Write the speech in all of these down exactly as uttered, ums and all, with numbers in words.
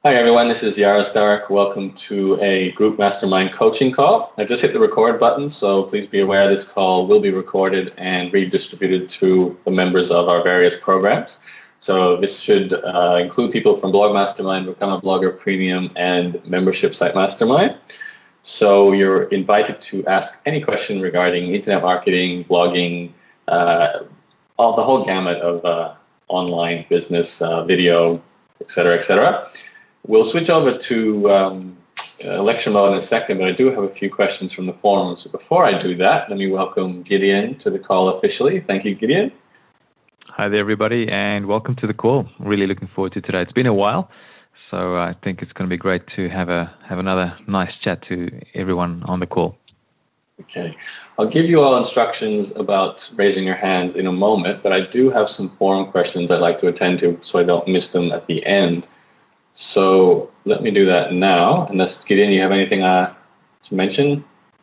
Hi everyone, this is Yara Stark. Welcome to a group mastermind coaching call. I just hit the record button, so please be aware this call will be recorded and redistributed to the members of our various programs. So this should uh, include people from Blog Mastermind, Become a Blogger Premium, and Membership Site Mastermind. So you're invited to ask any question regarding internet marketing, blogging, uh, all the whole gamut of uh, online business, uh, video, et cetera, et cetera. We'll switch over to um, uh, lecture mode in a second, but I do have a few questions from the forum. So before I do that, let me welcome Gideon to the call officially. Thank you, Gideon. Hi there, everybody, and welcome to the call. Really looking forward to today. It's been a while, so I think it's going to be great to have a have another nice chat to everyone on the call. Okay. I'll give you all instructions about raising your hands in a moment, but I do have some forum questions I'd like to attend to so I don't miss them at the end. So let me do that now. Unless, Gideon, you have anything uh, to mention?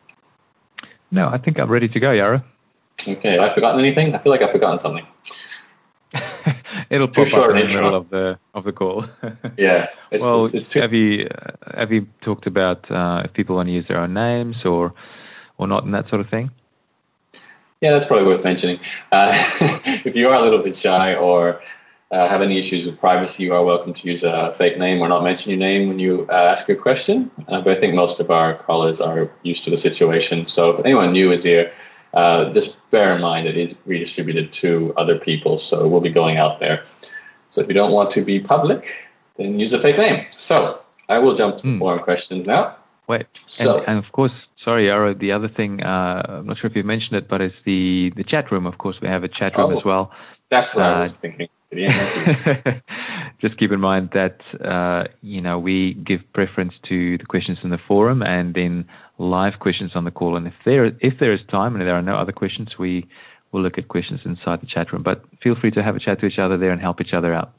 No, I think I'm ready to go, Yara. Okay, have I forgotten anything? I feel like I've forgotten something. It'll too pop short up in an the intro. middle of the of the call. Yeah. It's, well, it's, it's too... have you uh, have you talked about uh, if people want to use their own names or or not and that sort of thing? Yeah, that's probably worth mentioning. Uh, if you are a little bit shy or uh, have any issues with privacy, you are welcome to use a fake name or not mention your name when you uh, ask a question. Uh, but I think most of our callers are used to the situation. So if anyone new is here, uh, just bear in mind it is redistributed to other people. So we'll be going out there. So if you don't want to be public, then use a fake name. So I will jump to the Hmm. forum questions now. Wait, So, and, and of course, sorry, Yara, the other thing, uh, I'm not sure if you mentioned it, but it's the, the chat room. Of course, we have a chat room oh, as well. That's what Uh, I was thinking. Yeah, just keep in mind that, uh, you know, we give preference to the questions in the forum and then live questions on the call. And if there, if there is time and there are no other questions, we will look at questions inside the chat room. But feel free to have a chat to each other there and help each other out.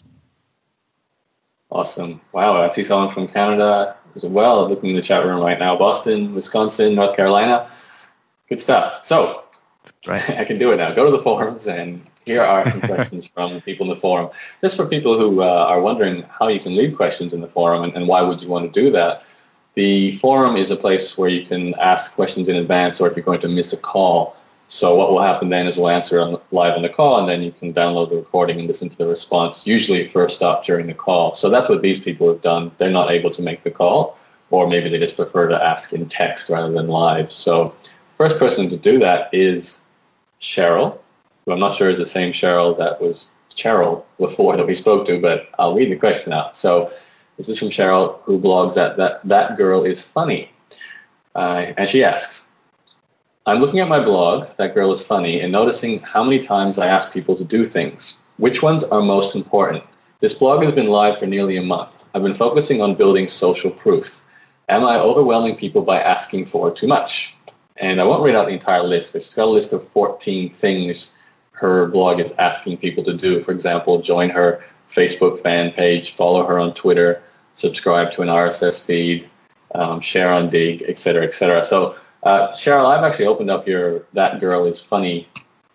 Awesome. Wow, I see someone from Canada as well looking in the chat room right now. Boston, Wisconsin, North Carolina. Good stuff. So Right. I can do it now. Go to the forums, and here are some questions from the people in the forum. Just for people who uh, are wondering how you can leave questions in the forum and, and why would you want to do that. The forum is a place where you can ask questions in advance or if you're going to miss a call. So what will happen then is we'll answer on, live on the call, and then you can download the recording and listen to the response, usually first up during the call. So that's what these people have done. They're not able to make the call, or maybe they just prefer to ask in text rather than live. So first person to do that is Cheryl, who I'm not sure is the same Cheryl that was Cheryl before that we spoke to, but I'll read the question out. So this is from Cheryl, who blogs at that, that girl is funny. Uh, and she asks, I'm looking at my blog, That Girl is Funny, and noticing how many times I ask people to do things. Which ones are most important? This blog has been live for nearly a month. I've been focusing on building social proof. Am I overwhelming people by asking for too much? And I won't read out the entire list, but she's got a list of fourteen things her blog is asking people to do. For example, join her Facebook fan page, follow her on Twitter, subscribe to an R S S feed, um, share on Dig, et cetera, et cetera. So Uh, Cheryl, I've actually opened up your That Girl is Funny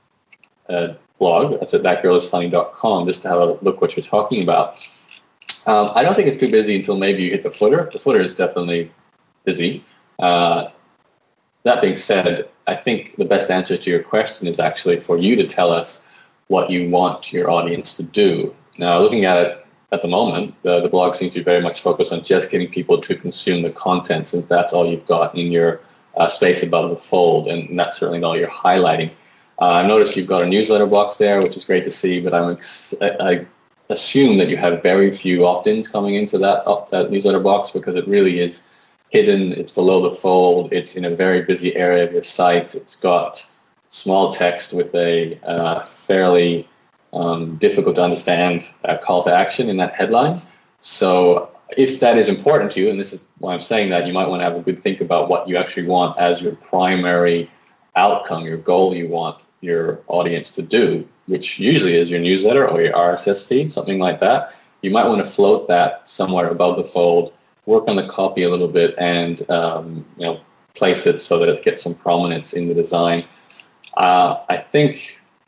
uh, blog. That's at that girl is funny dot com just to have a look what you're talking about. Um, I don't think it's too busy until maybe you hit the footer. The footer is definitely busy. Uh, that being said, I think the best answer to your question is actually for you to tell us what you want your audience to do. Now, looking at it at the moment, the, the blog seems to be very much focused on just getting people to consume the content, since that's all you've got in your Uh, space above the fold, and that's certainly all you're highlighting. Uh, I noticed you've got a newsletter box there, which is great to see, but I'm ex- I assume that you have very few opt-ins coming into that, uh, that newsletter box, because it really is hidden, it's below the fold, it's in a very busy area of your site, it's got small text with a uh, fairly um, difficult to understand uh, call to action in that headline. So if that is important to you, and this is why I'm saying that, you might want to have a good think about what you actually want as your primary outcome, your goal you want your audience to do, which usually is your newsletter or your R S S feed, something like that. You might want to float that somewhere above the fold, work on the copy a little bit, and um, you know, place it so that it gets some prominence in the design. Uh, I think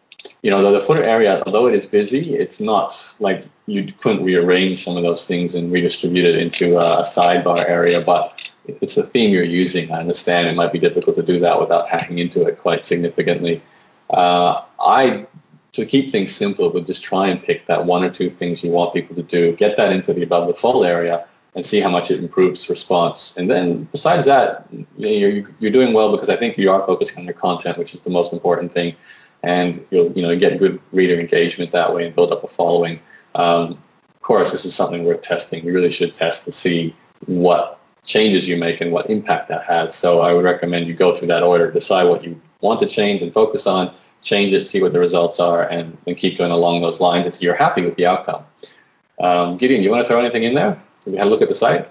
you know, the, the footer area, although it is busy, it's not like you couldn't rearrange some of those things and redistribute it into a, a sidebar area, but if it's the theme you're using, I understand it might be difficult to do that without hacking into it quite significantly. Uh, I, to keep things simple, would just try and pick that one or two things you want people to do, get that into the above the fold area, and see how much it improves response. And then besides that, you know, you're, you're doing well, because I think you are focusing on your content, which is the most important thing. And you'll, you know, get good reader engagement that way and build up a following. Um, of course, this is something worth testing. You really should test to see what changes you make and what impact that has. So I would recommend you go through that order, decide what you want to change and focus on, change it, see what the results are, and then keep going along those lines until you're happy with the outcome. Um, Gideon, you want to throw anything in there? Have you had a look at the site?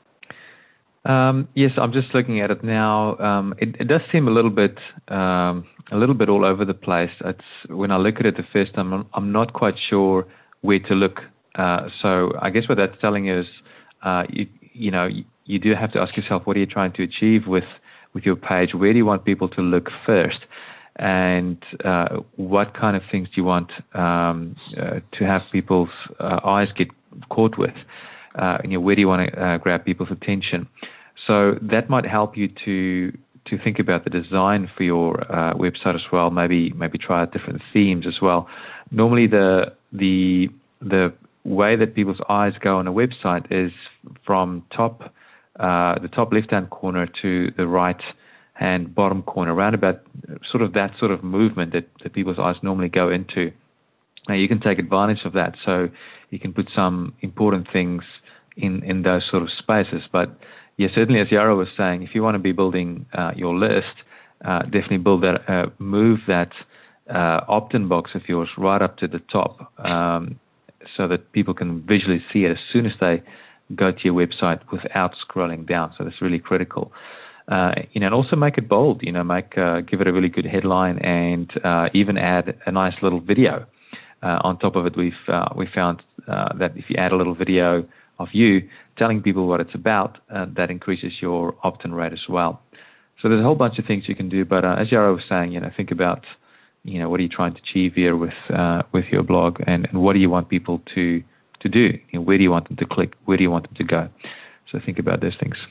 Um, yes, I'm just looking at it now. Um, it, it does seem a little bit, um, a little bit all over the place. It's when I look at it the first time, I'm, I'm not quite sure where to look. Uh, so I guess what that's telling you is, uh, you, you know, you, you do have to ask yourself, what are you trying to achieve with with your page? Where do you want people to look first? And uh, what kind of things do you want um, uh, to have people's uh, eyes get caught with? Uh, you know, where do you want to uh, grab people's attention? So that might help you to to think about the design for your uh, website as well. Maybe maybe try out different themes as well. Normally, the the the way that people's eyes go on a website is from top uh, the top left hand corner to the right hand bottom corner, around about sort of that sort of movement that, that people's eyes normally go into. Now you can take advantage of that, so you can put some important things in, in those sort of spaces. But yeah, certainly as Yaro was saying, if you want to be building uh, your list, uh, definitely build that, uh, move that uh, opt-in box of yours right up to the top, um, so that people can visually see it as soon as they go to your website without scrolling down. So that's really critical. Uh, you know, and also make it bold. You know, make uh, give it a really good headline, and uh, even add a nice little video. Uh, on top of it, we've uh, we found uh, that if you add a little video of you telling people what it's about, uh, that increases your opt-in rate as well. So there's a whole bunch of things you can do. But uh, as Yaro was saying, you know, think about, you know, what are you trying to achieve here with uh, with your blog, and, and what do you want people to to do? You know, where do you want them to click? Where do you want them to go? So think about those things.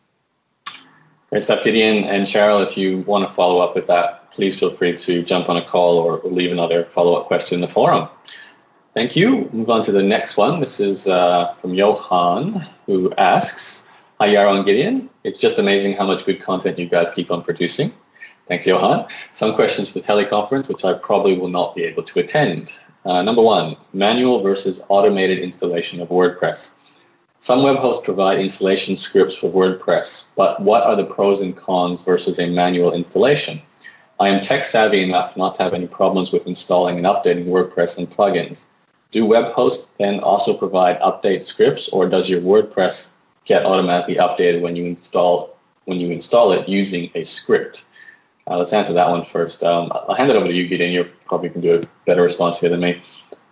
Great stuff, Gideon. And Cheryl, if you want to follow up with that, please feel free to jump on a call or leave another follow-up question in the forum. Thank you. Move on to the next one. This is uh, from Johan, who asks, hi, Yaro and Gideon. It's just amazing how much good content you guys keep on producing. Thanks, Johan. Some questions for the teleconference, which I probably will not be able to attend. Uh, number one, manual versus automated installation of WordPress. Some web hosts provide installation scripts for WordPress, but what are the pros and cons versus a manual installation? I am tech savvy enough not to have any problems with installing and updating WordPress and plugins. Do web hosts then also provide update scripts, or does your WordPress get automatically updated when you install when you install it using a script? Uh, let's answer that one first. Um, I'll hand it over to you, Gideon. You probably can do a better response here than me.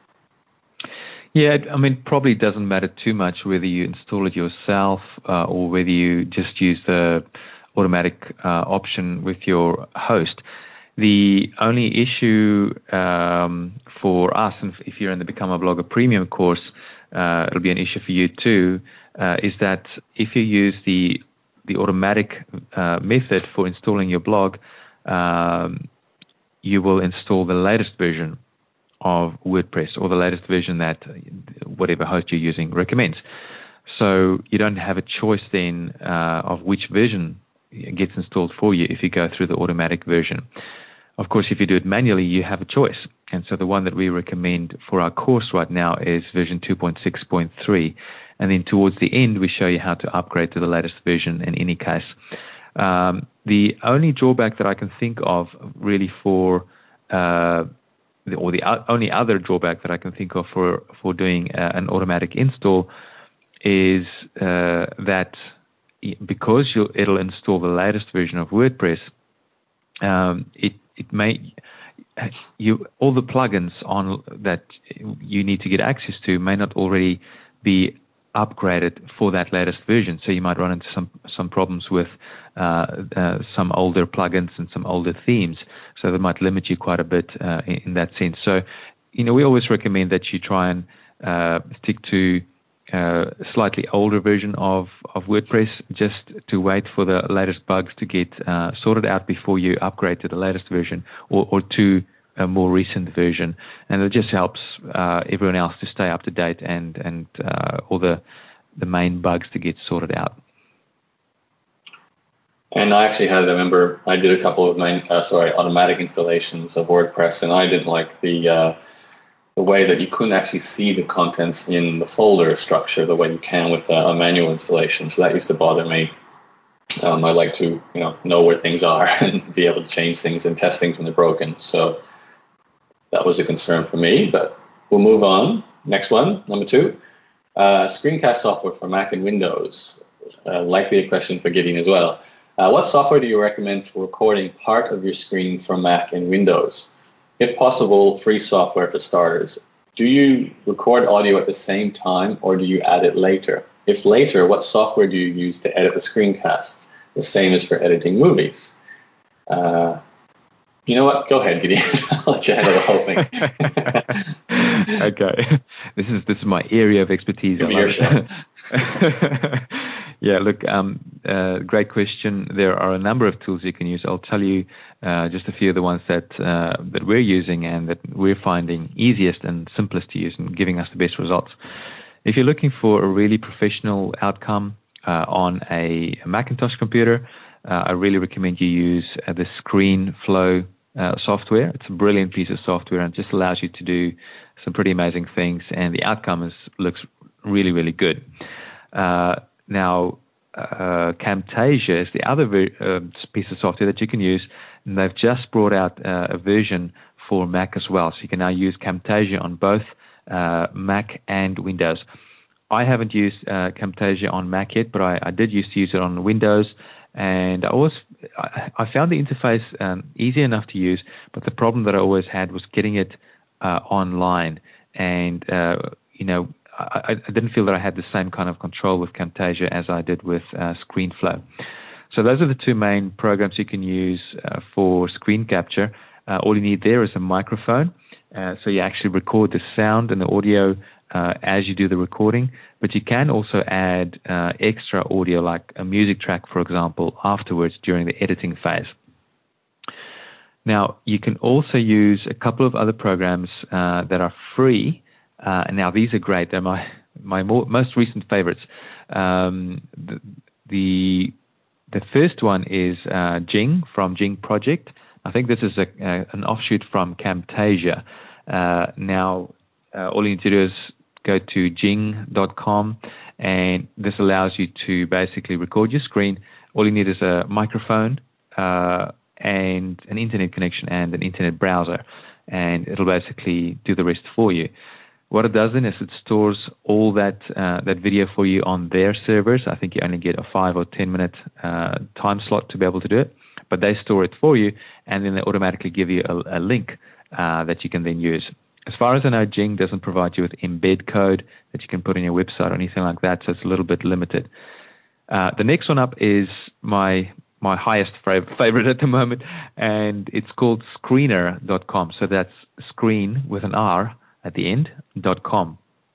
Yeah, I mean, probably doesn't matter too much whether you install it yourself uh, or whether you just use the automatic uh, option with your host. The only issue um, for us, and if you're in the Become a Blogger Premium course, uh, it'll be an issue for you too, uh, is that if you use the the automatic uh, method for installing your blog, um, you will install the latest version of WordPress, or the latest version that whatever host you're using recommends. So you don't have a choice then uh, of which version gets installed for you if you go through the automatic version. Of course, if you do it manually, you have a choice. And so the one that we recommend for our course right now is version two point six point three. And then towards the end, we show you how to upgrade to the latest version in any case. Um, the only drawback that I can think of really for uh, or the only other drawback that I can think of for, for doing uh, an automatic install is uh, that because you'll, it'll install the latest version of WordPress, um, it, it may, you, all the plugins on that you need to get access to may not already be upgraded for that latest version. So you might run into some some problems with uh, uh, some older plugins and some older themes. So that might limit you quite a bit uh, in, in that sense. So, you know, we always recommend that you try and uh, stick to uh, a slightly older version of, of WordPress, just to wait for the latest bugs to get uh, sorted out before you upgrade to the latest version, or, or to a more recent version. And it just helps uh, everyone else to stay up to date, and, and uh, all the, the main bugs to get sorted out. And I actually had, I remember I did a couple of main, uh, sorry, automatic installations of WordPress, and I didn't like the uh, the way that you couldn't actually see the contents in the folder structure the way you can with a, a manual installation. So that used to bother me. Um, I like to, you know, know where things are and be able to change things and test things when they're broken. So that was a concern for me, but we'll move on. Next one, number two, uh, screencast software for Mac and Windows. Uh, likely a question for Gideon as well. Uh, what software do you recommend for recording part of your screen for Mac and Windows? If possible, free software for starters. Do you record audio at the same time, or do you add it later? If later, what software do you use to edit the screencasts? The same as for editing movies. Uh, you know what? Go ahead, Gideon. I'll let you handle the whole thing. Okay, this is this is my area of expertise. Give me your show. Yeah, look, um, uh, great question. There are a number of tools you can use. I'll tell you uh, just a few of the ones that uh, that we're using and that we're finding easiest and simplest to use and giving us the best results. If you're looking for a really professional outcome uh, on a Macintosh computer, uh, I really recommend you use uh, the ScreenFlow uh, software. It's a brilliant piece of software and just allows you to do some pretty amazing things, and the outcome is looks really, really good. Uh, Now, uh, Camtasia is the other ver- uh, piece of software that you can use, and they've just brought out uh, a version for Mac as well. So you can now use Camtasia on both uh, Mac and Windows. I haven't used uh, Camtasia on Mac yet, but I, I did used to use it on Windows, and I always I, I found the interface um, easy enough to use, but the problem that I always had was getting it uh, online, and uh, you know. I, I didn't feel that I had the same kind of control with Camtasia as I did with uh, ScreenFlow. So those are the two main programs you can use uh, for screen capture. Uh, all you need there is a microphone. Uh, so you actually record the sound and the audio uh, as you do the recording. But you can also add uh, extra audio, like a music track, for example, afterwards during the editing phase. Now, you can also use a couple of other programs uh, that are free. Uh, and now these are great. They're my my more, most recent favorites. Um, the, the the first one is uh, Jing from Jing Project. I think this is a, a, an offshoot from Camtasia. Uh, now, uh, all you need to do is go to jing dot com, and this allows you to basically record your screen. All you need is a microphone uh, and an internet connection and an internet browser, and it'll basically do the rest for you. What it does then is it stores all that uh, that video for you on their servers. I think you only get a five or ten minute uh, time slot to be able to do it, but they store it for you, and then they automatically give you a, a link uh, that you can then use. As far as I know, Jing doesn't provide you with embed code that you can put in your website or anything like that, so it's a little bit limited. Uh, the next one up is my my highest favorite at the moment, and it's called Screener dot com. So that's screen with an R at the end, .com.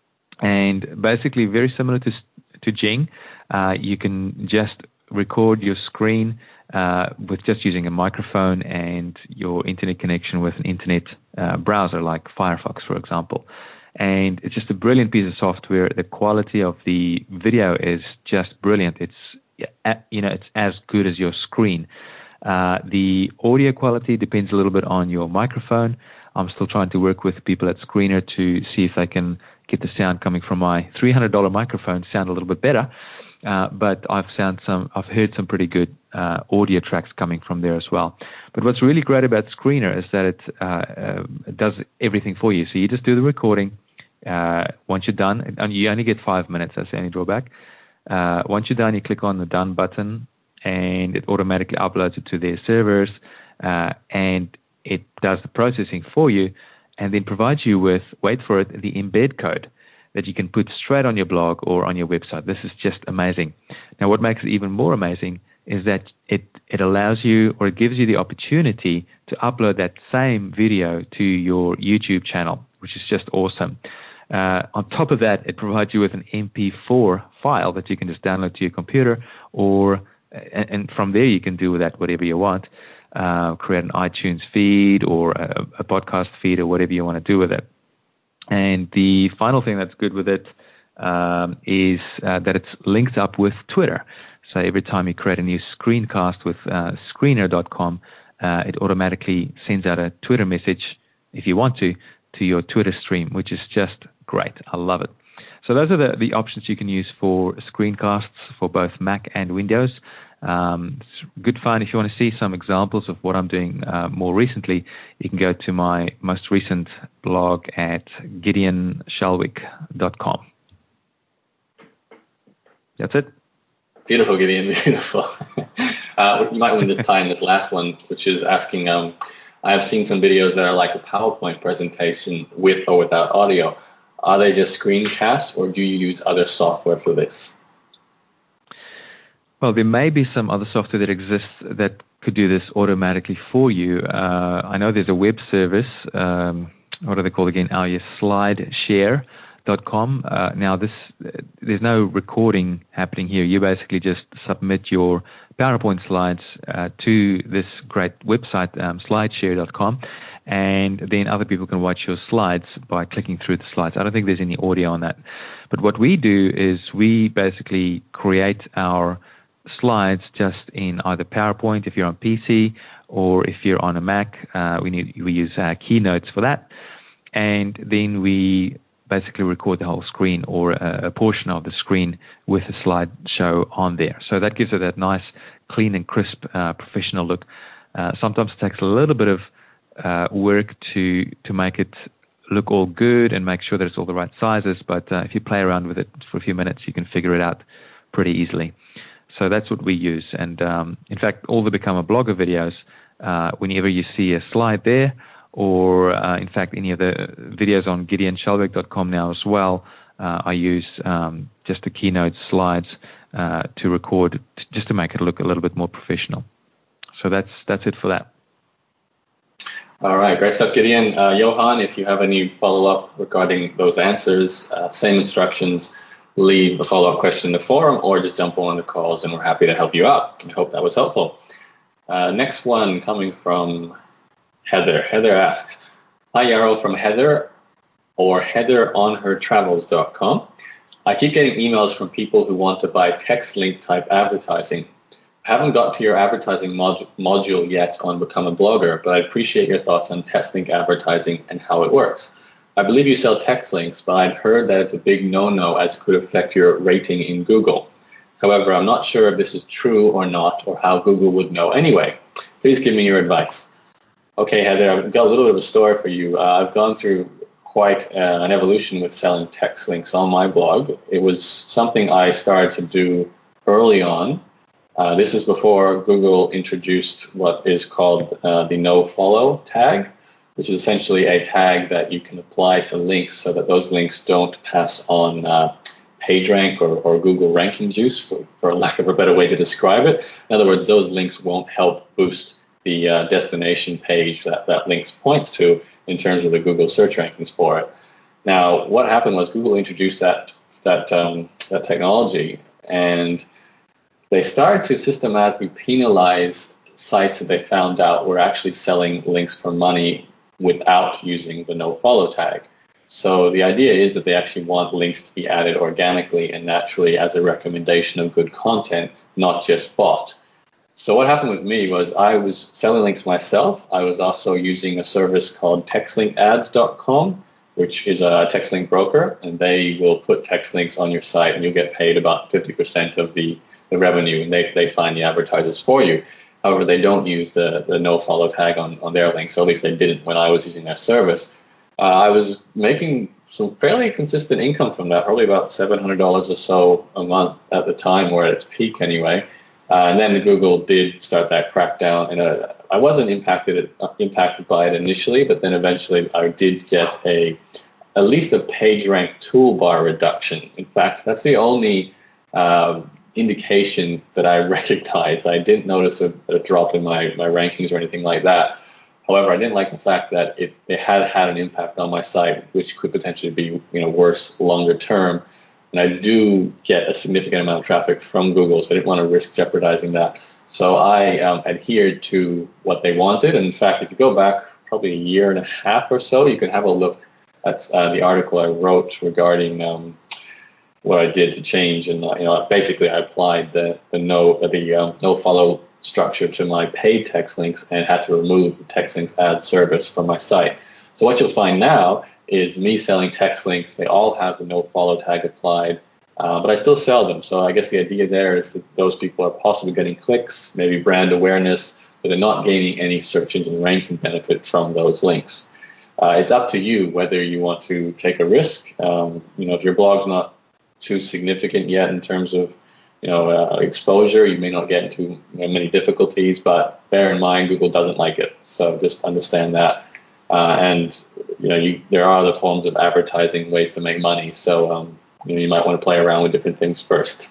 And basically very similar to to Jing. Uh, you can just record your screen uh, with just using a microphone and your internet connection with an internet uh, browser like Firefox, for example. And it's just a brilliant piece of software. The quality of the video is just brilliant. It's, you know, it's as good as your screen. Uh, the audio quality depends a little bit on your microphone. I'm still trying to work with people at Screener to see if they can get the sound coming from my three hundred dollars microphone sound a little bit better. Uh, but I've sound some, I've heard some pretty good uh, audio tracks coming from there as well. But what's really great about Screener is that it, uh, uh, it does everything for you. So you just do the recording. Uh, once you're done, and you only get five minutes. That's the only drawback. Uh, once you're done, you click on the done button, and it automatically uploads it to their servers, uh, and it does the processing for you, and then provides you with, wait for it, the embed code. that you can put straight on your blog or on your website. This is just amazing. Now, what makes it even more amazing is that it, it allows you, or it gives you the opportunity to upload that same video to your YouTube channel, which is just awesome. Uh, on top of that, it provides you with an M P four file that you can just download to your computer, or and, and from there you can do with that whatever you want. Uh, create an iTunes feed or a, a podcast feed or whatever you want to do with it. And the final thing that's good with it um, is uh, that it's linked up with Twitter. So every time you create a new screencast with uh, screener dot com, uh, it automatically sends out a Twitter message, if you want to, to your Twitter stream, which is just great. I love it. So those are the, the options you can use for screencasts for both Mac and Windows. Um, it's good fun. If you want to see some examples of what I'm doing uh, more recently, you can go to my most recent blog at gideon shalwick dot com. That's it. Beautiful, Gideon, beautiful. uh, you might win this time, this last one, which is asking, um, I have seen some videos that are like a PowerPoint presentation with or without audio. Are they just screencasts, or do you use other software for this? Well, there may be some other software that exists that could do this automatically for you. Uh, I know there's a web service. Um, what are they called again? Oh, yes, slide share dot com. Uh, now, this there's no recording happening here. You basically just submit your PowerPoint slides uh, to this great website, um, slide share dot com, and then other people can watch your slides by clicking through the slides. I don't think there's any audio on that. But what we do is we basically create our slides just in either PowerPoint if you're on P C, or if you're on a Mac, uh, we need we use uh, Keynotes for that, and then we basically record the whole screen or a, a portion of the screen with a slideshow on there. So that gives it that nice, clean and crisp, uh, professional look. Uh, sometimes it takes a little bit of uh, work to to make it look all good and make sure that it's all the right sizes, but uh, if you play around with it for a few minutes, you can figure it out pretty easily. So that's what we use. And um, in fact, all the Become a Blogger videos, uh, whenever you see a slide there, or uh, in fact, any of the videos on gideon shalwick dot com now as well, uh, I use um, just the Keynote slides uh, to record, t- just to make it look a little bit more professional. So that's that's it for that. All right, great stuff, Gideon. Uh, Johan, if you have any follow-up regarding those answers, uh, same instructions. Leave a follow-up question in the forum, or just jump on the calls, and we're happy to help you out. I hope that was helpful. Uh, next one coming from Heather. Heather asks, hi, Yarrow, from Heather, or heather on her travels dot com. I keep getting emails from people who want to buy text link type advertising. I haven't got to your advertising mod- module yet on Become a Blogger, but I appreciate your thoughts on text link advertising and how it works. I believe you sell text links, but I'd heard that it's a big no-no as it could affect your rating in Google. However, I'm not sure if this is true or not, or how Google would know anyway. Please give me your advice. Okay, Heather, I've got a little bit of a story for you. Uh, I've gone through quite uh, an evolution with selling text links on my blog. It was something I started to do early on. Uh, this is before Google introduced what is called uh, the no-follow tag, which is essentially a tag that you can apply to links so that those links don't pass on uh, PageRank or, or Google ranking juice, for, for lack of a better way to describe it. In other words, those links won't help boost the uh, destination page that that links points to in terms of the Google search rankings for it. Now, what happened was Google introduced that that um, that technology, and they started to systematically penalize sites that they found out were actually selling links for money without using the no-follow tag. So the idea is that they actually want links to be added organically and naturally as a recommendation of good content, not just bought. So what happened with me was I was selling links myself. I was also using a service called text link ads dot com, which is a text link broker, and they will put text links on your site, and you'll get paid about fifty percent of the, the revenue, and they, they find the advertisers for you. However, they don't use the, the no-follow tag on, on their links, or at least they didn't when I was using their service. Uh, I was making some fairly consistent income from that, probably about seven hundred dollars or so a month at the time, or at its peak anyway. Uh, and then Google did start that crackdown, and uh, I wasn't impacted uh, impacted by it initially, but then eventually I did get a at least a PageRank toolbar reduction. In fact, that's the only uh, indication that I recognized. I didn't notice a, a drop in my, my rankings or anything like that. However, I didn't like the fact that it, it had had an impact on my site, which could potentially be, you know, worse longer term. And I do get a significant amount of traffic from Google, so I didn't want to risk jeopardizing that. So I um, adhered to what they wanted. And in fact, if you go back probably a year and a half or so, you can have a look at uh, the article I wrote regarding um, what I did to change. And uh, you know, basically, I applied the the no the uh, no follow structure to my paid text links and had to remove the text links ad service from my site. So what you'll find now is me selling text links. They all have the no follow tag applied, uh, but I still sell them. So I guess the idea there is that those people are possibly getting clicks, maybe brand awareness, but they're not gaining any search engine ranking benefit from those links. Uh, it's up to you whether you want to take a risk. Um, you know, if your blog's not too significant yet in terms of you know uh, exposure, you may not get into you know, many difficulties. But bear in mind, Google doesn't like it. So just understand that. Uh, and you know, you, there are other forms of advertising, ways to make money. So um, you know, you might want to play around with different things first.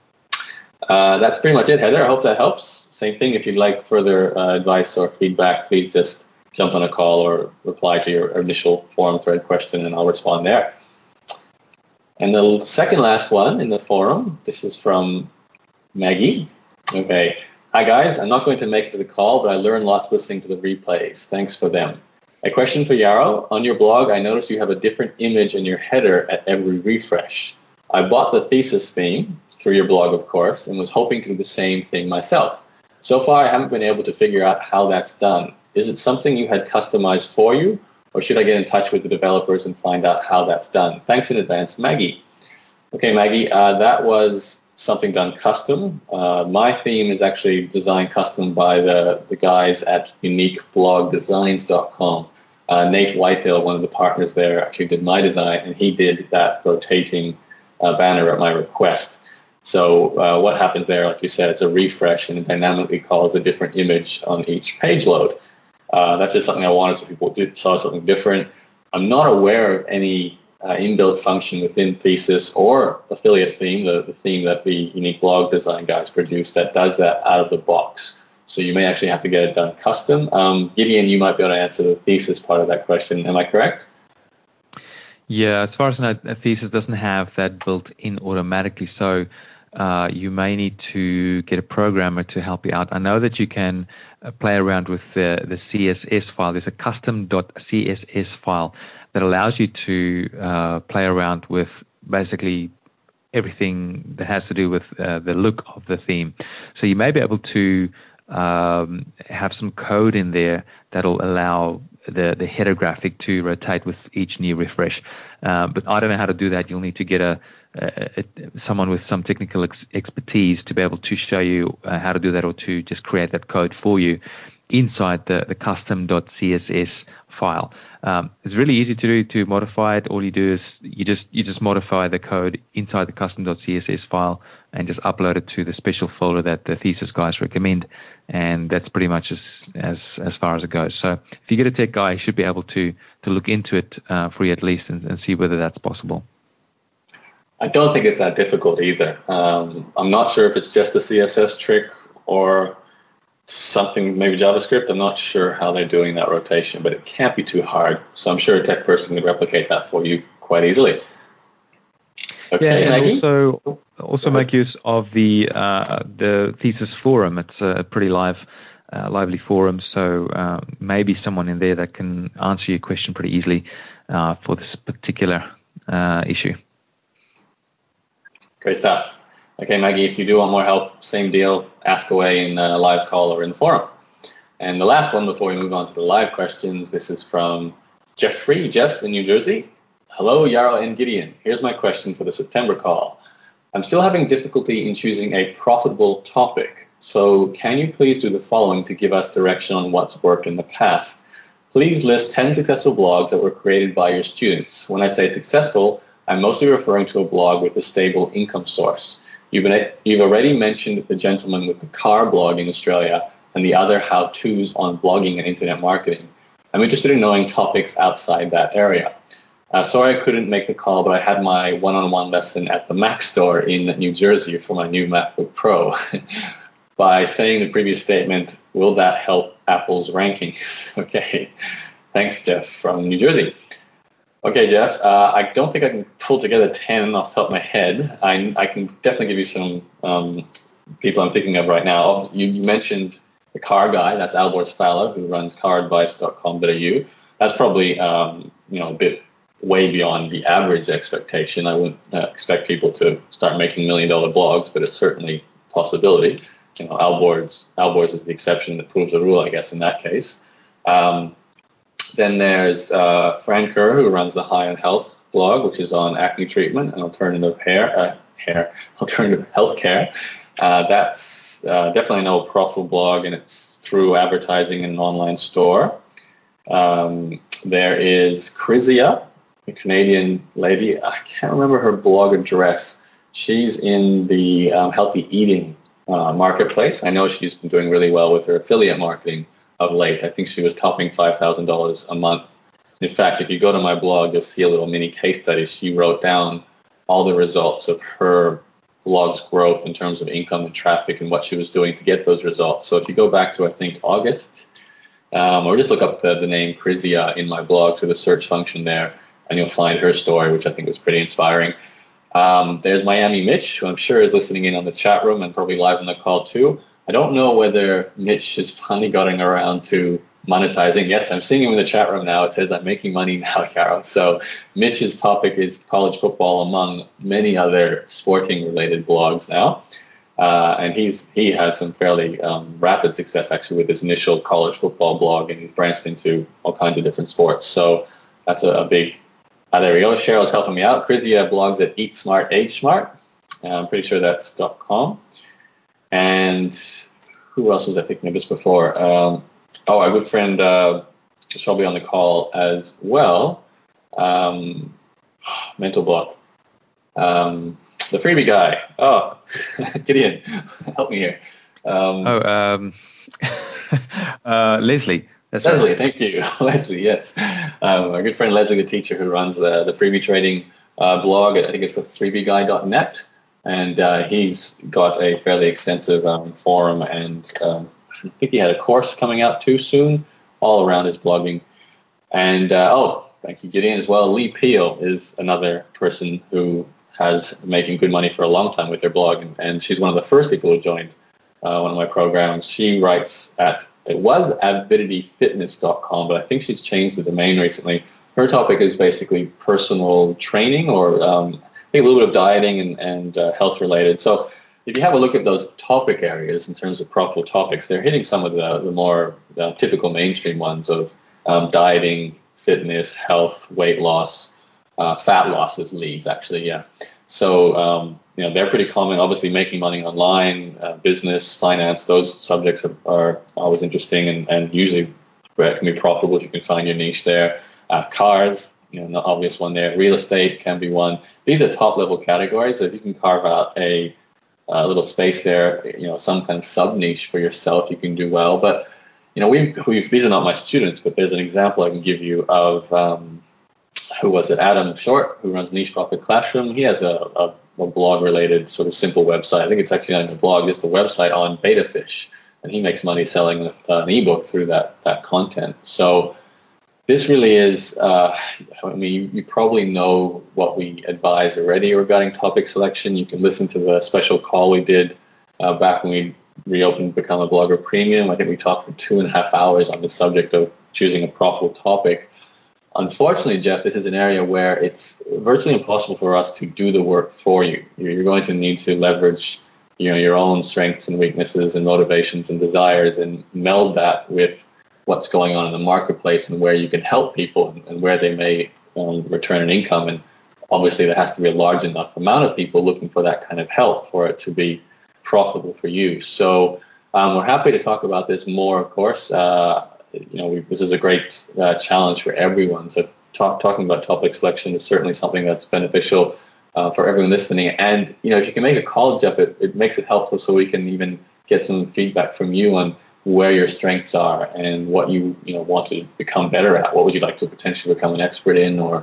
Uh, that's pretty much it, Heather. I hope that helps. Same thing. If you'd like further uh, advice or feedback, please just jump on a call or reply to your initial forum thread question, and I'll respond there. And the second last one in the forum, this is from Maggie. Okay. Hi, guys. I'm not going to make it to the call, but I learned lots listening to the replays. Thanks for them. A question for Yaro. On your blog, I noticed you have a different image in your header at every refresh. I bought the thesis theme through your blog, of course, and was hoping to do the same thing myself. So far, I haven't been able to figure out how that's done. Is it something you had customized for you, or should I get in touch with the developers and find out how that's done? Thanks in advance, Maggie. Okay, Maggie, uh, that was something done custom. Uh, my theme is actually designed custom by the, the guys at unique blog designs dot com. Uh, Nate Whitehill, one of the partners there, actually did my design, and he did that rotating uh, banner at my request. So uh, what happens there, like you said, it's a refresh, and it dynamically calls a different image on each page load. Uh, that's just something I wanted, so people did, saw something different. I'm not aware of any uh, inbuilt function within Thesis or Affiliate Theme, the, the theme that the Unique Blog Design guys produce, that does that out of the box. So you may actually have to get it done custom. Um, Gideon, you might be able to answer the Thesis part of that question. Am I correct? Yeah, as far as I know, a Thesis doesn't have that built in automatically. So Uh, you may need to get a programmer to help you out. I know that you can uh, play around with the, the C S S file. There's a custom.css file that allows you to uh, play around with basically everything that has to do with uh, the look of the theme. So you may be able to um, have some code in there that'll allow the, the header graphic to rotate with each new refresh. Uh, but I don't know how to do that. You'll need to get a, a, a someone with some technical ex- expertise to be able to show you uh, how to do that, or to just create that code for you inside the, the custom.css file. Um, it's really easy to do, to modify it. All you do is you just you just modify the code inside the custom.css file and just upload it to the special folder that the Thesis guys recommend, and that's pretty much as as, as far as it goes. So if you get a tech guy, he should be able to to look into it uh, for you at least, and, and see whether that's possible. I don't think it's that difficult either. Um, I'm not sure if it's just a C S S trick or something, maybe JavaScript. I'm not sure how they're doing that rotation, but it can't be too hard. So I'm sure a tech person can replicate that for you quite easily. Okay, yeah, and Maggie? also also make use of the uh, the Thesis forum. It's a pretty live, uh, lively forum. So uh, maybe someone in there that can answer your question pretty easily uh, for this particular uh, issue. Great stuff. Okay, Maggie, if you do want more help, same deal, ask away in a live call or in the forum. And the last one before we move on to the live questions, this is from Jeffrey, Jeff in New Jersey. Hello, Yaro and Gideon. Here's my question for the September call. I'm still having difficulty in choosing a profitable topic. So can you please do the following to give us direction on what's worked in the past? Please list ten successful blogs that were created by your students. When I say successful, I'm mostly referring to a blog with a stable income source. You've, been, you've already mentioned the gentleman with the car blog in Australia and the other how-tos on blogging and internet marketing. I'm interested in knowing topics outside that area. Uh, sorry I couldn't make the call, but I had my one-on-one lesson at the Mac store in New Jersey for my new MacBook Pro. By saying the previous statement, will that help Apple's rankings? Okay. Thanks, Jeff from New Jersey. Okay, Jeff, uh, I don't think I can pull together ten off the top of my head. I, I can definitely give you some um, people I'm thinking of right now. You, you mentioned the car guy, that's Albor Sfala, who runs car advice dot com dot a u. That's probably um, you know a bit way beyond the average expectation. I wouldn't uh, expect people to start making million dollar blogs, but it's certainly a possibility. You know, Albor's, Albor's is the exception that proves the rule, I guess, in that case. Um, then there's uh, Fran Kerr, who runs the High on Health blog, which is on acne treatment and alternative hair, uh, hair alternative healthcare. Uh, that's uh, definitely no profitable blog, and it's through advertising in an online store. Um, there is Krizia, a Canadian lady. I can't remember her blog address. She's in the um, healthy eating uh, marketplace. I know she's been doing really well with her affiliate marketing of late. I think she was topping five thousand dollars a month. In fact, if you go to my blog, you'll see a little mini case study. She wrote down all the results of her blog's growth in terms of income and traffic and what she was doing to get those results. So if you go back to, I think, August, um, or just look up the, the name Krizia in my blog through the search function there, and you'll find her story, which I think was pretty inspiring. Um, there's Miami Mitch, who I'm sure is listening in on the chat room and probably live on the call too. I don't know whether Mitch is finally getting around to monetizing. Yes, I'm seeing him in the chat room now. It says I'm making money now, Caro. So Mitch's topic is college football among many other sporting related blogs now. Uh, and he's he had some fairly um, rapid success actually with his initial college football blog, and he's branched into all kinds of different sports. So that's a, a big, uh, there we go. Cheryl's helping me out. Krizia blogs at Eat Smart, Age Smart. Uh, I'm pretty sure that's .com. And who else was I thinking of this before? Um, oh, our good friend uh, Shelby on the call as well. Um, mental block. Um, the freebie guy. Oh, Gideon, help me here. Um, oh, um, uh, Leslie. That's Leslie, right. thank you. Leslie, yes. Um, our good friend Leslie, the teacher who runs the, the freebie trading uh, blog. I think it's the freebie guy dot net. And uh, he's got a fairly extensive um, forum, and um, I think he had a course coming out too soon, all around his blogging. And, uh, oh, thank you, Gideon, as well. Lee Peel is another person who has making good money for a long time with their blog, and, and she's one of the first people who joined uh, one of my programs. She writes at, it was avidity fitness dot com, but I think she's changed the domain recently. Her topic is basically personal training, or um, I think a little bit of dieting and, and uh, health related. So if you have a look at those topic areas in terms of profitable topics, they're hitting some of the, the more uh, typical mainstream ones of um, dieting, fitness, health, weight loss, uh, fat loss as leads, actually, yeah. So, um, you know, they're pretty common. Obviously, making money online, uh, business, finance, those subjects are, are always interesting and, and usually can be profitable if you can find your niche there. Uh, cars, you know, the obvious one there. Real estate can be one. These are top level categories. So if you can carve out a, a little space there, you know, some kind of sub niche for yourself, you can do well. But, you know, we've, we've these are not my students, but there's an example I can give you of, um, who was it? Adam Short, who runs Niche Profit Classroom. He has a, a, a blog related sort of simple website. I think it's actually not a blog, just a website on beta fish. And he makes money selling an ebook through that, that content. So, this really is, uh, I mean, you, you probably know what we advise already regarding topic selection. You can listen to the special call we did uh, back when we reopened Become a Blogger Premium. I think we talked for two and a half hours on the subject of choosing a profitable topic. Unfortunately, Jeff, this is an area where it's virtually impossible for us to do the work for you. You're going to need to leverage, you know, your own strengths and weaknesses and motivations and desires and meld that with what's going on in the marketplace and where you can help people and, and where they may um, return an income. And obviously there has to be a large enough amount of people looking for that kind of help for it to be profitable for you. So um, we're happy to talk about this more, of course. Uh, you know, we, this is a great uh, challenge for everyone. So talk, talking about topic selection is certainly something that's beneficial uh, for everyone listening. And, you know, if you can make a call, Jeff, it, it makes it helpful so we can even get some feedback from you on where your strengths are and what you you know want to become better at. What would you like to potentially become an expert in, or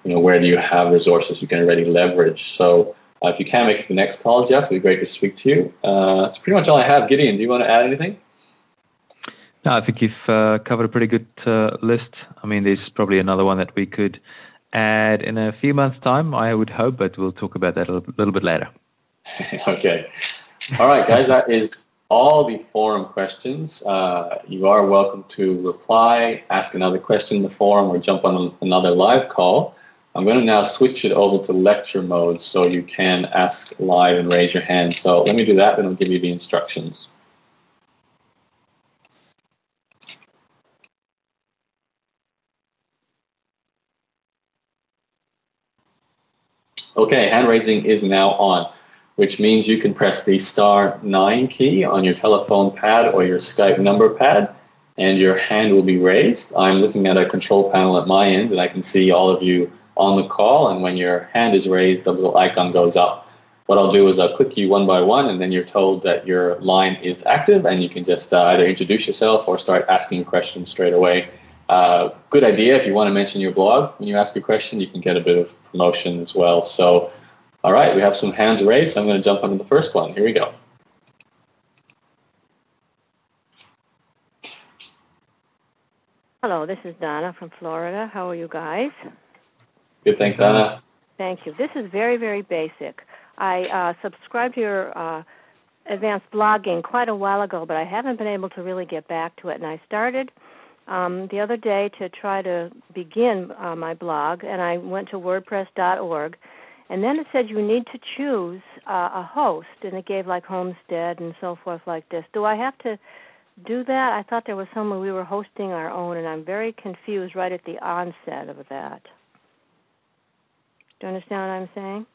you know, where do you have resources you can already leverage? So uh, if you can make the next call, Jeff, it'd be great to speak to you. Uh, that's pretty much all I have. Gideon, do you want to add anything? No, I think you've uh, covered a pretty good uh, list. I mean, there's probably another one that we could add in a few months' time, I would hope, but we'll talk about that a little, little bit later. Okay. All right, guys, that is all the forum questions. Uh, you are welcome to reply, ask another question in the forum, or jump on another live call. I'm going to now switch it over to lecture mode so you can ask live and raise your hand. So let me do that, and I'll give you the instructions. Okay, hand raising is now on, which means you can press the star nine key on your telephone pad or your Skype number pad, and your hand will be raised. I'm looking at a control panel at my end, and I can see all of you on the call, and when your hand is raised, the little icon goes up. What I'll do is I'll click you one by one, and then you're told that your line is active, and you can just uh, either introduce yourself or start asking questions straight away. Uh, good idea if you want to mention your blog. When you ask a question, you can get a bit of promotion as well. So, all right, we have some hands raised. So I'm going to jump onto the first one. Here we go. Hello, this is Donna from Florida. How are you guys? Good, thanks, Donna. Thank you. This is very, very basic. I uh, subscribed to your uh, advanced blogging quite a while ago, but I haven't been able to really get back to it. And I started um, the other day to try to begin uh, my blog, and I went to WordPress dot org, and then it said you need to choose uh, a host, and it gave like Homestead and so forth like this. Do I have to do that? I thought there was somewhere we were hosting our own, and I'm very confused right at the onset of that. Do you understand what I'm saying?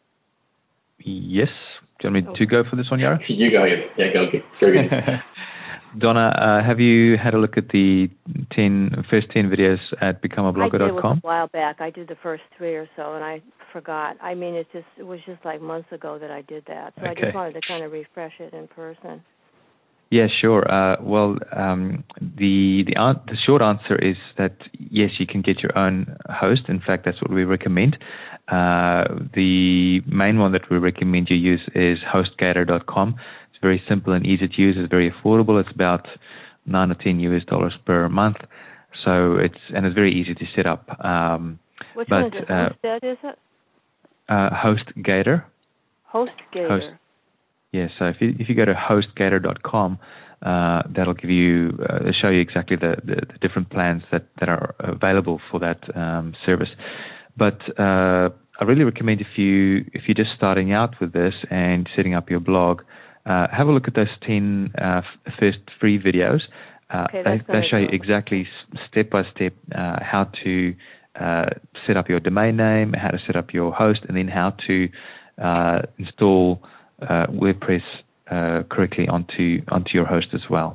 Yes. Do you want me to go for this one, Yara? You go ahead. Yeah, go, go, go ahead. Donna, uh, have you had a look at the ten, first ten videos at become a blogger dot com? I did a while back. I did the first three or so, and I forgot. I mean, it just it was just like months ago that I did that. So okay. I just wanted to kind of refresh it in person. Yeah, sure. Uh, well, um, the the an- the short answer is that yes, you can get your own host. In fact, that's what we recommend. Uh, the main one that we recommend you use is HostGator dot com. It's very simple and easy to use. It's very affordable. It's about nine or ten U S dollars per month. So it's and it's very easy to set up. Um, Which but, one is it? Uh, Homestead, is it? Uh, HostGator. HostGator. Host. Yeah, so if you if you go to host gator dot com, uh, that'll give you uh, show you exactly the, the, the different plans that, that are available for that um, service. But uh, I really recommend if you if you're just starting out with this and setting up your blog, uh, have a look at those ten uh, f- first free videos. Uh, okay, they they show you go. exactly step by step uh, how to uh, set up your domain name, how to set up your host, and then how to uh, install Uh, WordPress uh, correctly onto onto your host as well.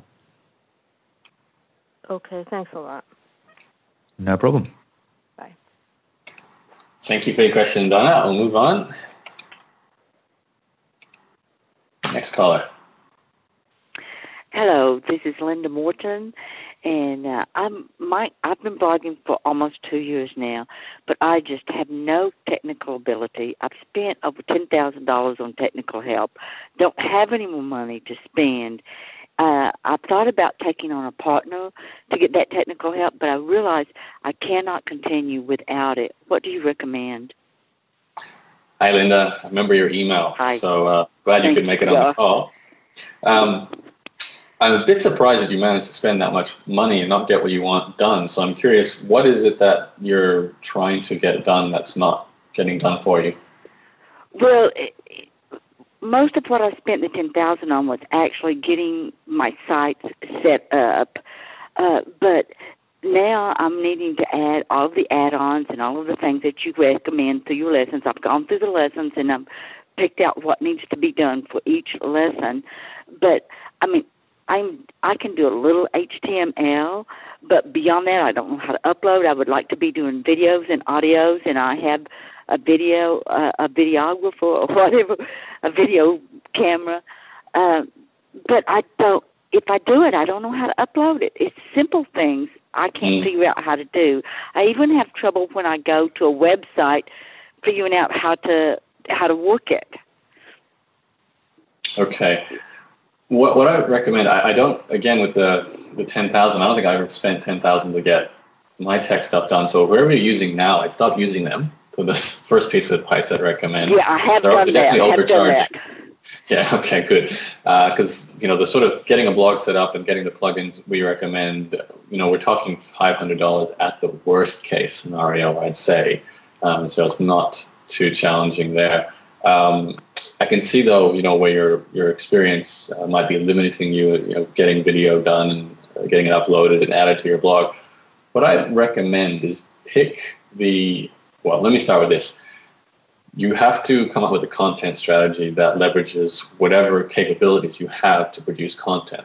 Okay, thanks a lot. No problem. Bye. Thank you for your question, Donna. I'll move on. Next caller. Hello, this is Linda Morton, and uh, I'm my I've been blogging for almost two years now, but I just have no technical ability. I've spent over ten thousand dollars on technical help. Don't have any more money to spend. Uh, I've thought about taking on a partner to get that technical help, but I realize I cannot continue without it. What do you recommend? Hi, Linda. I remember your email, Hi. so uh, glad you Thank could make it you. on the call. Um, I'm a bit surprised that you managed to spend that much money and not get what you want done. So I'm curious, what is it that you're trying to get done that's not getting done for you? Well, it, most of what I spent the ten thousand dollars on was actually getting my sites set up. Uh, but now I'm needing to add all of the add-ons and all of the things that you recommend through your lessons. I've gone through the lessons and I've picked out what needs to be done for each lesson. But, I mean, I'm, I can do a little H T M L, but beyond that, I don't know how to upload. I would like to be doing videos and audios, and I have a video, uh, a videographer or whatever, a video camera. Uh, but I don't, if I do it, I don't know how to upload it. It's simple things. I can't mm. figure out how to do. I even have trouble when I go to a website figuring out how to how to work it. Okay. What what I would recommend, I, I don't, again, with the, the ten thousand, I don't think I ever spent ten thousand to get my tech stuff done. So whoever you're using now, I'd stop using them for this first piece of advice I'd recommend. Yeah, I have they're, done they're that. definitely I have done overcharging. that. Yeah, okay, good. Because, uh, you know, the sort of getting a blog set up and getting the plugins we recommend, you know, we're talking five hundred dollars at the worst case scenario, I'd say. Um, so it's not too challenging there. Um, I can see, though, you know, where your your experience uh, might be limiting you, you know, getting video done and uh, getting it uploaded and added to your blog. What I recommend is pick the, well, let me start with this. You have to come up with a content strategy that leverages whatever capabilities you have to produce content.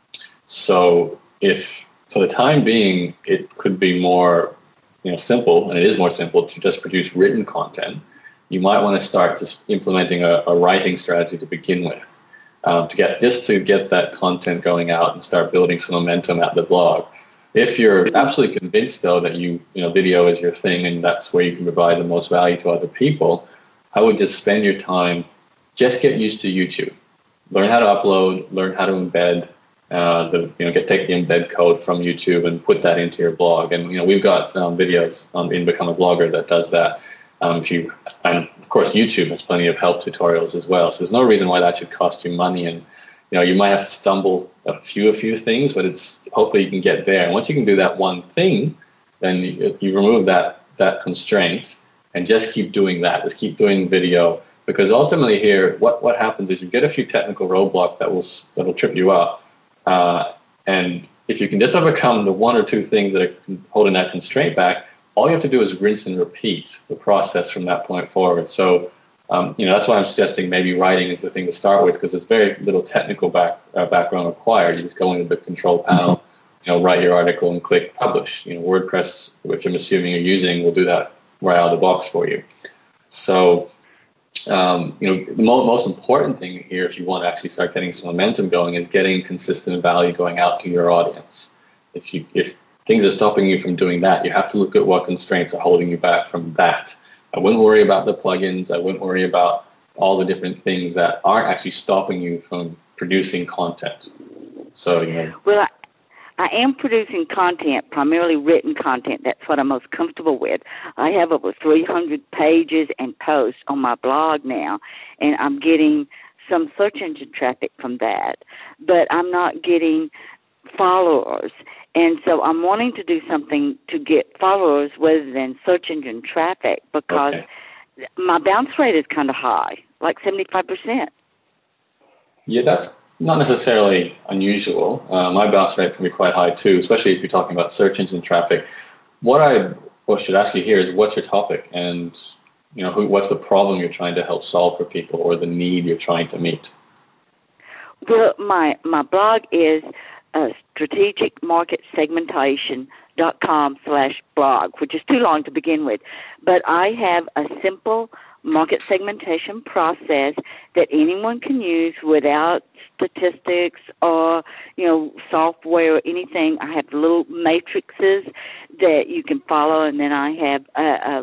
So if, for the time being, it could be more, you know, simple, and it is more simple to just produce written content, you might want to start just implementing a, a writing strategy to begin with, um, to get just to get that content going out and start building some momentum at the blog. If you're absolutely convinced, though, that you you know video is your thing and that's where you can provide the most value to other people, I would just spend your time, just get used to YouTube, learn how to upload, learn how to embed, uh, the you know get take the embed code from YouTube and put that into your blog. And you know we've got um, videos on in Become a Blogger that does that. Um, if you, and of course, YouTube has plenty of help tutorials as well. So there's no reason why that should cost you money. And you know, you might have to stumble a few, a few things, but it's hopefully you can get there. And once you can do that one thing, then you, you remove that that constraint and just keep doing that. Just keep doing video, because ultimately here, what what happens is you get a few technical roadblocks that will that will trip you up. Uh, and if you can just overcome the one or two things that are holding that constraint back, all you have to do is rinse and repeat the process from that point forward. So, um, you know, that's why I'm suggesting maybe writing is the thing to start with, because there's very little technical back, uh, background required. You just go into the control panel, you know, write your article and click publish. You know, WordPress, which I'm assuming you're using, will do that right out of the box for you. So, um, you know, the mo- most important thing here, if you want to actually start getting some momentum going, is getting consistent value going out to your audience. If you, if things are stopping you from doing that, you have to look at what constraints are holding you back from that. I wouldn't worry about the plugins. I wouldn't worry about all the different things that aren't actually stopping you from producing content. So, you know. Well, I, I am producing content, primarily written content. That's what I'm most comfortable with. I have over three hundred pages and posts on my blog now, and I'm getting some search engine traffic from that. But I'm not getting followers. And so I'm wanting to do something to get followers rather than search engine traffic, because okay. my bounce rate is kind of high, like seventy-five percent. Yeah, that's not necessarily unusual. Uh, my bounce rate can be quite high too, especially if you're talking about search engine traffic. What I well, should ask you here is, what's your topic, and you know, who, what's the problem you're trying to help solve for people, or the need you're trying to meet? Well, my my blog is Uh, strategic market segmentation dot com slash blog, which is too long to begin with. But I have a simple market segmentation process that anyone can use without statistics or, you know, software or anything. I have little matrices that you can follow, and then I have a, a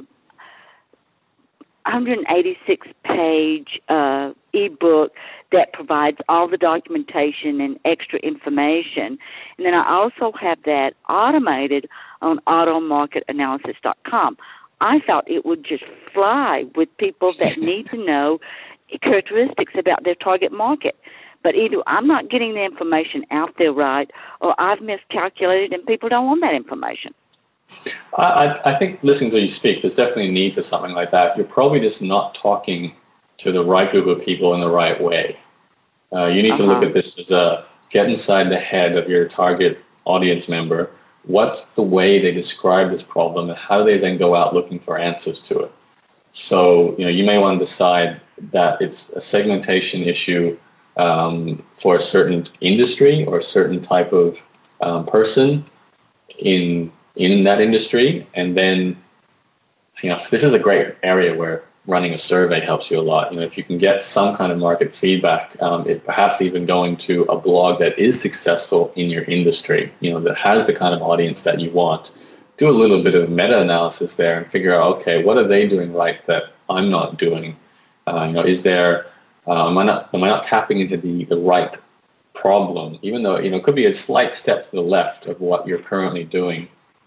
one hundred eighty-six page uh, ebook that provides all the documentation and extra information. And then I also have that automated on auto market analysis dot com. I thought it would just fly with people that need to know characteristics about their target market. But either I'm not getting the information out there right, or I've miscalculated and people don't want that information. I, I think listening to you speak, there's definitely a need for something like that. You're probably just not talking to the right group of people in the right way. Uh, you need uh-huh. to look at this as a get inside the head of your target audience member. What's the way they describe this problem, and how do they then go out looking for answers to it? So, you know, you may want to decide that it's a segmentation issue um, for a certain industry or a certain type of um, person in in that industry. And then, you know, this is a great area where running a survey helps you a lot. You know, if you can get some kind of market feedback, um, it, perhaps even going to a blog that is successful in your industry, you know, that has the kind of audience that you want. Do a little bit of meta-analysis there and figure out, okay, what are they doing right that I'm not doing? Uh, you know, is there, uh, am I not, am I not tapping into the, the right problem, even though, you know, it could be a slight step to the left of what you're currently doing.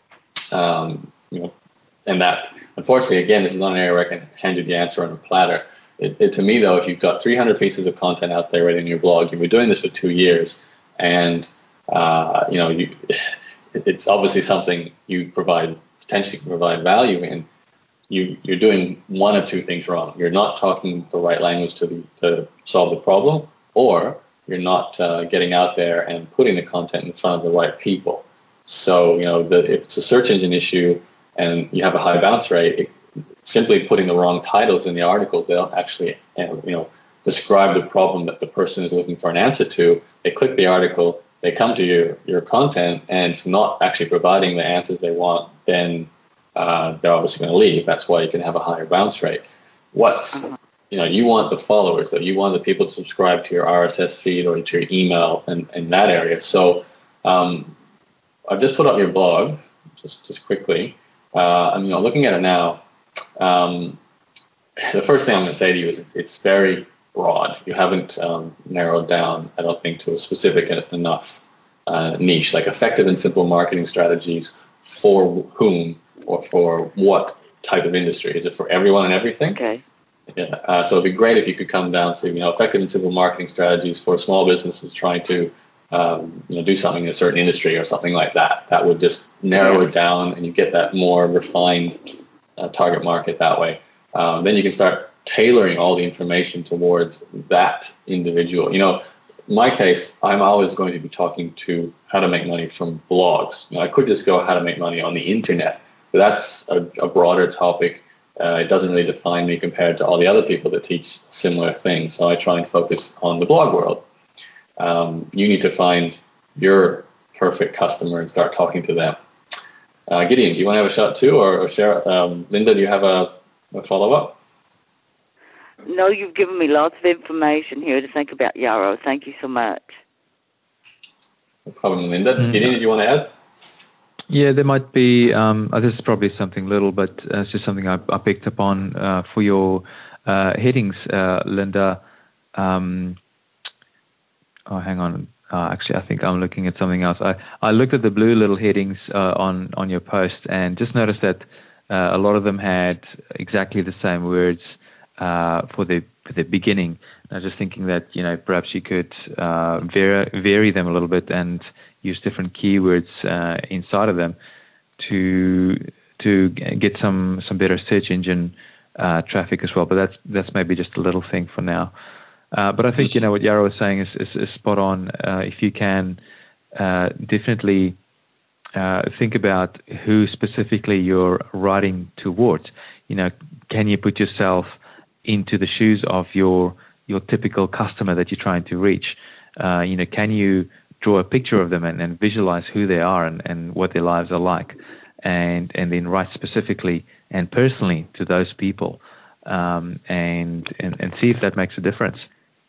Um, you know, and that, unfortunately, again, this is not an area where I can hand you the answer on a platter. It, it, to me, though, if you've got three hundred pieces of content out there right in your blog, you've been doing this for two years, and uh, you know, you, it's obviously something you provide, potentially can provide value in. You, you're doing one of two things wrong. You're not talking the right language to the, to solve the problem, or you're not uh, getting out there and putting the content in front of the right people. So, you know, the, if it's a search engine issue and you have a high bounce rate, it, simply putting the wrong titles in the articles, they don't actually, you know, describe the problem that the person is looking for an answer to. They click the article, they come to your, your content, and it's not actually providing the answers they want, then uh, they're obviously going to leave. That's why you can have a higher bounce rate. What's, you know, you want the followers, that you want the people to subscribe to your R S S feed or to your email and in that area. So um, I've just put up your blog, just just quickly. Uh, I'm, you know, looking at it now. Um, the first thing I'm going to say to you is it's, it's very broad. You haven't um, narrowed down, I don't think, to a specific enough uh, niche, like effective and simple marketing strategies for whom or for what type of industry. Is it for everyone and everything? Okay. Yeah. Uh, so it'd be great if you could come down to, you know, effective and simple marketing strategies for small businesses trying to, um, you know, do something in a certain industry or something like that. That would just narrow it down, and you get that more refined uh, target market that way. Um, then you can start tailoring all the information towards that individual. You know, in my case, I'm always going to be talking to how to make money from blogs. You know, I could just go how to make money on the internet, but that's a, a broader topic. Uh, it doesn't really define me compared to all the other people that teach similar things. So I try and focus on the blog world. Um, you need to find your perfect customer and start talking to them. Uh, Gideon, do you want to have a shot too, or, or share? Um, Linda, do you have a, a follow-up? No, you've given me lots of information here to think about, Yaro. Thank you so much. No problem, Linda. Mm. Gideon, did you want to add? Yeah, there might be, um, uh, this is probably something little, but uh, it's just something I, I picked up on uh, for your uh, headings, uh, Linda. Um, oh, hang on. Uh, actually, I think I'm looking at something else. I, I looked at the blue little headings uh, on, on your post and just noticed that uh, a lot of them had exactly the same words uh, for the for the beginning. I was just thinking that, you know, perhaps you could uh, vary, vary them a little bit and use different keywords uh, inside of them to to get some some better search engine uh, traffic as well. But that's that's maybe just a little thing for now. Uh, but I think, you know, what Yaro was saying is is, is spot on. Uh, if you can uh, definitely uh, think about who specifically you're writing towards. You know, can you put yourself into the shoes of your your typical customer that you're trying to reach? Uh, you know, can you draw a picture of them and, and visualize who they are and, and what their lives are like, and and then write specifically and personally to those people, um, and, and and see if that makes a difference.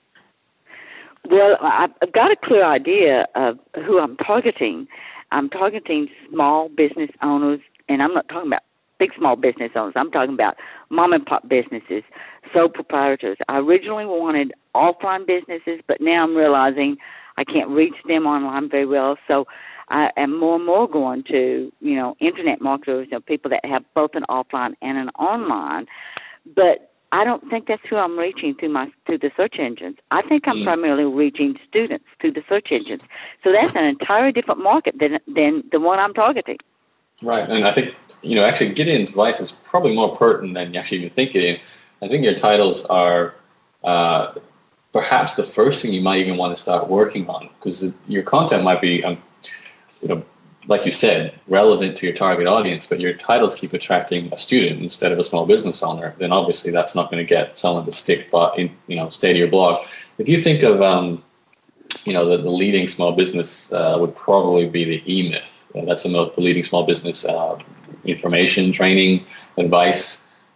Well, I've got a clear idea of who I'm targeting. I'm targeting small business owners, and I'm not talking about big small business owners. I'm talking about mom and pop businesses, sole proprietors. I originally wanted offline businesses, but now I'm realizing I can't reach them online very well. So I am more and more going to, you know, internet marketers, you know, people that have both an offline and an online. But I don't think that's who I'm reaching through my through the search engines. I think I'm mm. primarily reaching students through the search engines. So that's an entirely different market than than the one I'm targeting. Right, and I think, you know, actually Gideon's advice is probably more pertinent than you actually even think, Gideon. I think your titles are uh, perhaps the first thing you might even want to start working on, because your content might be, um, you know, like you said, relevant to your target audience, but your titles keep attracting a student instead of a small business owner, then obviously that's not going to get someone to stick, but in, you know, stay to your blog. If you think of, um, you know, the, the leading small business uh, would probably be the E-Myth. Uh, that's the, most, the leading small business uh, information, training, advice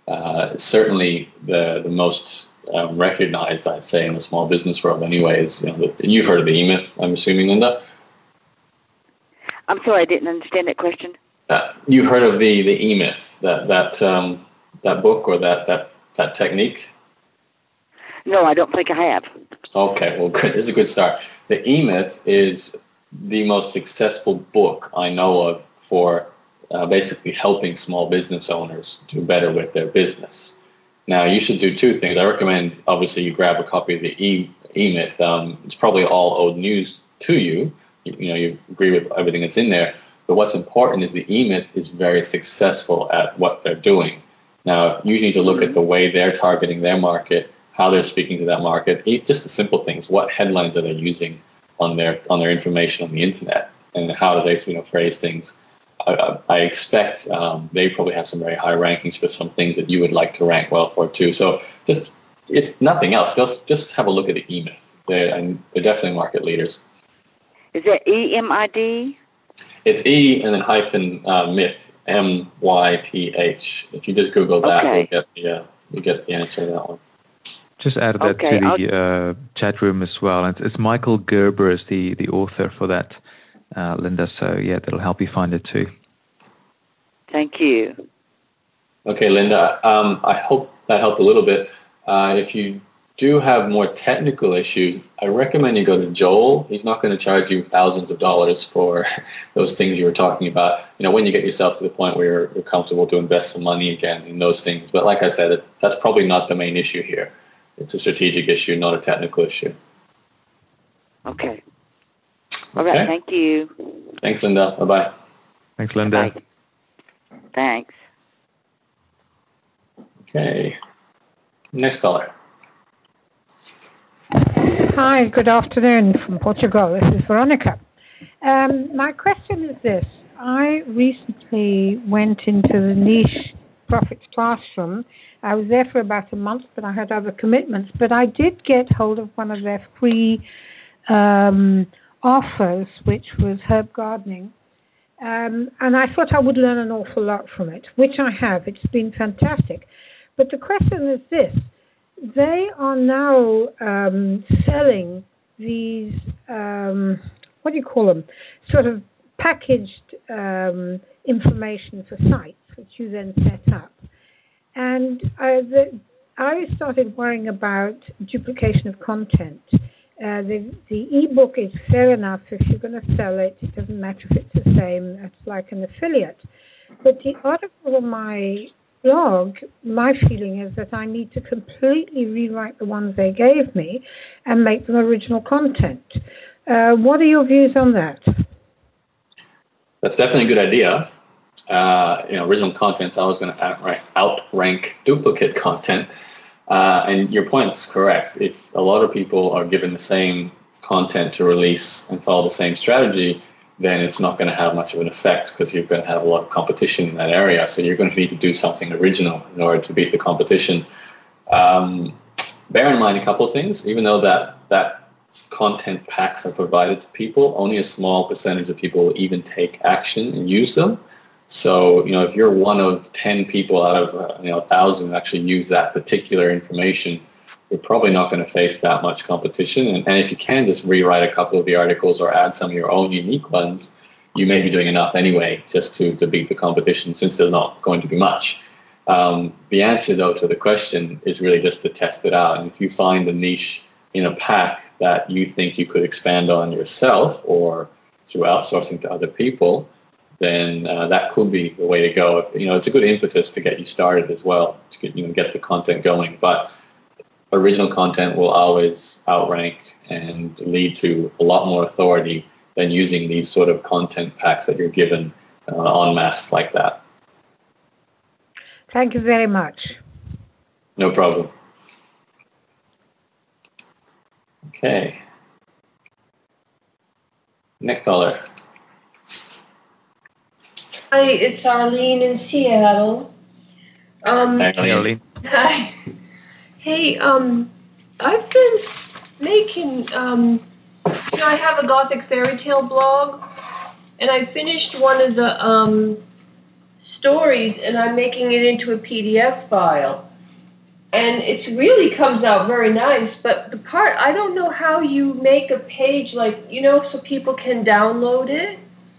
uh, certainly the the most um, recognized, I'd say, in the small business world anyways. You know, the, you've heard of the E-Myth, I'm assuming, Linda? I'm sorry, I didn't understand that question. Uh, you've heard of the, the E-Myth, that that um, that book or that, that, that technique? No, I don't think I have. Okay, well, good. This is a good start. The E-Myth is the most successful book I know of for uh, basically helping small business owners do better with their business. Now, you should do two things. I recommend, obviously, you grab a copy of the E- E-Myth. Um, it's probably all old news to you. you. You know, you agree with everything that's in there. But what's important is the E-Myth is very successful at what they're doing. Now, you need to look at the way they're targeting their market, how they're speaking to that market, just the simple things. What headlines are they using on their on their information on the internet, and how do they, you know, phrase things? I, I expect um, they probably have some very high rankings for some things that you would like to rank well for too. So just if nothing else, just just have a look at the E-Myth. They're, and they're definitely market leaders. Is that E M I D? It's E and then hyphen uh, myth, M Y T H. If you just Google that, Okay. you'll get the uh, you get the answer to that one. Just added that Okay, to the uh, chat room as well. It's, it's Michael Gerber is the, the author for that, uh, Linda. So, yeah, that'll help you find it too. Thank you. Okay, Linda, um, I hope that helped a little bit. Uh, if you do have more technical issues, I recommend you go to Joel. He's not going to charge you thousands of dollars for those things you were talking about. You know, when you get yourself to the point where you're, you're comfortable to invest some money again in those things. But like I said, that's probably not the main issue here. It's a strategic issue, not a technical issue. Okay. All right. Okay. Thank you. Thanks, Linda. Bye-bye. Thanks, Linda. Bye. Thanks. Okay. Next caller. Hi, good afternoon from Portugal. This is Veronica. Um, my question is this. I recently went into the niche Profits Classroom. I was there for about a month, but I had other commitments. But I did get hold of one of their free um, offers, which was herb gardening. Um, and I thought I would learn an awful lot from it, which I have. It's been fantastic. But the question is this. They are now um, selling these, um, what do you call them, sort of packaged um, information for sites, which you then set up. And uh, the, I started worrying about duplication of content. Uh, the, the e-book is fair enough. If you're going to sell it, it doesn't matter if it's the same. It's like an affiliate. But the article on my blog, my feeling is that I need to completely rewrite the ones they gave me and make them original content. Uh, what are your views on that? That's definitely a good idea. Uh, you know, original content's always going to outrank, outrank duplicate content. Uh, and your point is correct. If a lot of people are given the same content to release and follow the same strategy, then it's not going to have much of an effect because you're going to have a lot of competition in that area. So you're going to need to do something original in order to beat the competition. Um, bear in mind a couple of things. Even though that, that content packs are provided to people, only a small percentage of people will even take action and use them. So, you know, if you're one of ten people out of, uh, you know, a thousand who actually use that particular information, you're probably not going to face that much competition. And, and if you can just rewrite a couple of the articles or add some of your own unique ones, you may be doing enough anyway just to, to beat the competition, since there's not going to be much. Um, the answer, though, to the question is really just to test it out. And if you find a niche in a pack that you think you could expand on yourself or through outsourcing to other people, then uh, that could be the way to go. You know, it's a good impetus to get you started as well, to get, you know, get the content going. But original content will always outrank and lead to a lot more authority than using these sort of content packs that you're given uh, en masse like that. Thank you very much. No problem. Okay. Next caller. Hi, it's Arlene in Seattle. Um, Hi, Arlene. Hi. Hey, um, I've been making, um, you know, I have a Gothic fairy tale blog, and I finished one of the um, stories, and I'm making it into a P D F file. And it really comes out very nice, but the part, I don't know how you make a page, like, you know, so people can download it.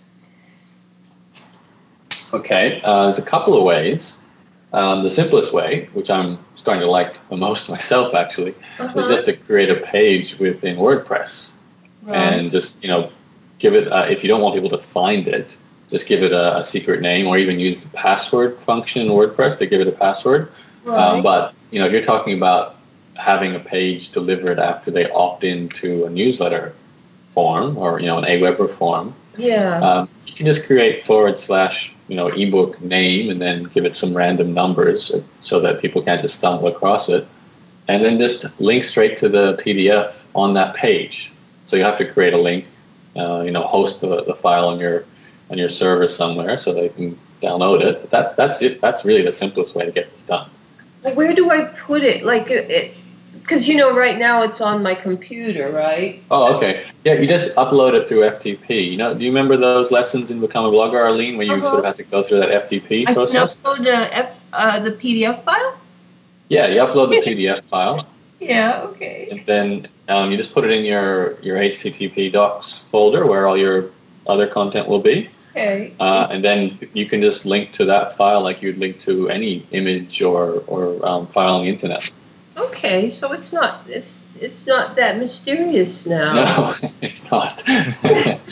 Okay, uh, there's a couple of ways. Um, the simplest way, which I'm starting to like the most myself, actually, uh-huh. is just to create a page within WordPress. Right. And just, you know, give it, uh, if you don't want people to find it, just give it a, a secret name, or even use the password function in WordPress to give it a password. Right. Um, but, you know, if you're talking about having a page delivered after they opt into a newsletter form, or, you know, an Aweber form, yeah, um, you can just create forward slash, you know, ebook name, and then give it some random numbers so that people can't just stumble across it, and then just link straight to the P D F on that page. So you have to create a link, uh, you know, host the, the file on your on your server somewhere so they can download it. But that's that's it. That's really the simplest way to get this done. Where do I put it? Like, it, because, you know, right now it's on my computer, right? Oh, okay. Yeah, you just upload it through F T P. You know, do you remember those lessons in Become a Blogger, Arlene, where you uh-huh. sort of have to go through that F T P I process? I can upload the, F, uh, the P D F file? Yeah, you upload the P D F file. Yeah, okay. And then um, you just put it in your, your H T T P docs folder where all your other content will be. Okay. Uh, and then you can just link to that file like you'd link to any image or, or um, file on the internet. Okay, so it's not it's it's not that mysterious now. No, it's not. I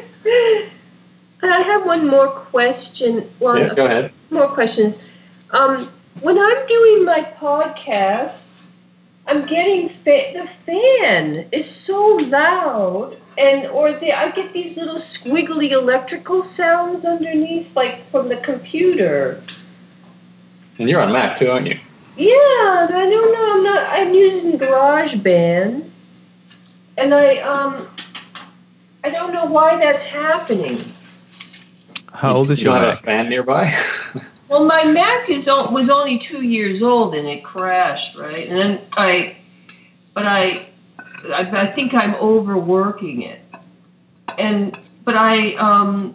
have one more question. Well, yeah, go ahead. More questions. Um, when I'm doing my podcast, I'm getting fa- the fan is so loud, and or the, I get these little squiggly electrical sounds underneath, like from the computer. And you're on Mac too, aren't you? Yeah, I don't know. I'm not. I'm using GarageBand, and I um, I don't know why that's happening. How old is you your Mac? Mac? Have a fan nearby? Well, my Mac is was only two years old, and it crashed, right? And then I, but I, I, I think I'm overworking it, and but I um,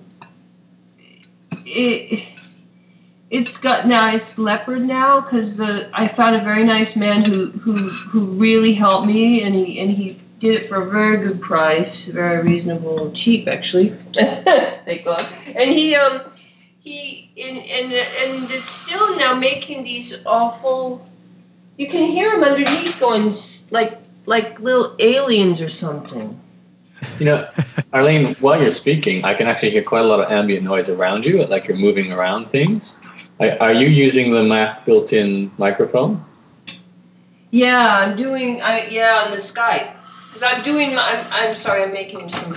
it. It's got nice leopard now because the I found a very nice man who, who who really helped me, and he and he did it for a very good price, very reasonable, cheap actually. Thank God. And he um he and and and is still now making these awful. You can hear him underneath going like like little aliens or something. You know, Arlene, while you're speaking, I can actually hear quite a lot of ambient noise around you, like you're moving around things. Are you using the Mac built-in microphone? Yeah, I'm doing. I yeah, on the Skype because I'm doing. My, I'm, I'm sorry, I'm making some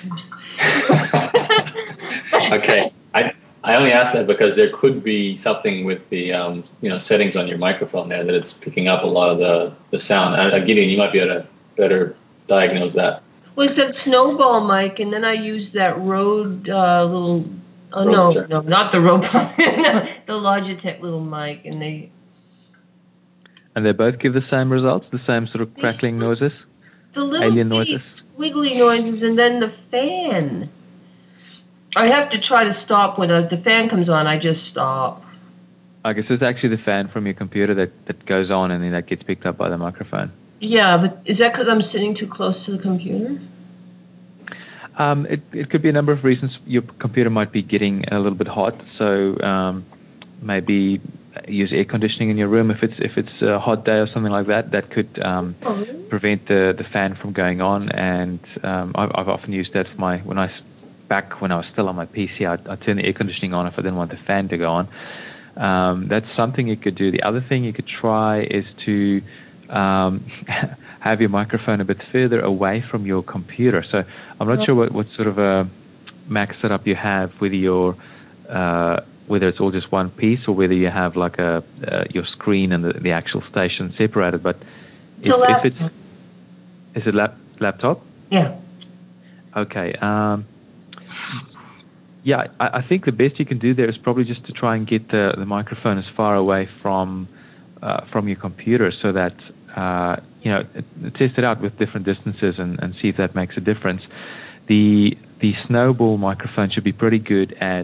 breakfast. Okay, I I only asked that because there could be something with the um you know settings on your microphone there that it's picking up a lot of the the sound. Uh, Gideon, you might be able to better diagnose that. Well, it's that Snowball mic, and then I use that Rode uh, little. Oh, no, no, not the robot. The Logitech little mic, and they... And they both give the same results, the same sort of crackling noises? The little alien noises? Squiggly noises, and then the fan. I have to try to stop when the fan comes on, I just stop. I guess it's actually the fan from your computer that, that goes on, and then that gets picked up by the microphone. Yeah, but is that because I'm sitting too close to the computer? Um, it, it could be a number of reasons. Your computer might be getting a little bit hot, so um, maybe use air conditioning in your room if it's if it's a hot day or something like that. That could um, oh, really? prevent the, the fan from going on. And um, I've, I've often used that for my when I back when I was still on my P C. I'd, I'd turn the air conditioning on if I didn't want the fan to go on. Um, that's something you could do. The other thing you could try is to um, have your microphone a bit further away from your computer. So I'm not sure what, what sort of a Mac setup you have, whether you're, uh, whether it's all just one piece or whether you have like a uh, your screen and the, the actual station separated. But if, if it's, is it lap, laptop? Yeah. Okay. Um, yeah, I, I think the best you can do there is probably just to try and get the, the microphone as far away from Uh, from your computer so that, uh, you know, test it out with different distances and, and see if that makes a difference. The the Snowball microphone should be pretty good at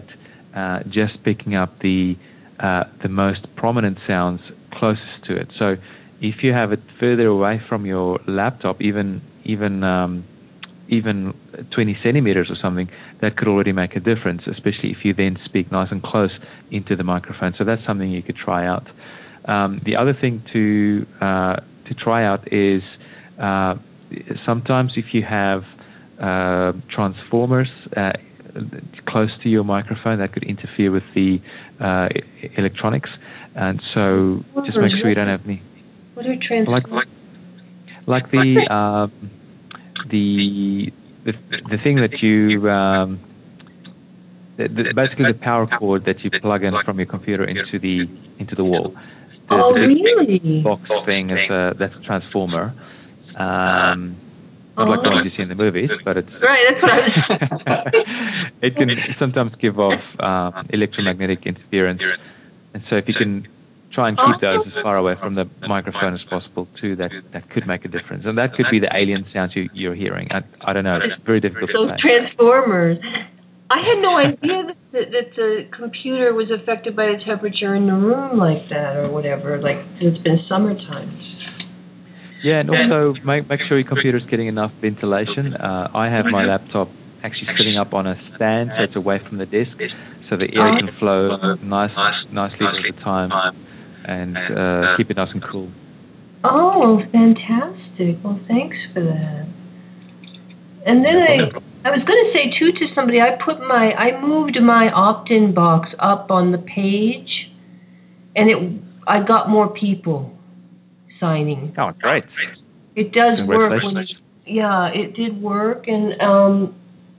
uh, just picking up the uh, the most prominent sounds closest to it. So if you have it further away from your laptop, even even um, even twenty centimeters or something, that could already make a difference, especially if you then speak nice and close into the microphone. So that's something you could try out. Um, the other thing to uh, to try out is uh, sometimes if you have uh, transformers uh, close to your microphone, that could interfere with the uh, electronics, and so just make sure you don't have any. What are transformers? Like, like the um, the the the thing that you um, the, the, basically the power cord that you plug in from your computer into the into the wall. The, oh, the big really? box thing is a, that's a transformer. Um, not like the ones you see in the movies, but it's right. That's what I was. It can sometimes give off um, electromagnetic interference, and so if you can try and keep those as far away from the microphone as possible too, that that could make a difference, and that could be the alien sounds you, you're hearing. I, I don't know. It's very difficult to Those say. transformers. I had no idea that, that, that the computer was affected by the temperature in the room like that, or whatever. Like it's been summertime. Yeah, and also make make sure your computer's getting enough ventilation. Uh, I have my laptop actually sitting up on a stand, so it's away from the desk, so the air can flow nice, nicely all the time, and uh, keep it nice and cool. Oh, fantastic! Well, thanks for that. And then I, I was going to say too to somebody, I put my, I moved my opt-in box up on the page, and it, I got more people signing. Oh, great! It does work. When you, yeah, it did work, and um,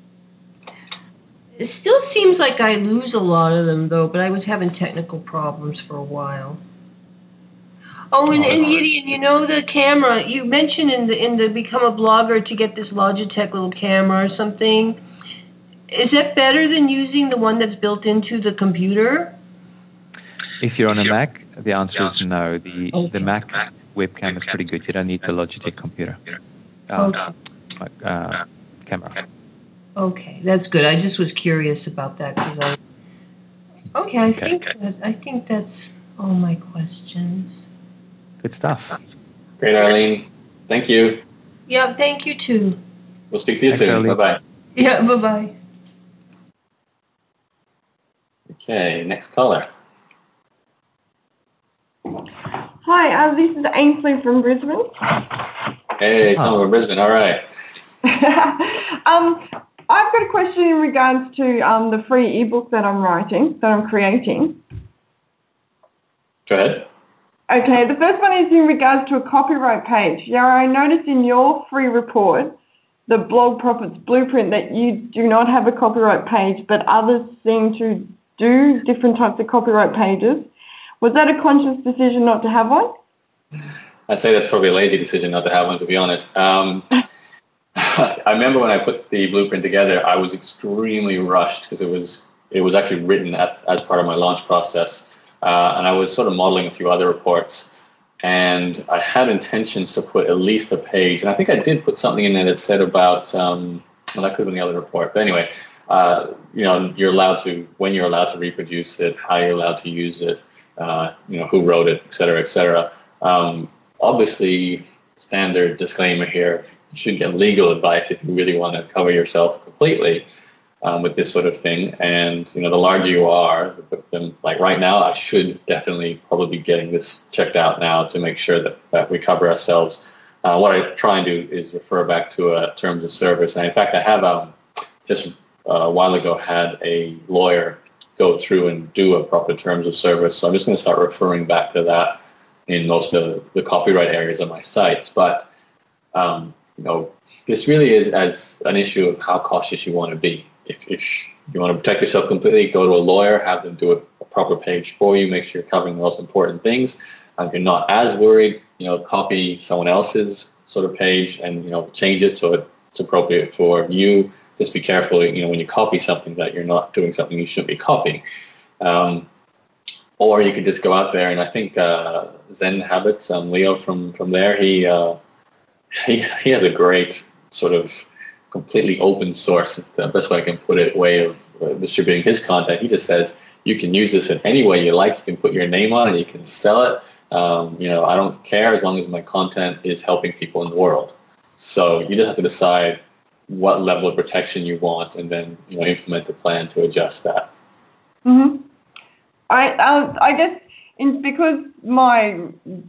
it still seems like I lose a lot of them though. But I was having technical problems for a while. Oh, and, and Gideon, you know the camera you mentioned in the in the Become a Blogger to get this Logitech little camera or something. Is that better than using the one that's built into the computer? If you're on a Mac, the answer is no. The okay. the Mac webcam is pretty good. You don't need the Logitech computer. Uh, okay. Uh, camera. Okay, that's good. I just was curious about that because I. Okay, I okay. think that I think that's all my questions. Good stuff. Great, Arlene. Thank you. Yeah, thank you too. We'll speak to you Thanks, soon. Bye bye. Yeah, bye bye. Okay, next caller. Hi, uh, this is Ainsley from Brisbane. Hey, Tom from Brisbane. All right. um, I've got a question in regards to um, the free ebook that I'm writing, that I'm creating. Go ahead. Okay, the first one is in regards to a copyright page. Yeah, I noticed in your free report, the Blog Profits Blueprint, that you do not have a copyright page, but others seem to do different types of copyright pages. Was that a conscious decision not to have one? I'd say that's probably a lazy decision not to have one, to be honest. Um, I remember when I put the blueprint together, I was extremely rushed because it was it was actually written at, as part of my launch process. Uh, and I was sort of modeling a few other reports, and I had intentions to put at least a page. And I think I did put something in there that said about, um, well, that could have been the other report. But anyway, uh, you know, you're allowed to, when you're allowed to reproduce it, how you're allowed to use it, uh, you know, who wrote it, et cetera, et cetera. Um, obviously, standard disclaimer here, you shouldn't get legal advice if you really want to cover yourself completely. Um, with this sort of thing, and you know, the larger you are, the, like right now, I should definitely probably be getting this checked out now to make sure that, that we cover ourselves. Uh, what I try and do is refer back to uh, terms of service, and in fact, I have um, just uh, a while ago had a lawyer go through and do a proper terms of service. So I'm just going to start referring back to that in most of the copyright areas of my sites, but. Um, you know, this really is as an issue of how cautious you want to be. If, if you want to protect yourself completely, go to a lawyer, have them do a, a proper page for you, make sure you're covering the most important things. Uh, if you're not as worried, you know, copy someone else's sort of page and, you know, change it so it's appropriate for you. Just be careful, you know, when you copy something that you're not doing something you shouldn't be copying. Um, or you could just go out there, and I think uh, Zen Habits, um, Leo from, from there, he... Uh, He he has a great sort of completely open source, the best way I can put it, way of uh, distributing his content. He just says, you can use this in any way you like. You can put your name on it. You can sell it. Um, you know, I don't care as long as my content is helping people in the world. So you just have to decide what level of protection you want, and then you know implement a plan to adjust that. Mm-hmm. I uh, I guess it's because my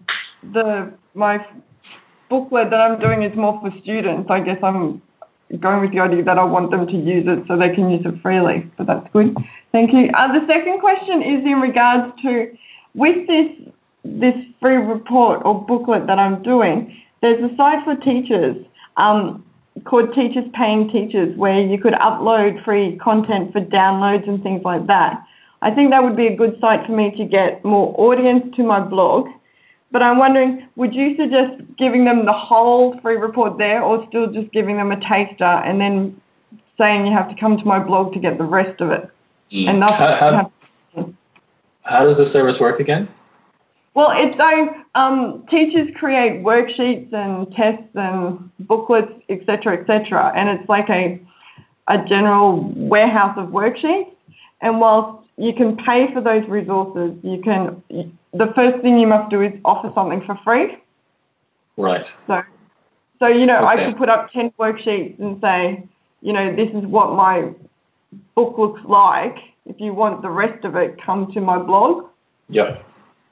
the my booklet that I'm doing is more for students. I guess I'm going with the idea that I want them to use it so they can use it freely. So that's good. Thank you. Uh, the second question is in regards to with this this free report or booklet that I'm doing. There's a site for teachers um, called Teachers Paying Teachers, where you could upload free content for downloads and things like that. I think that would be a good site for me to get more audience to my blog. But I'm wondering, would you suggest giving them the whole free report there, or still just giving them a taster and then saying you have to come to my blog to get the rest of it? Mm. And nothing how, how, have- how does the service work again? Well, it's so um, teachers create worksheets and tests and booklets, et cetera, et cetera, and it's like a a general warehouse of worksheets. And whilst you can pay for those resources, you can. The first thing you must do is offer something for free. Right. So, so you know, okay. I could put up ten worksheets and say, you know, this is what my book looks like. If you want the rest of it, come to my blog. Yep.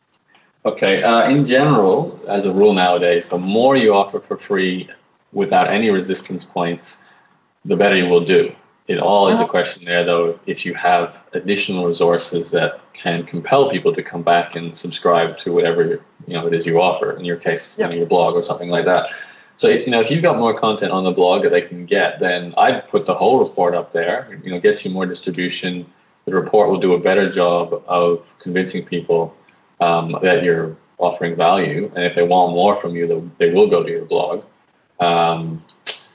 Okay. Uh, in general, as a rule nowadays, the more you offer for free without any resistance points, the better you will do. It all is a question there, though, if you have additional resources that can compel people to come back and subscribe to whatever you know it is you offer. In your case, yep. you know, your blog or something like that. So, you know, if you've got more content on the blog that they can get, then I'd put the whole report up there. You know, get you more distribution. The report will do a better job of convincing people um, that you're offering value, and if they want more from you, they will go to your blog. Um,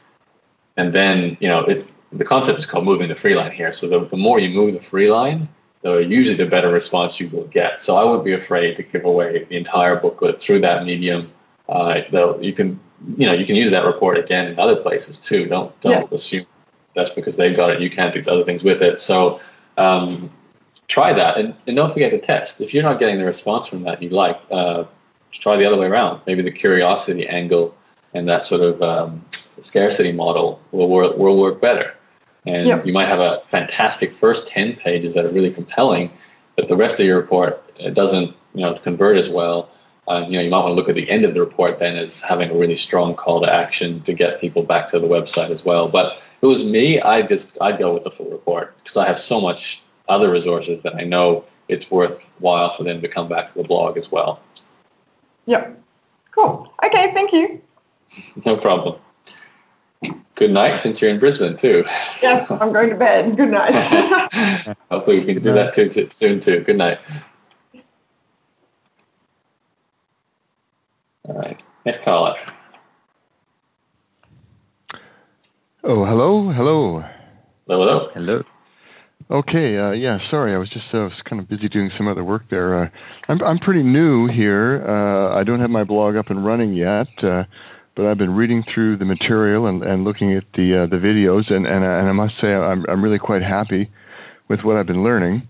and then, you know, it. The concept is called moving the free line here. So the, the more you move the free line, the usually the better response you will get. So I wouldn't be afraid to give away the entire booklet through that medium. Uh, though you can, you know, you can use that report again in other places too. Don't don't yeah. assume that's because they've got it. You can't do other things with it. So um, try that, and, and don't forget to test. If you're not getting the response from that you like, uh, try the other way around. Maybe the curiosity angle and that sort of um, scarcity model will work, will work better. And yep. you might have a fantastic first ten pages that are really compelling, but the rest of your report it doesn't, you know, convert as well. Uh, you know, you might want to look at the end of the report then as having a really strong call to action to get people back to the website as well. But if it was me, I just I'd go with the full report because I have so much other resources that I know it's worthwhile for them to come back to the blog as well. Yep. Cool. Okay. Thank you. No problem. Good night, since you're in Brisbane too. Yes, I'm going to bed. Good night. Hopefully we can do that too, too soon too. Good night. All right. Next caller. Oh, hello, hello. Hello, hello. Hello. Okay, uh, yeah, sorry, I was just uh, was kind of busy doing some other work there. Uh, I'm I'm pretty new here. Uh, I don't have my blog up and running yet. Uh, But I've been reading through the material and, and looking at the uh, the videos, and, and and I must say I'm I'm really quite happy with what I've been learning.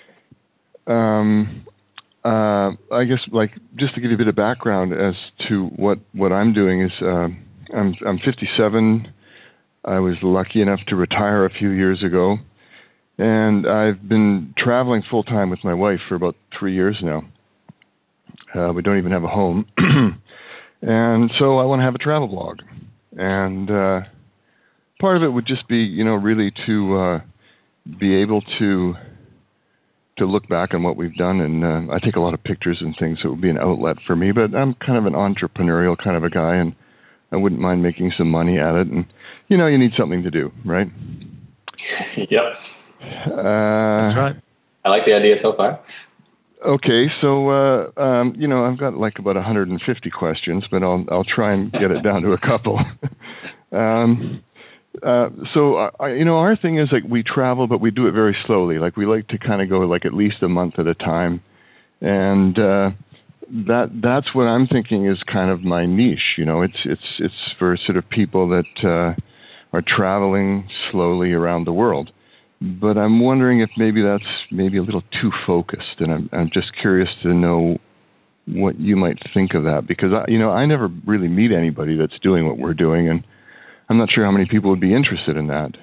Um, uh, I guess like just to give you a bit of background as to what, what I'm doing is uh, I'm I'm fifty-seven. I was lucky enough to retire a few years ago, and I've been traveling full time with my wife for about three years now. Uh, we don't even have a home. And so I want to have a travel blog. And uh, part of it would just be, you know, really to uh, be able to to look back on what we've done. And uh, I take a lot of pictures and things, so it would be an outlet for me. But I'm kind of an entrepreneurial kind of a guy, and I wouldn't mind making some money at it. And, you know, you need something to do, right? Yep. Uh, That's right. I like the idea so far. Okay, so uh, um, you know, I've got like about one hundred fifty questions, but I'll I'll try and get it down to a couple. um, uh, so uh, you know, our thing is like we travel, but we do it very slowly. Like we like to kind of go like at least a month at a time, and uh, that that's what I'm thinking is kind of my niche. You know, it's it's it's for sort of people that uh, are traveling slowly around the world. But I'm wondering if maybe that's maybe a little too focused, and I'm I'm just curious to know what you might think of that, because I, you know I never really meet anybody that's doing what we're doing, and I'm not sure how many people would be interested in that.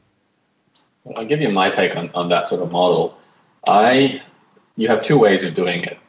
Well, I'll give you my take on, on that sort of model. I you have two ways of doing it.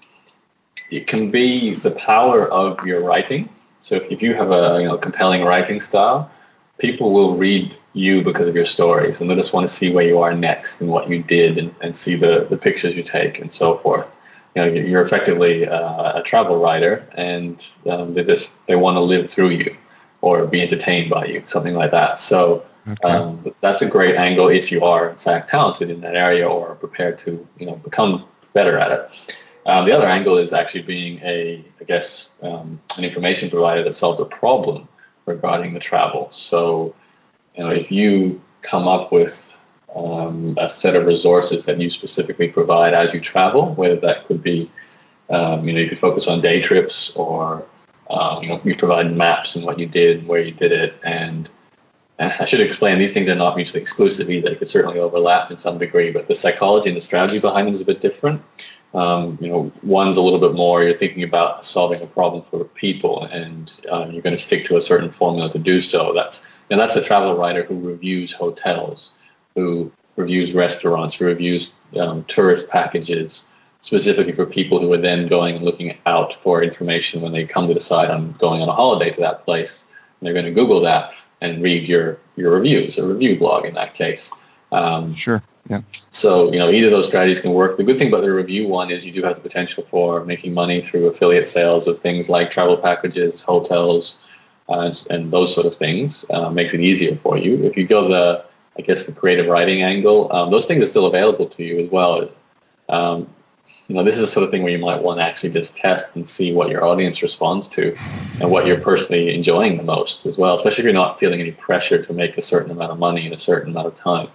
It can be the power of your writing. So if, if you have a you know compelling writing style, people will read you because of your stories, and they just want to see where you are next and what you did, and, and see the, the pictures you take and so forth. You know, you're effectively uh, a travel writer, and um, they just they want to live through you or be entertained by you, something like that. So okay. um, that's a great angle if you are in fact talented in that area or are prepared to you know become better at it. Um, the other angle is actually being a, I guess, um, an information provider that solves a problem regarding the travel. So, you know, if you come up with um, a set of resources that you specifically provide as you travel, whether that could be, um, you know, you could focus on day trips, or, um, you know, you provide maps and what you did, where you did it. And, and I should explain, these things are not mutually exclusive either. They could certainly overlap in some degree, but the psychology and the strategy behind them is a bit different. Um, you know, one's a little bit more, you're thinking about solving a problem for people, and um, you're going to stick to a certain formula to do so. That's and that's a travel writer who reviews hotels, who reviews restaurants, who reviews um, tourist packages, specifically for people who are then going and looking out for information when they come to decide on going on a holiday to that place. And they're going to Google that and read your, your reviews, a review blog in that case. Um, sure. Yeah. So, you know, either of those strategies can work. The good thing about the review one is you do have the potential for making money through affiliate sales of things like travel packages, hotels, uh, and those sort of things. Uh, makes it easier for you. If you go the, I guess, the creative writing angle, um, those things are still available to you as well. Um, you know, this is the sort of thing where you might want to actually just test and see what your audience responds to and what you're personally enjoying the most as well, especially if you're not feeling any pressure to make a certain amount of money in a certain amount of time.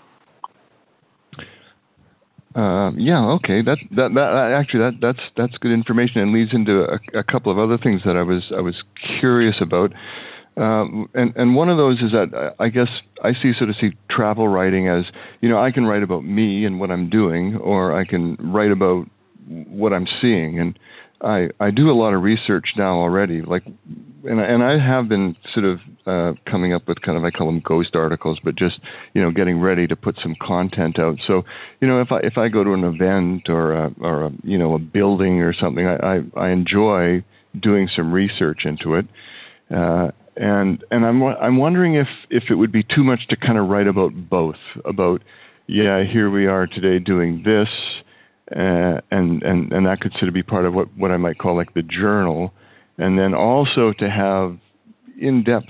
Uh, yeah, okay. That, that that actually that that's that's good information, and leads into a, a couple of other things that I was I was curious about. Um, and and one of those is that I guess I see sort of see travel writing as, you know, I can write about me and what I'm doing, or I can write about what I'm seeing, and I I do a lot of research now already, like, and and I have been sort of uh, coming up with kind of, I call them ghost articles, but just, you know, getting ready to put some content out. So, you know, if I if I go to an event or a, or a, you know, a building or something, I I, I enjoy doing some research into it. Uh, and and I'm I'm wondering if, if it would be too much to kind of write about both, about, yeah, here we are today doing this, uh, and and and that could sort of be part of what, what I might call like the journal, and then also to have in-depth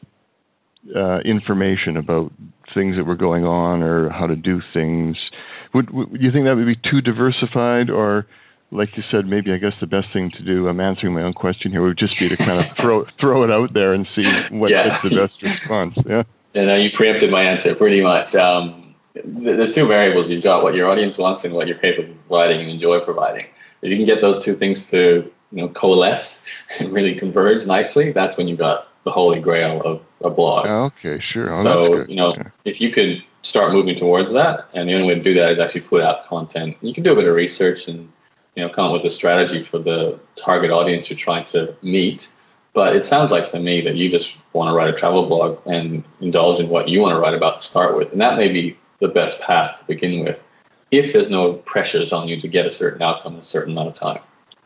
uh, information about things that were going on or how to do things. Would, would you think that would be too diversified, or, like you said, maybe I guess the best thing to do, I'm answering my own question here, would just be to kind of throw throw it out there and see what yeah. gets the best response. Yeah. And uh, you preempted my answer pretty much. Um, there's two variables you've got: what your audience wants and what you're capable of providing and enjoy providing. If you can get those two things to, you know, coalesce and really converge nicely, that's when you've got the holy grail of a blog. Okay, sure. Oh, so, that's good. you know, yeah. if you could start moving towards that, and the only way to do that is actually put out content. You can do a bit of research and, you know, come up with a strategy for the target audience you're trying to meet. But it sounds like to me that you just want to write a travel blog and indulge in what you want to write about to start with. And that may be the best path to begin with, if there's no pressures on you to get a certain outcome in a certain amount of time.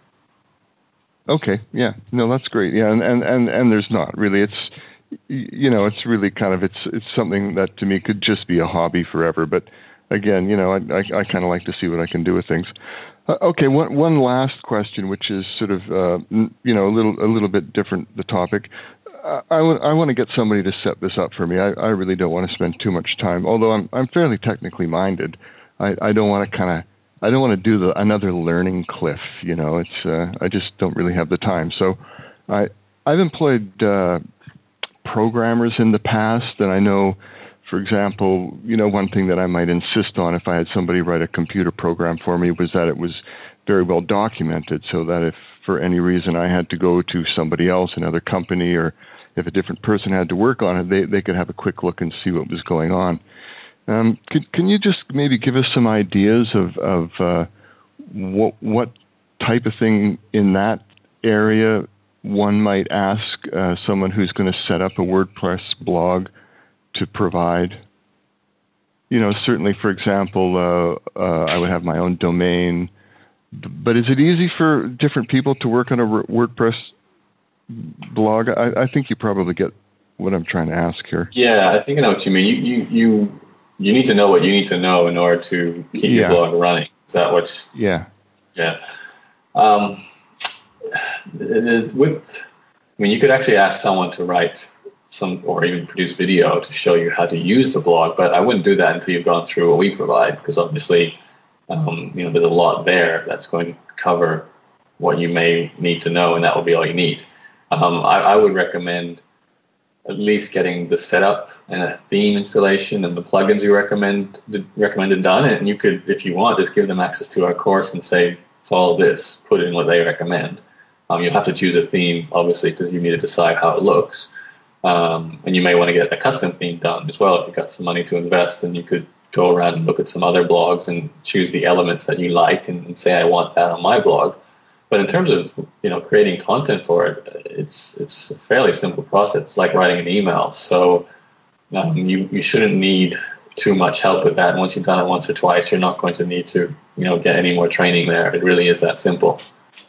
Okay, yeah. No, that's great. Yeah, and, and, and, and there's not really. It's, you know, it's really kind of, it's it's something that to me could just be a hobby forever. But again, you know, I I, I kind of like to see what I can do with things. Uh, okay, one one last question, which is sort of uh, you know a little a little bit different, the topic. Uh, I, w- I want to get somebody to set this up for me. I, I really don't want to spend too much time, although I'm I'm fairly technically minded. I, I don't want to kind of I don't want to do the another learning cliff. You know, it's uh, I just don't really have the time. So I I've employed uh, programmers in the past, and I know, for example, you know, one thing that I might insist on if I had somebody write a computer program for me was that it was very well documented, so that if for any reason I had to go to somebody else, another company, or if a different person had to work on it, they, they could have a quick look and see what was going on. Um, could, can you just maybe give us some ideas of, of uh, what, what type of thing in that area one might ask uh, someone who's going to set up a WordPress blog to provide? You know, certainly, for example, uh, uh, I would have my own domain, but is it easy for different people to work on a WordPress blog? I, I think you probably get what I'm trying to ask here. Yeah, I think I know what you mean. You you you, you need to know what you need to know in order to keep yeah. your blog running. Is that what? Yeah. Yeah. Um, with, I mean, you could actually ask someone to write some, or even produce video to show you how to use the blog, but I wouldn't do that until you've gone through what we provide, because obviously, um, you know, there's a lot there that's going to cover what you may need to know, and that will be all you need. Um, I, I would recommend at least getting the setup and a theme installation and the plugins you recommend recommended done, and you could, if you want, just give them access to our course and say, follow this, put in what they recommend. Um, you'll have to choose a theme, obviously, because you need to decide how it looks. Um, and you may want to get a custom theme done as well if you've got some money to invest, and you could go around and look at some other blogs and choose the elements that you like and, and say, I want that on my blog. But in terms of, you know, creating content for it, it's it's a fairly simple process. It's like writing an email. So um, you, you shouldn't need too much help with that. And once you've done it once or twice, you're not going to need to, you know, get any more training there. It really is that simple.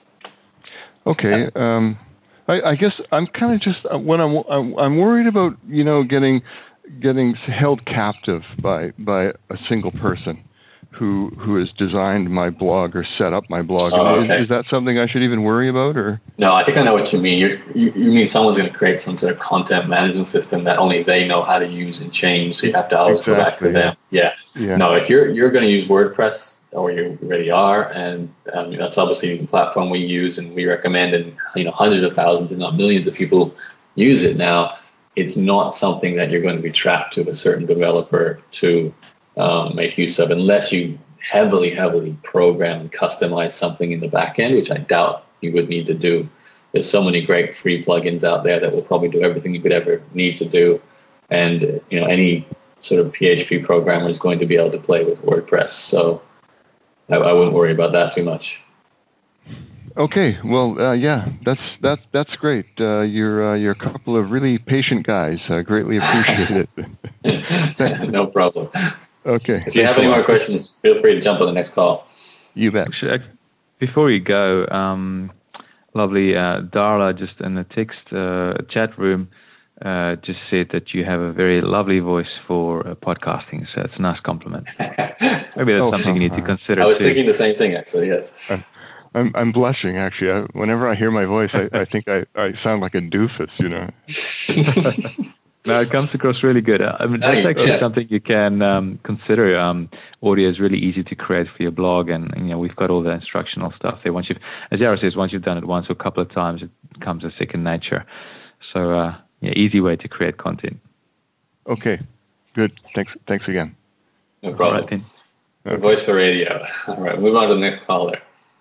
Okay. Um, I, I guess I'm kind of just when I'm, I'm I'm worried about, you know, getting getting held captive by by a single person who who has designed my blog or set up my blog. Oh, okay. is, is that something I should even worry about, or? No, I think I know what you mean. You're, you you mean someone's going to create some sort of content management system that only they know how to use and change, so you have to always exactly, go back to them. Yeah. yeah. No, if you're you're going to use WordPress, or you already are, and um, that's obviously the platform we use and we recommend, and you know hundreds of thousands, if not millions, of people use it now. It's not something that you're going to be trapped to a certain developer to um, make use of, unless you heavily, heavily program and customize something in the back end, which I doubt you would need to do. There's so many great free plugins out there that will probably do everything you could ever need to do, and you know any sort of P H P programmer is going to be able to play with WordPress. So I, I wouldn't worry about that too much. Okay, well, uh, yeah, that's that that's great. Uh, you're uh, you're a couple of really patient guys. I greatly appreciate it. No problem. Okay. If you have any more questions, feel free to jump on the next call. You bet. Actually, before you go, um, lovely uh, Darla, just in the text uh, chat room, uh, just said that you have a very lovely voice for uh, podcasting. So it's a nice compliment. Maybe that's oh, something you need to consider. I was too. thinking the same thing, actually. Yes. Uh, I'm I'm blushing actually. I, whenever I hear my voice, I, I think I, I sound like a doofus, you know. No, it comes across really good. I mean, that's actually yeah. something you can um, consider. Um, audio is really easy to create for your blog, and you know we've got all the instructional stuff there. Once you've, as Yara says, once you've done it once or a couple of times, it becomes a second nature. So, uh, yeah, easy way to create content. Okay, good. Thanks. Thanks again. No problem. All right, then. Okay. Voice for radio. All right, move on to the next caller.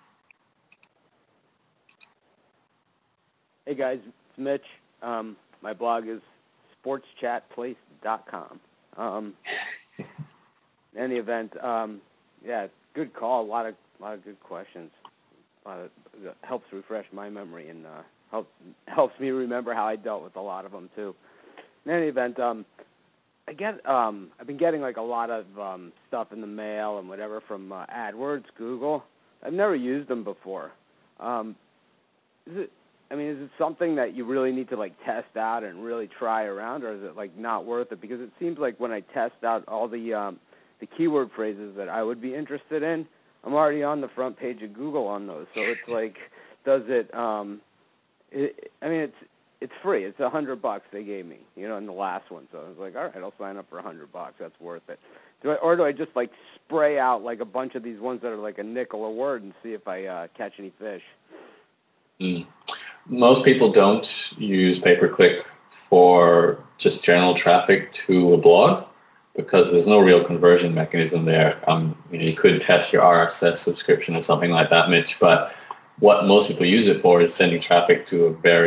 Hey guys, it's Mitch. Um, my blog is sports chat place dot com. Um, in any event, um, yeah, good call. A lot of a lot of good questions. A lot of, it helps refresh my memory and uh, helps helps me remember how I dealt with a lot of them too. In any event, um, I get um, I've been getting like a lot of um, stuff in the mail and whatever from uh, AdWords, Google. I've never used them before. Um, is it? I mean, is it something that you really need to, like, test out and really try around, or is it, like, not worth it? Because it seems like when I test out all the um, the keyword phrases that I would be interested in, I'm already on the front page of Google on those. So it's like, does it, um, it I mean, it's it's free. It's a hundred bucks they gave me, you know, in the last one. So I was like, all right, I'll sign up for a hundred bucks. That's worth it. Do I, or do I just, like, spray out, like, a bunch of these ones that are, like, a nickel a word and see if I uh, catch any fish? Mm. Most people don't use pay-per-click for just general traffic to a blog because there's no real conversion mechanism there. Um, you know, you could test your R S S subscription or something like that, Mitch, but what most people use it for is sending traffic to a very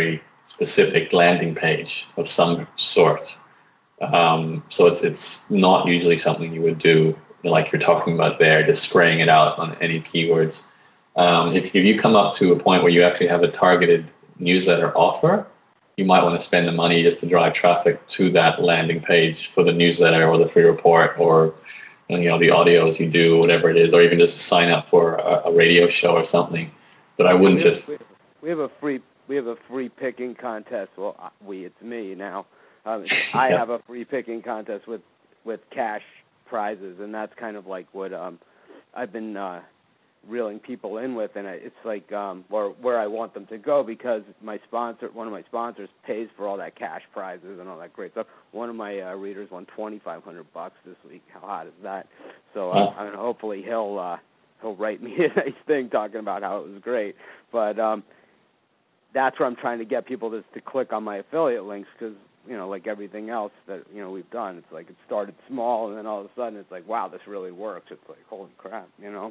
specific landing page of some sort. Um, so it's it's not usually something you would do like you're talking about there, just spraying it out on any keywords. Um, if, if you come up to a point where you actually have a targeted newsletter offer, you might want to spend the money just to drive traffic to that landing page for the newsletter or the free report or you know the audios you do, whatever it is, or even just sign up for a, a radio show or something. But I wouldn't we have, just. We have a free we have a free picking contest. Well, we it's me now. Um, I yeah. have a free picking contest with with cash prizes, and that's kind of like what um, I've been uh, reeling people in with, and it's like um, where where I want them to go because my sponsor, one of my sponsors, pays for all that cash prizes and all that great stuff. One of my uh, readers won twenty-five hundred bucks this week. How hot is that? So uh, I mean, hopefully he'll uh, he'll write me a nice thing talking about how it was great. But um, that's where I'm trying to get people to, to click on my affiliate links because, you know, like everything else that, you know, we've done, it's like it started small and then all of a sudden it's like, wow, this really works. It's like, holy crap, you know?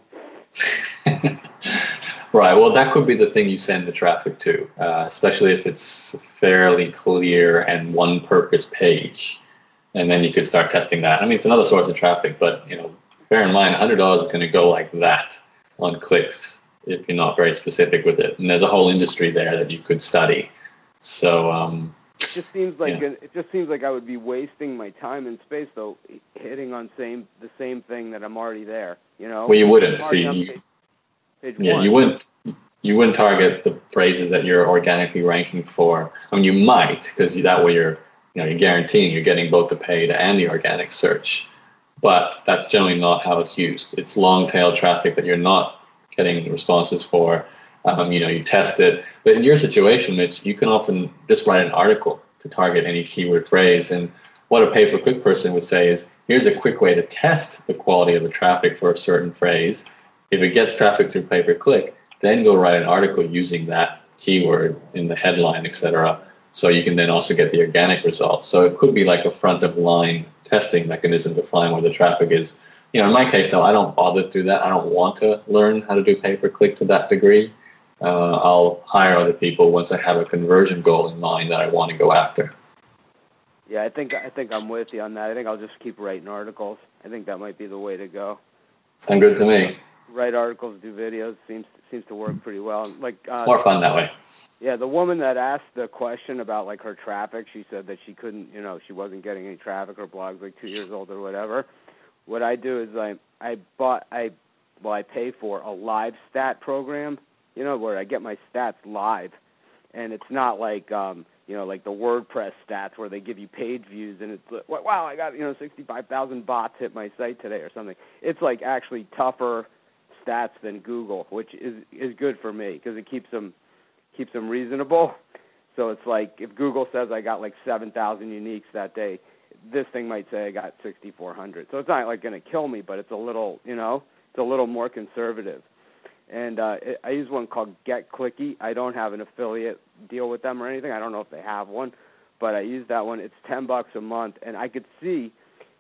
Right. Well, that could be the thing you send the traffic to, uh, especially if it's fairly clear and one purpose page. And then you could start testing that. I mean, it's another source of traffic, but, you know, bear in mind, one hundred dollars is going to go like that on clicks if you're not very specific with it. And there's a whole industry there that you could study. So, um, It just seems like yeah. it just seems like I would be wasting my time and space though, hitting on same the same thing that I'm already there. You know. Well, you wouldn't see. Page, You, page yeah, one. you wouldn't. You wouldn't target the phrases that you're organically ranking for. I mean, you might because that way you're, you know, you're guaranteeing you're getting both the paid and the organic search. But that's generally not how it's used. It's long tail traffic that you're not getting responses for. Um, you know, you test it. But in your situation, Mitch, you can often just write an article to target any keyword phrase. And what a pay-per-click person would say is, here's a quick way to test the quality of the traffic for a certain phrase. If it gets traffic through pay-per-click, then go write an article using that keyword in the headline, et cetera. So you can then also get the organic results. So it could be like a front of line testing mechanism to find where the traffic is. You know, in my case, though, I don't bother to do that. I don't want to learn how to do pay-per-click to that degree. Uh, I'll hire other people once I have a conversion goal in mind that I want to go after. Yeah, I think I think I'm with you on that. I think I'll just keep writing articles. I think that might be the way to go. Sound good to me. Write articles, do videos seems seems to work pretty well. Like uh, more fun that way. Yeah, the woman that asked the question about like her traffic, she said that she couldn't, you know, she wasn't getting any traffic. Her blog's like two years old or whatever. What I do is I I bought I well I pay for a live stat program, you know, where I get my stats live, and it's not like um you know like the WordPress stats where they give you page views and it's like, wow, I got you know sixty-five thousand bots hit my site today or something. It's like actually tougher stats than Google, which is is good for me because it keeps them keeps them reasonable. So it's like if Google says I got like seven thousand uniques that day, this thing might say I got sixty-four hundred. So it's not like going to kill me, but it's a little, you know, it's a little more conservative. And uh, it, I use one called Get Clicky. I don't have an affiliate deal with them or anything. I don't know if they have one, but I use that one. It's ten bucks a month, and I could see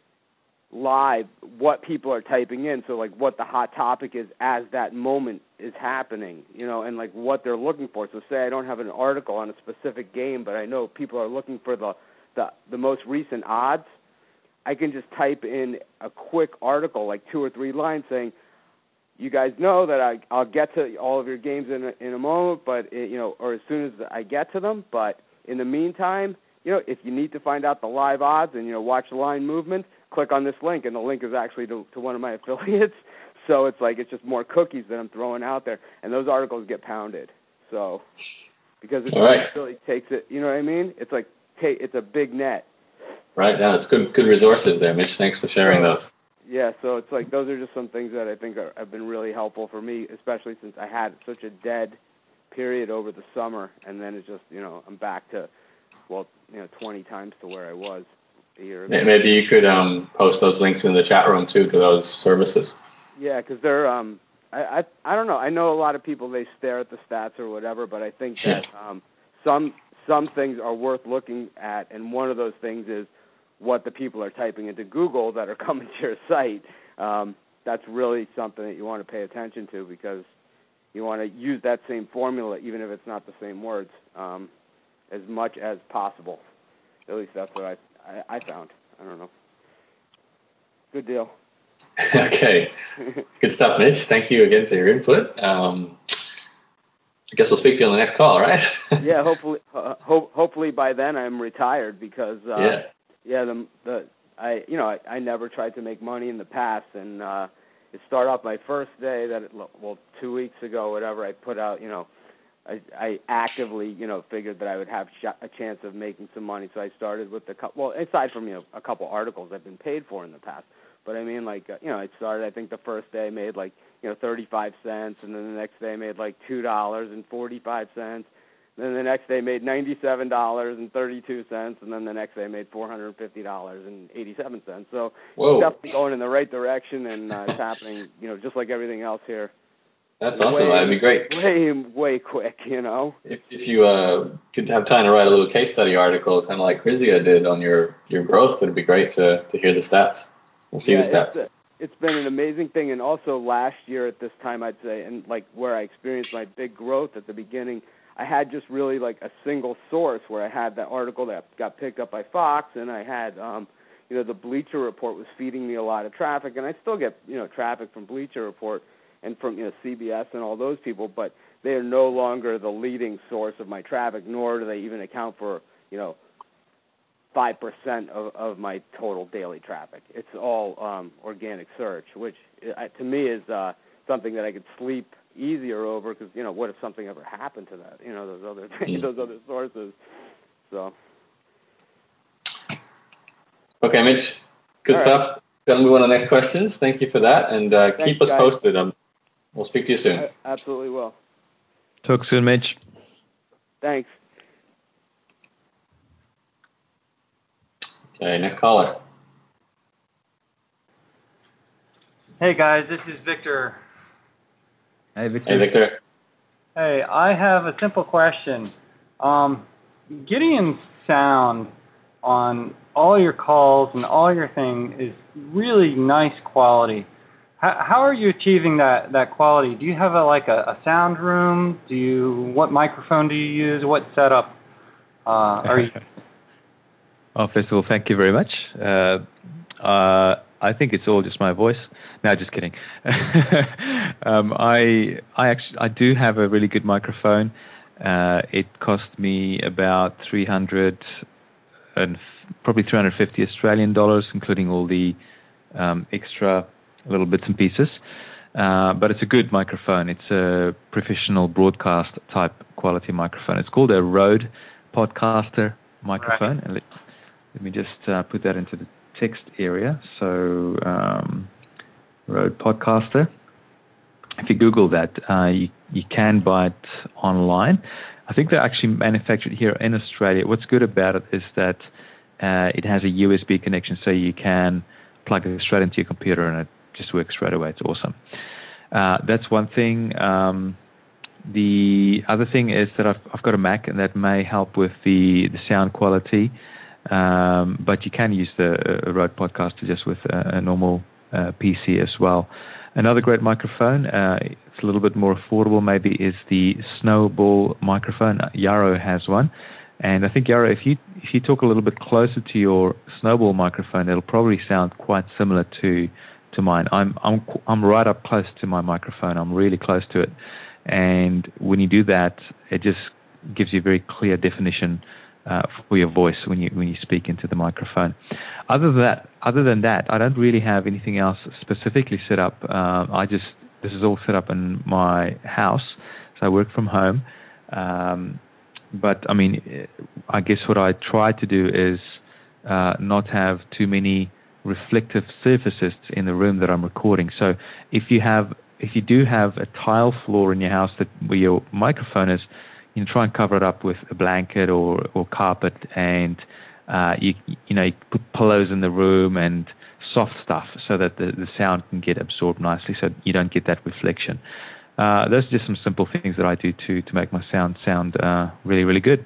live what people are typing in, so like what the hot topic is as that moment is happening, you know, and like what they're looking for. So say I don't have an article on a specific game, but I know people are looking for the the, the most recent odds. I can just type in a quick article, like two or three lines saying, you guys know that I, I'll get to all of your games in a, in a moment, but, it, you know, or as soon as I get to them, but in the meantime, you know, if you need to find out the live odds and, you know, watch the line movement, click on this link, and the link is actually to, to one of my affiliates. So it's like it's just more cookies that I'm throwing out there, and those articles get pounded. So because it right. really takes it, you know what I mean? It's like take, it's a big net. Right. Yeah, it's good good resources there, Mitch. Thanks for sharing so, those. Yeah, so it's like those are just some things that I think are, have been really helpful for me, especially since I had such a dead period over the summer, and then it's just, you know, I'm back to, well, you know, twenty times to where I was a year ago. Maybe you could um, post those links in the chat room too to those services. Yeah, because they're, um, I, I, I don't know. I know a lot of people, they stare at the stats or whatever, but I think that um, some some things are worth looking at, and one of those things is what the people are typing into Google that are coming to your site. Um, that's really something that you want to pay attention to because you want to use that same formula even if it's not the same words. Um, as much as possible. At least that's what I, I, I found. I don't know. Good deal. Okay. Good stuff, Mitch. Thank you again for your input. Um, I guess we'll speak to you on the next call, right? Yeah, hopefully, uh, ho- hopefully by then I'm retired because uh, yeah, yeah, the the I you know I, I never tried to make money in the past, and uh, it started off my first day that it, well two weeks ago, whatever. I put out, you know, I I actively you know figured that I would have sh- a chance of making some money, so I started with the couple. Well, aside from you know a couple articles I've been paid for in the past, but I mean like uh, you know I started. I think the first day I made like you know thirty-five cents, and then the next day I made like two dollars and forty-five cents. Then the next day I made ninety-seven dollars and thirty-two cents, and then the next day I made four hundred fifty dollars and eighty-seven cents. So Whoa. It's definitely going in the right direction, and uh, it's happening, you know, just like everything else here. That's awesome. Way, That'd be great. Way, way quick, you know. If if you uh, could have time to write a little case study article, kind of like Krizia did on your, your growth, it'd be great to, to hear the stats. We'll see yeah, the stats. It's, a, it's been an amazing thing, and also last year at this time, I'd say, and like where I experienced my big growth at the beginning, I had just really like a single source where I had that article that got picked up by Fox, and I had, um, you know, the Bleacher Report was feeding me a lot of traffic, and I still get, you know, traffic from Bleacher Report and from, you know, C B S and all those people, but they are no longer the leading source of my traffic, nor do they even account for, you know, five percent of, of my total daily traffic. It's all um, organic search, which uh, to me is uh, something that I could sleep easier over because, you know, what if something ever happened to that, you know, those other things, those other sources. So. Okay, Mitch. Good all stuff. Right. Gonna move on to the next questions. Thank you for that, and uh, Thanks, keep us guys. posted. Um, we'll speak to you soon. I absolutely will. Talk soon, Mitch. Thanks. Okay, next caller. Hey guys, this is Victor. Hey, Victor. Hey, Victor. Hey, I have a simple question. Um, Gideon's sound on all your calls and all your thing is really nice quality. How, how are you achieving that, that quality? Do you have a, like a, a sound room? Do you, what microphone do you use? What setup uh, are you? Oh, first of all, thank you very much. Uh, uh, I think it's all just my voice. No, just kidding. um, I I actually I do have a really good microphone. Uh, it cost me about three hundred and f- probably three hundred fifty Australian dollars, including all the um, extra little bits and pieces. Uh, but it's a good microphone. It's a professional broadcast type quality microphone. It's called a Rode Podcaster microphone. Right. And let, let me just uh, put that into the text area. So um, Rode Podcaster. If you Google that, uh, you, you can buy it online. I think they're actually manufactured here in Australia. What's good about it is that uh, it has a U S B connection, so you can plug it straight into your computer and it just works straight away. It's awesome. Uh, that's one thing. Um, the other thing is that I've, I've got a Mac, and that may help with the, the sound quality. Um, but you can use the uh, Rode Podcaster just with a, a normal uh, P C as well. Another great microphone, uh, it's a little bit more affordable maybe, is the Snowball microphone. Yarrow has one. And I think, Yarrow, if you if you talk a little bit closer to your Snowball microphone, it'll probably sound quite similar to to mine. I'm I'm I'm right up close to my microphone. I'm really close to it. And when you do that, it just gives you very clear definition Uh, for your voice when you when you speak into the microphone. Other than that, other than that, I don't really have anything else specifically set up. Uh, I just this is all set up in my house, so I work from home. Um, but I mean, I guess what I try to do is uh, not have too many reflective surfaces in the room that I'm recording. So if you have if you do have a tile floor in your house that where your microphone is, you can try and cover it up with a blanket or, or carpet, and uh, you you know you put pillows in the room and soft stuff so that the, the sound can get absorbed nicely, so you don't get that reflection. Uh, those are just some simple things that I do to to make my sound sound uh, really really good.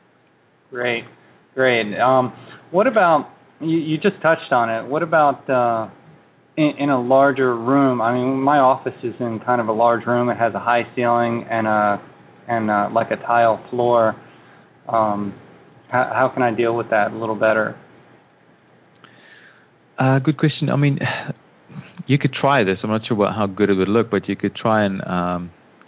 Great, great. Um, what about you? You just touched on it. What about uh, in, in a larger room? I mean, my office is in kind of a large room. It has a high ceiling and a and uh, like a tile floor. Um, how, how can I deal with that a little better? Uh, good question. I mean, you could try this. I'm not sure what, how good it would look, but you could try and um,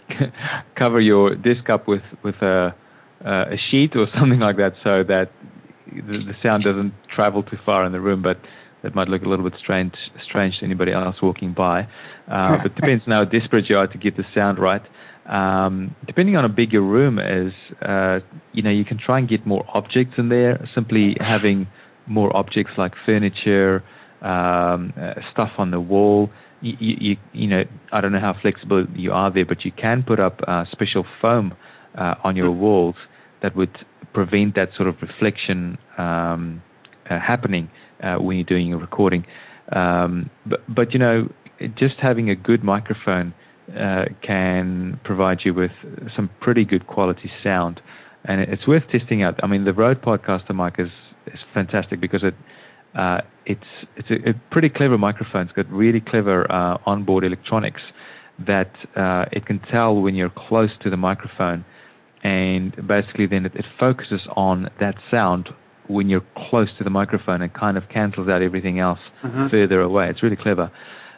cover your disc up with with a uh, a sheet or something like that, so that the, the sound doesn't travel too far in the room. But that might look a little bit strange strange to anybody else walking by. Uh, but depends on how desperate you are to get the sound right. Um, depending on how big your room is, uh, you know, you can try and get more objects in there. Simply having more objects like furniture, um, uh, stuff on the wall. You, you, you know, I don't know how flexible you are there, but you can put up uh, special foam uh, on your walls that would prevent that sort of reflection um, uh, happening uh, when you're doing a recording. Um, but, but, you know, just having a good microphone uh, can provide you with some pretty good quality sound. And it's worth testing out. I mean, the Rode Podcaster mic is, is fantastic because it uh, it's it's a, a pretty clever microphone. It's got really clever uh, onboard electronics that uh, it can tell when you're close to the microphone, and basically then it, it focuses on that sound when you're close to the microphone and kind of cancels out everything else mm-hmm. further away. It's really clever.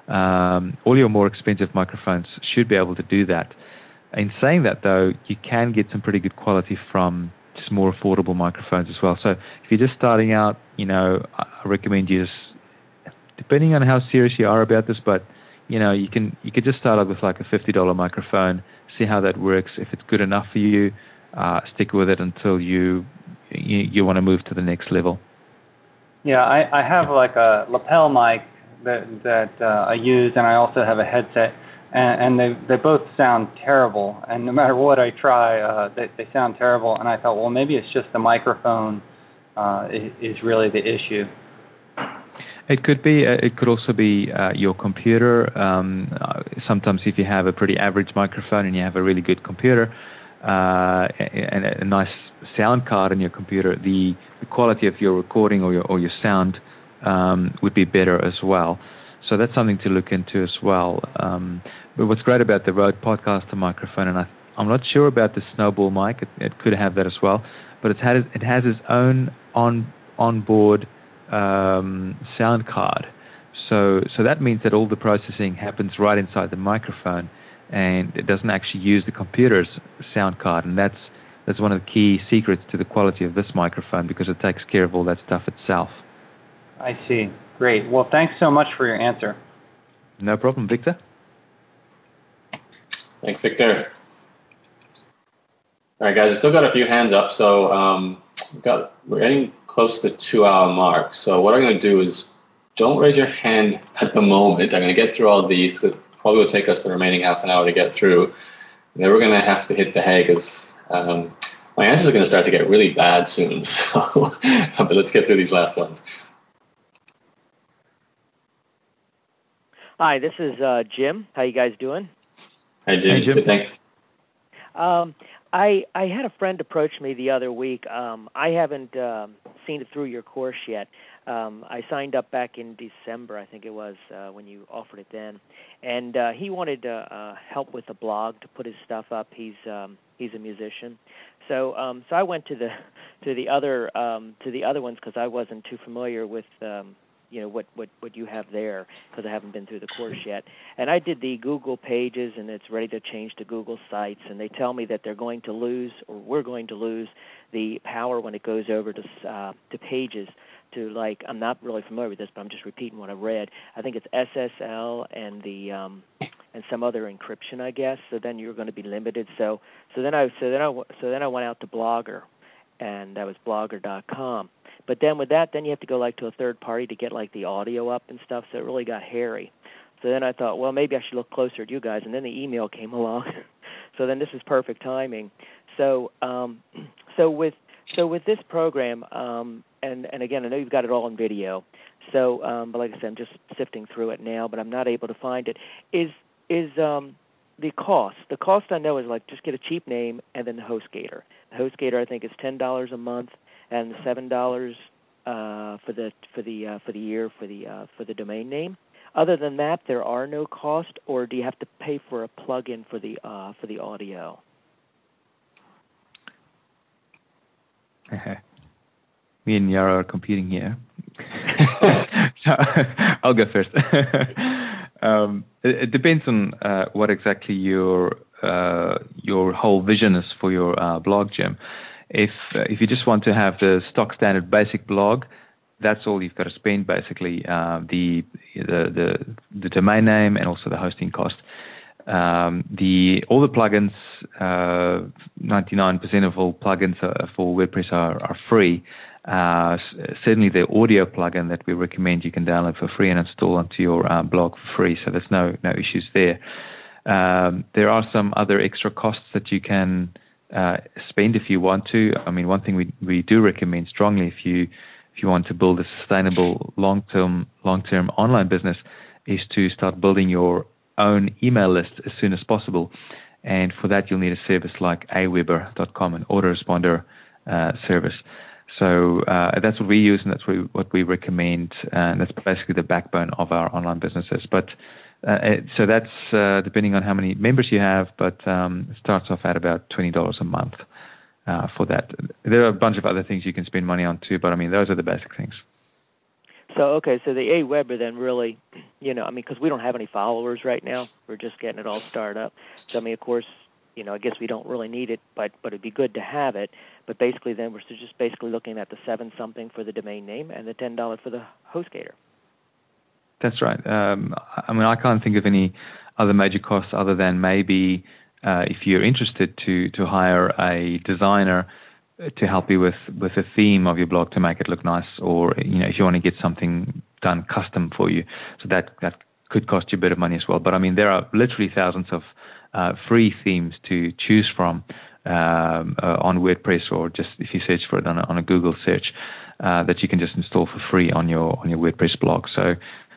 Um, all your more expensive microphones should be able to do that. In saying that, though, you can get some pretty good quality from just more affordable microphones as well. So if you're just starting out, you know, I recommend you just, depending on how serious you are about this, but, you know, you can you could just start out with like a fifty dollars microphone, see how that works. If it's good enough for you, uh, stick with it until you you, you want to move to the next level. Yeah, I, I have like a lapel mic that that uh, I use, and I also have a headset. And, and they they both sound terrible. And no matter what I try, uh, they they sound terrible. And I thought, well, maybe it's just the microphone uh, is, is really the issue. It could be. Uh, it could also be uh, your computer. Um, uh, sometimes, if you have a pretty average microphone and you have a really good computer uh, and a, a nice sound card in your computer, the, the quality of your recording or your or your sound um, would be better as well. So that's something to look into as well. Um, but what's great about the Rode Podcaster microphone, and I, I'm not sure about the Snowball mic, it, it could have that as well, but it's had it has its own on onboard um, sound card. So so that means that all the processing happens right inside the microphone, and it doesn't actually use the computer's sound card. And that's that's one of the key secrets to the quality of this microphone, because it takes care of all that stuff itself. I see. Great. Well, thanks so much for your answer. No problem, Victor. Thanks, Victor. All right, guys, I still got a few hands up, so um, we've got, we're getting close to the two-hour mark. So what I'm going to do is don't raise your hand at the moment. I'm going to get through all these because it probably will take us the remaining half an hour to get through. And then we're going to have to hit the hay because um, my answers are going to start to get really bad soon. So, but let's get through these last ones. Hi, this is uh, Jim. How you guys doing? Hi, Jim. Hey, Jim. Good, thanks. Um, I I had a friend approach me the other week. Um, I haven't um, seen it through your course yet. Um, I signed up back in December, I think it was, uh, when you offered it then, and uh, he wanted uh, uh, help with a blog to put his stuff up. He's um, he's a musician, so um, so I went to the to the other um, to the other ones because I wasn't too familiar with. Um, you know, what, what, what you have there, because I haven't been through the course yet. And I did the Google pages, and it's ready to change to Google Sites, and they tell me that they're going to lose, or we're going to lose, the power when it goes over to uh, to pages, to, like, I'm not really familiar with this, but I'm just repeating what I read. I think it's S S L and the um, and some other encryption, I guess, so then you're going to be limited. So so then I so then I so then I went out to Blogger, and that was blogger dot com. But then with that, then you have to go like to a third party to get like the audio up and stuff. So it really got hairy. So then I thought, well, maybe I should look closer at you guys. And then the email came along. So then this is perfect timing. So um, so with so with this program, um, and and again, I know you've got it all on video. So, um, but like I said, I'm just sifting through it now, but I'm not able to find it. Is is um, the cost? The cost I know is like just get a cheap name and then the HostGator. The HostGator I think is ten dollars a month. And seven dollars uh, for the for the uh, for the year for the uh, for the domain name. Other than that, there are no cost, or do you have to pay for a plug-in for the uh, for the audio? Me and Yara are competing here. So I'll go first. um, it, it depends on uh, what exactly your uh, your whole vision is for your uh, blog, Jim. If uh, if you just want to have the stock standard basic blog, that's all you've got to spend basically. Uh, the, the the the domain name and also the hosting cost. Um, the all the plugins, uh, ninety-nine percent of all plugins are, for WordPress are, are free. Uh, certainly the audio plugin that we recommend you can download for free and install onto your uh, blog for free. So there's no no issues there. Um, there are some other extra costs that you can uh, spend if you want to. I mean, one thing we we do recommend strongly if you if you want to build a sustainable long-term long-term online business is to start building your own email list as soon as possible. And for that, you'll need a service like aweber dot com, an autoresponder uh, service. So uh, that's what we use, and that's what we, what we recommend. And that's basically the backbone of our online businesses. But uh, it, so that's uh, depending on how many members you have, but um, it starts off at about twenty dollars a month uh, for that. There are a bunch of other things you can spend money on too, but I mean, those are the basic things. So, okay, so the Aweber then really, you know, I mean, because we don't have any followers right now. We're just getting it all started up. So, I mean, of course, you know, I guess we don't really need it, but, but it'd be good to have it. But basically then we're just basically looking at the seven-something for the domain name and the ten dollars for the HostGator. That's right. Um, I mean, I can't think of any other major costs other than maybe uh, if you're interested to to hire a designer to help you with, with the theme of your blog to make it look nice, or you know, if you want to get something done custom for you, so that that could cost you a bit of money as well. But I mean, there are literally thousands of uh, free themes to choose from um, uh, on WordPress, or just if you search for it on a, on a Google search, uh, that you can just install for free on your on your WordPress blog. So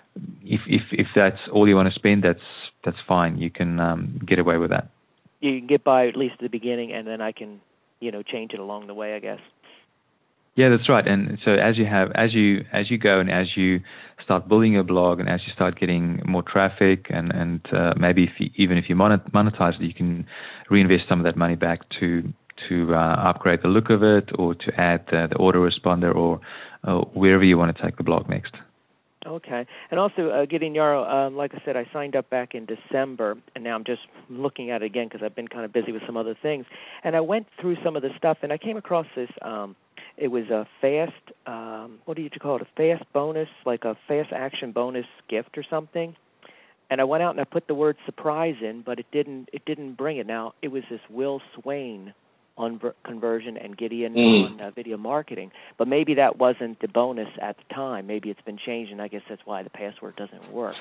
if if if that's all you want to spend, that's that's fine. You can um, get away with that. You can get by at least at the beginning, and then I can, you know, change it along the way, I guess. Yeah, that's right. And so as you have, as you as you go and as you start building your blog, and as you start getting more traffic, and and uh, maybe if you, even if you monetize it, you can reinvest some of that money back to to uh, upgrade the look of it, or to add the, the autoresponder, or uh, wherever you want to take the blog next. Okay. And also, uh, getting Yaro, um, like I said, I signed up back in December, and now I'm just looking at it again because I've been kind of busy with some other things. And I went through some of the stuff, and I came across this. Um, it was a fast, um, what do you call it, a fast bonus, like a fast action bonus gift or something. And I went out and I put the word surprise in, but it didn't it didn't bring it. Now, it was this Will Swain on conversion and Gideon mm. on uh, video marketing. But maybe that wasn't the bonus at the time. Maybe it's been changed, and I guess that's why the password doesn't work.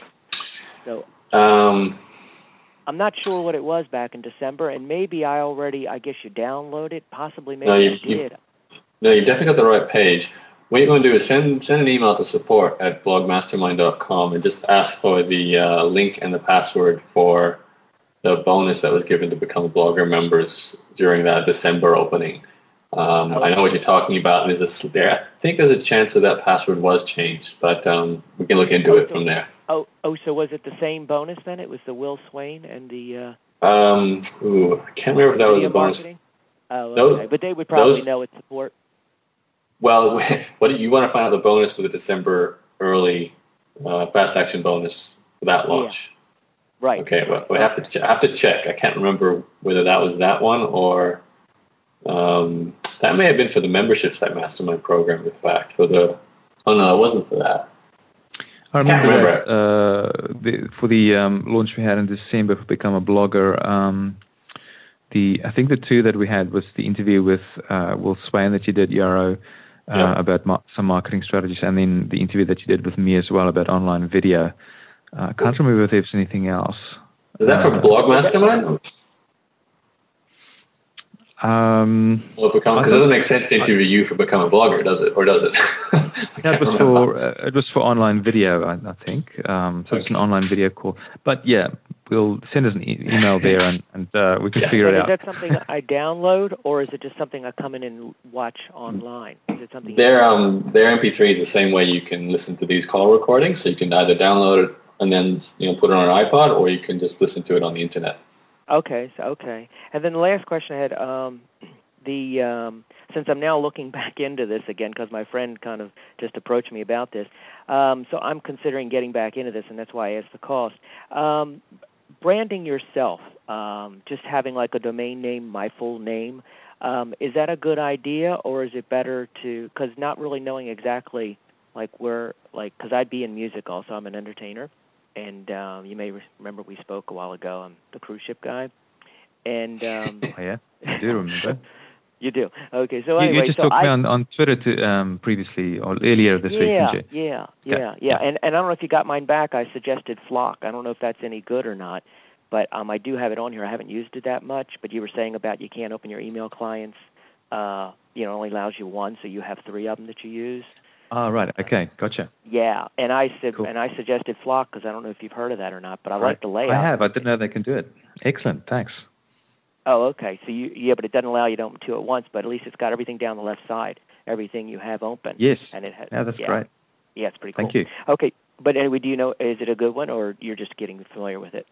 So um, I'm not sure what it was back in December, and maybe I already, I guess you download it. Possibly maybe no, you, I did. You, no, you definitely got the right page. What you're going to do is send send an email to support at blog mastermind dot com and just ask for the uh, link and the password for the bonus that was given to become blogger members during that December opening. Um, okay. I know what you're talking about, and there's a, there, I think there's a chance that that password was changed, but um, we can look into oh, it so, from there. Oh, oh, so was it the same bonus then? It was the Will Swain and the... Uh, um, ooh, I can't remember if that was the bonus. Marketing? Oh, okay. Those, but they would probably those, know it's support. Well, what do you want to find out the bonus for the December early uh, fast action bonus for that launch? Yeah. Right. Okay, well, we have to ch- have to check. I can't remember whether that was that one or um, that may have been for the membership site mastermind program. In fact, for the oh no, it wasn't for that. I remember, I remember. that uh, the, for the um, launch we had in December for Become a Blogger. Um, the I think the two that we had was the interview with uh, Will Swain that you did, Yaro, uh, yeah. about ma- some marketing strategies, and then the interview that you did with me as well about online video. I uh, can't remember if there was anything else. Is that for uh, Blog Mastermind? Um, well, because it doesn't make sense to interview I, you for Become a Blogger, does it? Or does it? yeah, it was remember. for uh, it was for online video, I, I think. Um, so okay. It's an online video call. But yeah, we'll send us an e- email there, and, and uh, we can yeah. figure and it is out. Is that something I download, or is it just something I come in and watch online? Is it something? Their um their M P three is the same way you can listen to these call recordings. So you can either download it and then you know put it on an iPod, or you can just listen to it on the internet. Okay, so okay. And then the last question I had, um, the um, since I'm now looking back into this again because my friend kind of just approached me about this, um, so I'm considering getting back into this, and that's why I asked the cost. Um, branding yourself, um, just having like a domain name, my full name, um, is that a good idea, or is it better to, because not really knowing exactly like where, like, because I'd be in music also, I'm an entertainer, and um, you may remember we spoke a while ago, I'm the cruise ship guy, and... Um, oh, yeah, I do remember. You do. Okay, so you, anyway... You just so talked I, to me on, on Twitter to, um, previously, or earlier this yeah, week, didn't you? Yeah, yeah, okay. yeah, yeah. And, and I don't know if you got mine back. I suggested Flock. I don't know if that's any good or not, but um, I do have it on here. I haven't used it that much, but you were saying about you can't open your email clients. Uh, you know, it only allows you one, so you have three of them that you use. Oh, right. Okay, gotcha. Yeah, and I said, cool. and I suggested Flock because I don't know if you've heard of that or not, but I right. like the layout. I have. I didn't know they can do it. Excellent. Thanks. Oh, okay. So you, yeah, but it doesn't allow you to open two at once. But at least it's got everything down the left side, everything you have open. Yes. And it has. Yeah, that's yeah. great. Yeah, it's pretty cool. Thank you. Okay, but anyway, do you know? Is it a good one, or you're just getting familiar with it?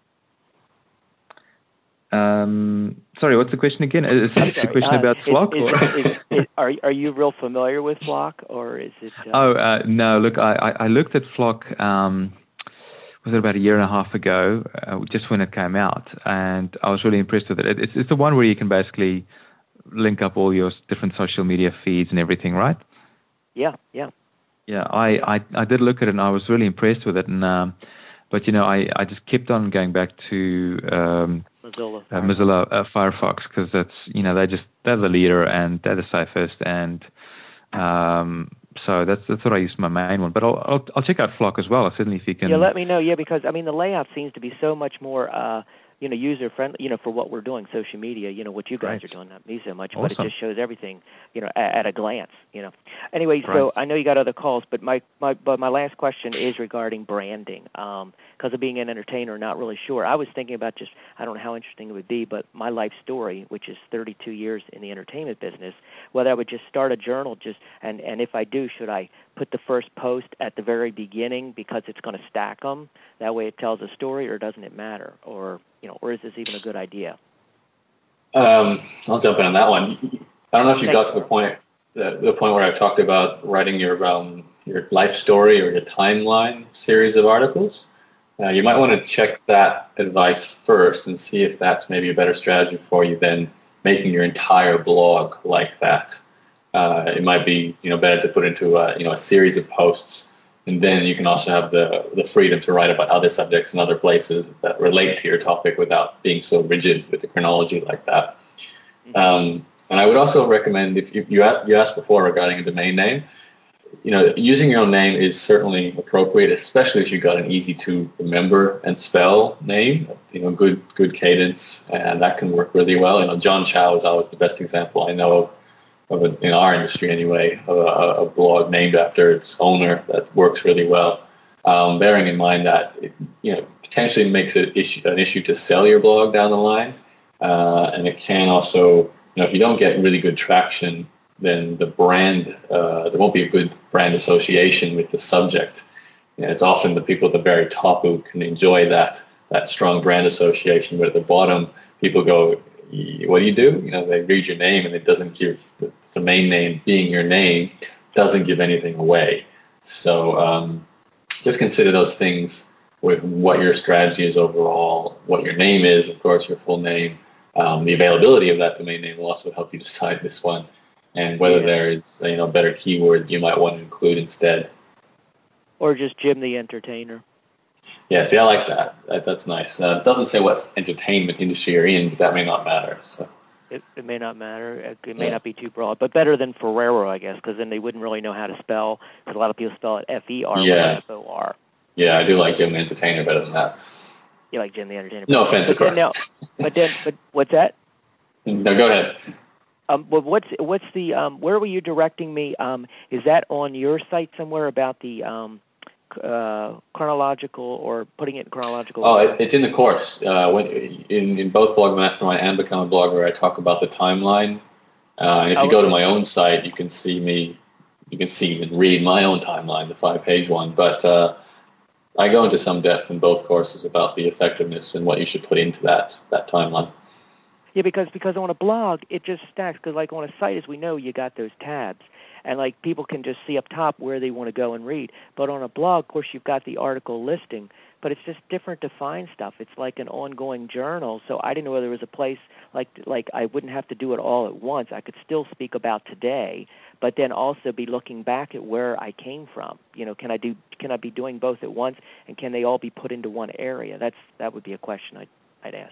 Um, sorry, what's the question again? Is this a question uh, about Flock? Is, or? is, is, is, are are you real familiar with Flock, or is it? Uh... Oh uh, no! Look, I, I looked at Flock. Um, was it about a year and a half ago, uh, just when it came out, and I was really impressed with it. It's it's the one where you can basically link up all your different social media feeds and everything, right? Yeah, yeah. Yeah, I, yeah. I, I did look at it and I was really impressed with it. And um, but you know, I, I just kept on going back to um, Mozilla, uh, Mozilla uh, Firefox because that's you know they just they're the leader and they're the safest, and um, so that's that's what I use for my main one. But I'll I'll, I'll check out Flock as well. Certainly, if you can. Yeah, let me know. Yeah, because I mean the layout seems to be so much more. Uh, you know, user friendly, you know, for what we're doing, social media, you know, what you guys Great. are doing, not me so much, Awesome. but it just shows everything, you know, at, at a glance, you know. Anyway, Great. so I know you got other calls, but my, my but my last question is regarding branding. Um, because of being an entertainer, not really sure. I was thinking about just, I don't know how interesting it would be, but my life story, which is thirty-two years in the entertainment business, whether I would just start a journal, just and, and if I do, should I put the first post at the very beginning because it's going to stack them? That way it tells a story, or doesn't it matter? Or, you know, or is this even a good idea? Um, I'll jump in on that one. I don't know if you Thank got to the point, the, the point where I talked about writing your um, your life story or your timeline series of articles. Uh, you might want to check that advice first and see if that's maybe a better strategy for you than making your entire blog like that. Uh, it might be, you know, better to put into a, you know, a series of posts, and then you can also have the the freedom to write about other subjects and other places that relate to your topic without being so rigid with the chronology like that. Um, and I would also recommend, if you you asked before regarding a domain name, you know, using your own name is certainly appropriate, especially if you've got an easy to remember and spell name, you know, good good cadence, and that can work really well. You know, John Chow is always the best example I know of. Of a, in our industry anyway, of a, a blog named after its owner that works really well. Um, bearing in mind that it, you know, potentially makes it issue, an issue to sell your blog down the line, uh, and it can also, you know, if you don't get really good traction, then the brand uh, there won't be a good brand association with the subject. You know, it's often the people at the very top who can enjoy that that strong brand association, but at the bottom, people go, what do you do? You know, they read your name and it doesn't give the domain name being your name doesn't give anything away. So um, just consider those things with what your strategy is overall, what your name is, of course, your full name. Um, the availability of that domain name will also help you decide this one, and whether Yeah. there is, you know, a better keyword you might want to include instead. Or just Jim the Entertainer. Yeah, see, I like that. that that's nice. Uh, it doesn't say what entertainment industry you're in, but that may not matter. So. It, it may not matter. It, it may Yeah. not be too broad, but better than Ferrero, I guess, because then they wouldn't really know how to spell. Because a lot of people spell it F E R Yeah. F O R. Yeah, I do like Jim the Entertainer better than that. You like Jim the Entertainer? No offense, but of course. Then now, but then, but what's that? No, go ahead. Um, well, what's what's the um, where were you directing me? Um, is that on your site somewhere about the um, uh, chronological or putting it in chronological Oh, order? it, it's in the course. Uh, when, in, in both Blog Mastermind and Become a Blogger, I talk about the timeline. Uh, and if Oh, you go to okay. my own site, you can see me, you can see and read my own timeline, the five-page one. But uh, I go into some depth in both courses about the effectiveness and what you should put into that that timeline. Yeah, because because on a blog it just stacks. Because like on a site, as we know, you got those tabs, and like people can just see up top where they want to go and read. But on a blog, of course, you've got the article listing, but it's just different to find stuff. It's like an ongoing journal. So I didn't know whether there was a place like like I wouldn't have to do it all at once. I could still speak about today, but then also be looking back at where I came from. You know, can I do can I be doing both at once, and can they all be put into one area? That's that would be a question I'd I'd ask.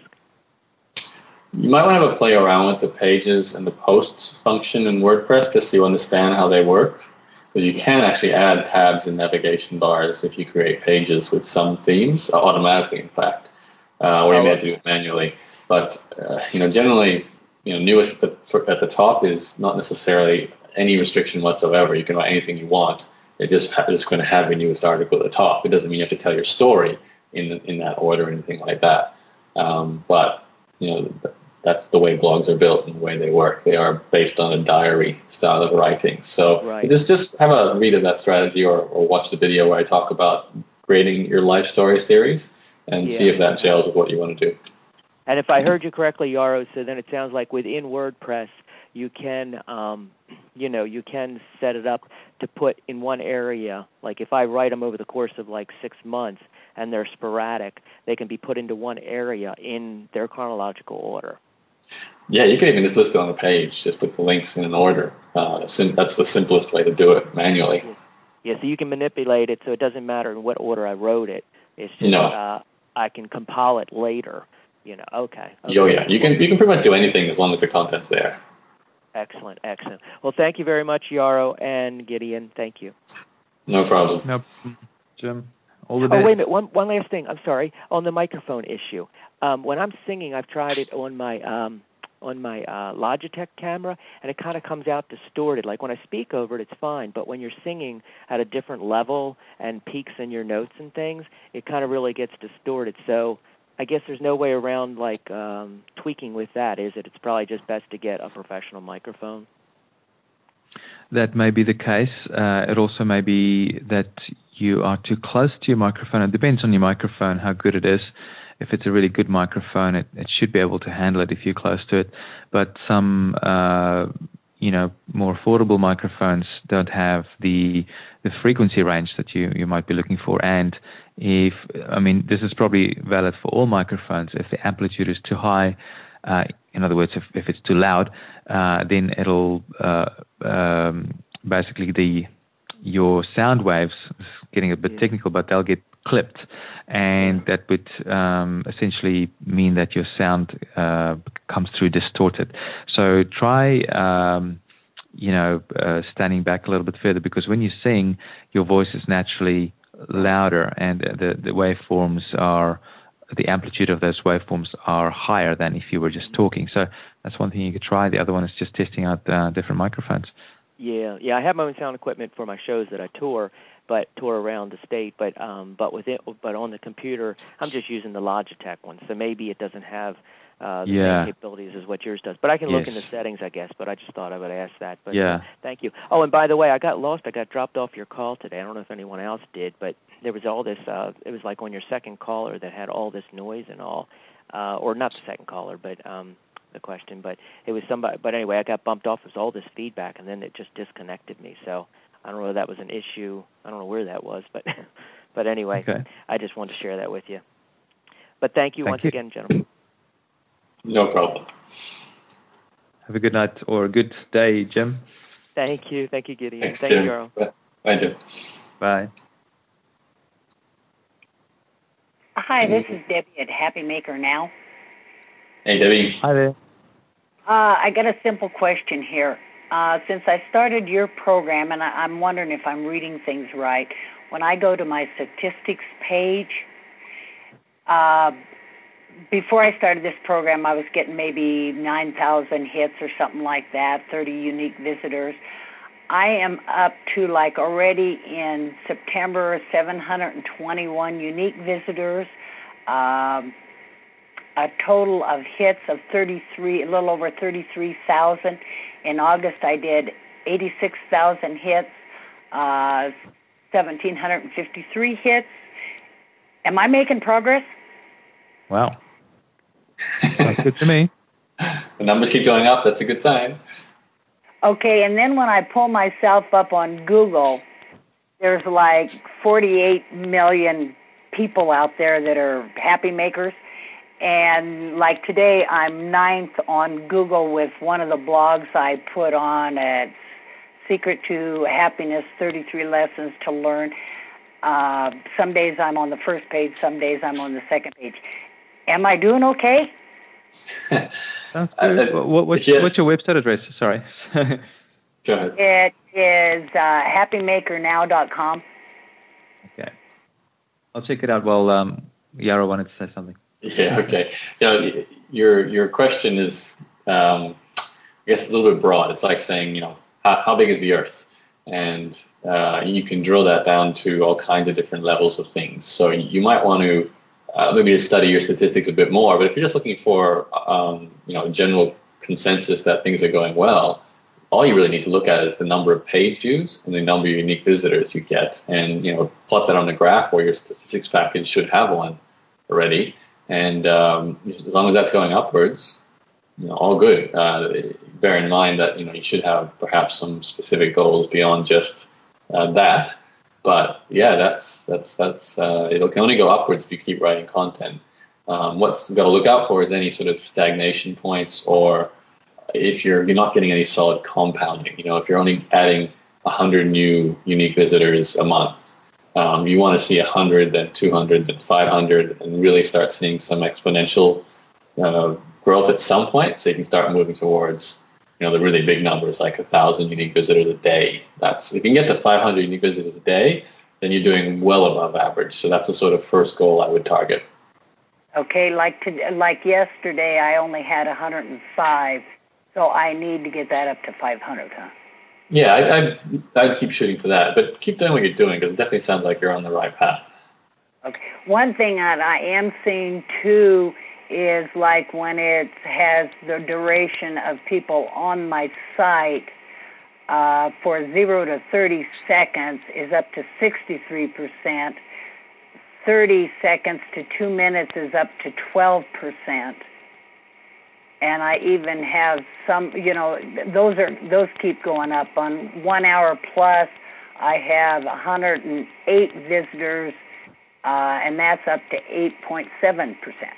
You might want to have a play around with the pages and the posts function in WordPress just so you understand how they work. Because you can actually add tabs and navigation bars if you create pages with some themes, automatically, in fact, uh, or you may have to do it manually. But uh, you know, generally, you know, newest at the, at the top is not necessarily any restriction whatsoever. You can write anything you want. It just ha- it's going to have your newest article at the top. It doesn't mean you have to tell your story in in that order or anything like that. Um, but you know, that's the way blogs are built and the way they work. They are based on a diary style of writing. So right. just just have a read of that strategy, or, or watch the video where I talk about creating your life story series and yeah. see if that gels with what you want to do. And if I heard you correctly, Yaro, so then it sounds like within WordPress you can, um, you know, you can set it up to put in one area. Like if I write them over the course of like six months and they're sporadic, they can be put into one area in their chronological order. Yeah, you can even just list it on a page. Just put the links in an order. Uh, sim- that's the simplest way to do it manually. Yeah. yeah, so you can manipulate it so it doesn't matter in what order I wrote it. It's just no. uh, I can compile it later. You know, okay. okay. Oh yeah, you can you can pretty much do anything as long as the content's there. Excellent, excellent. Well, thank you very much, Yaro and Gideon. Thank you. No problem. No problem, Jim. All the oh, best. wait a minute. One, one last thing. I'm sorry. On the microphone issue. Um, when I'm singing, I've tried it on my um, on my uh, Logitech camera, and it kind of comes out distorted. Like when I speak over it, it's fine. But when you're singing at a different level and peaks in your notes and things, it kind of really gets distorted. So I guess there's no way around like um, tweaking with that, is it? It's probably just best to get a professional microphone. That may be the case. Uh, it also may be that you are too close to your microphone. It depends on your microphone, how good it is. If it's a really good microphone, it, it should be able to handle it if you're close to it. But some, uh, you know, more affordable microphones don't have the the frequency range that you, you might be looking for. And if, I mean, this is probably valid for all microphones. If the amplitude is too high, uh, in other words, if, if it's too loud, uh, then it'll uh, um, basically the your sound waves, it's getting a bit yeah. technical, but they'll get clipped, and yeah. that would um, essentially mean that your sound uh, comes through distorted. So try, um, you know, uh, standing back a little bit further, because when you sing, your voice is naturally louder, and the, the waveforms are, the amplitude of those waveforms are higher than if you were just talking. So that's one thing you could try. The other one is just testing out uh, different microphones. Yeah, yeah. I have my own sound equipment for my shows that I tour, but tour around the state. But um, but with it, but on the computer, I'm just using the Logitech one. So maybe it doesn't have uh, the yeah. same capabilities as what yours does. But I can yes. look in the settings, I guess. But I just thought I would ask that. But yeah. uh, thank you. Oh, and by the way, I got lost. I got dropped off your call today. I don't know if anyone else did, but there was all this. Uh, it was like on your second caller that had all this noise and all, uh, or not the second caller, but. Um, the question, but it was somebody, but anyway, I got bumped off. It was all this feedback, and then it just disconnected me. So I don't know if that was an issue. I don't know where that was, but but anyway, okay. I just wanted to share that with you. But thank you thank once you. again, gentlemen. No problem. Have a good night or a good day, Jim. Thank you. Thank you, Gideon. Thanks, Thank Jim. you, Carl. Bye, Jim. Bye. Hi, this is Debbie at Happy Maker Now. Hey, Debbie. Hi there. Uh, I got a simple question here. Uh, since I started your program, and I, I'm wondering if I'm reading things right, when I go to my statistics page, uh, before I started this program, I was getting maybe nine thousand hits or something like that, thirty unique visitors. I am up to like already in September, seven hundred twenty-one unique visitors, um, a total of hits of thirty-three, a little over thirty-three thousand. In August, I did eighty-six thousand hits, uh, one thousand seven hundred fifty-three hits. Am I making progress? Wow. Sounds good to me. The numbers keep going up. That's a good sign. Okay, and then when I pull myself up on Google, there's like forty-eight million people out there that are happy makers. And like today, I'm ninth on Google with one of the blogs I put on at Secret to Happiness, thirty-three Lessons to Learn. Uh, some days I'm on the first page, some days I'm on the second page. Am I doing okay? Sounds good. Uh, what, what's, yeah. what's your website address? Sorry. Go ahead. It is uh, happy maker now dot com. Okay. I'll check it out while um, Yara wanted to say something. Yeah, okay. You know, your your question is, um, I guess, a little bit broad. It's like saying, you know, how, how big is the Earth? And uh, you can drill that down to all kinds of different levels of things. So you might want to uh, maybe to study your statistics a bit more. But if you're just looking for, um, you know, general consensus that things are going well, all you really need to look at is the number of page views and the number of unique visitors you get, and you know, plot that on a graph where your statistics package should have one already. And um, as long as that's going upwards, you know, all good. Uh, bear in mind that you know you should have perhaps some specific goals beyond just uh, that. But yeah, that's that's that's uh, it can only go upwards if you keep writing content. Um, what's got to look out for is any sort of stagnation points, or if you're you're not getting any solid compounding. You know, if you're only adding one hundred new unique visitors a month. Um, you want to see one hundred, then two hundred, then five hundred, and really start seeing some exponential uh, growth at some point, so you can start moving towards, you know, the really big numbers like one thousand unique visitors a day. That's if you can get to five hundred unique visitors a day, then you're doing well above average. So that's the sort of first goal I would target. Okay, like to, like yesterday, I only had one hundred five, so I need to get that up to five hundred, huh? Yeah, I, I'd, I'd keep shooting for that, but keep doing what you're doing because it definitely sounds like you're on the right path. Okay. One thing that I am seeing, too, is like when it has the duration of people on my site uh, for zero to thirty seconds is up to sixty-three percent. thirty seconds to two minutes is up to twelve percent. And I even have some, you know, those are those keep going up. On one hour plus, I have one hundred eight visitors, uh, and that's up to eight point seven percent.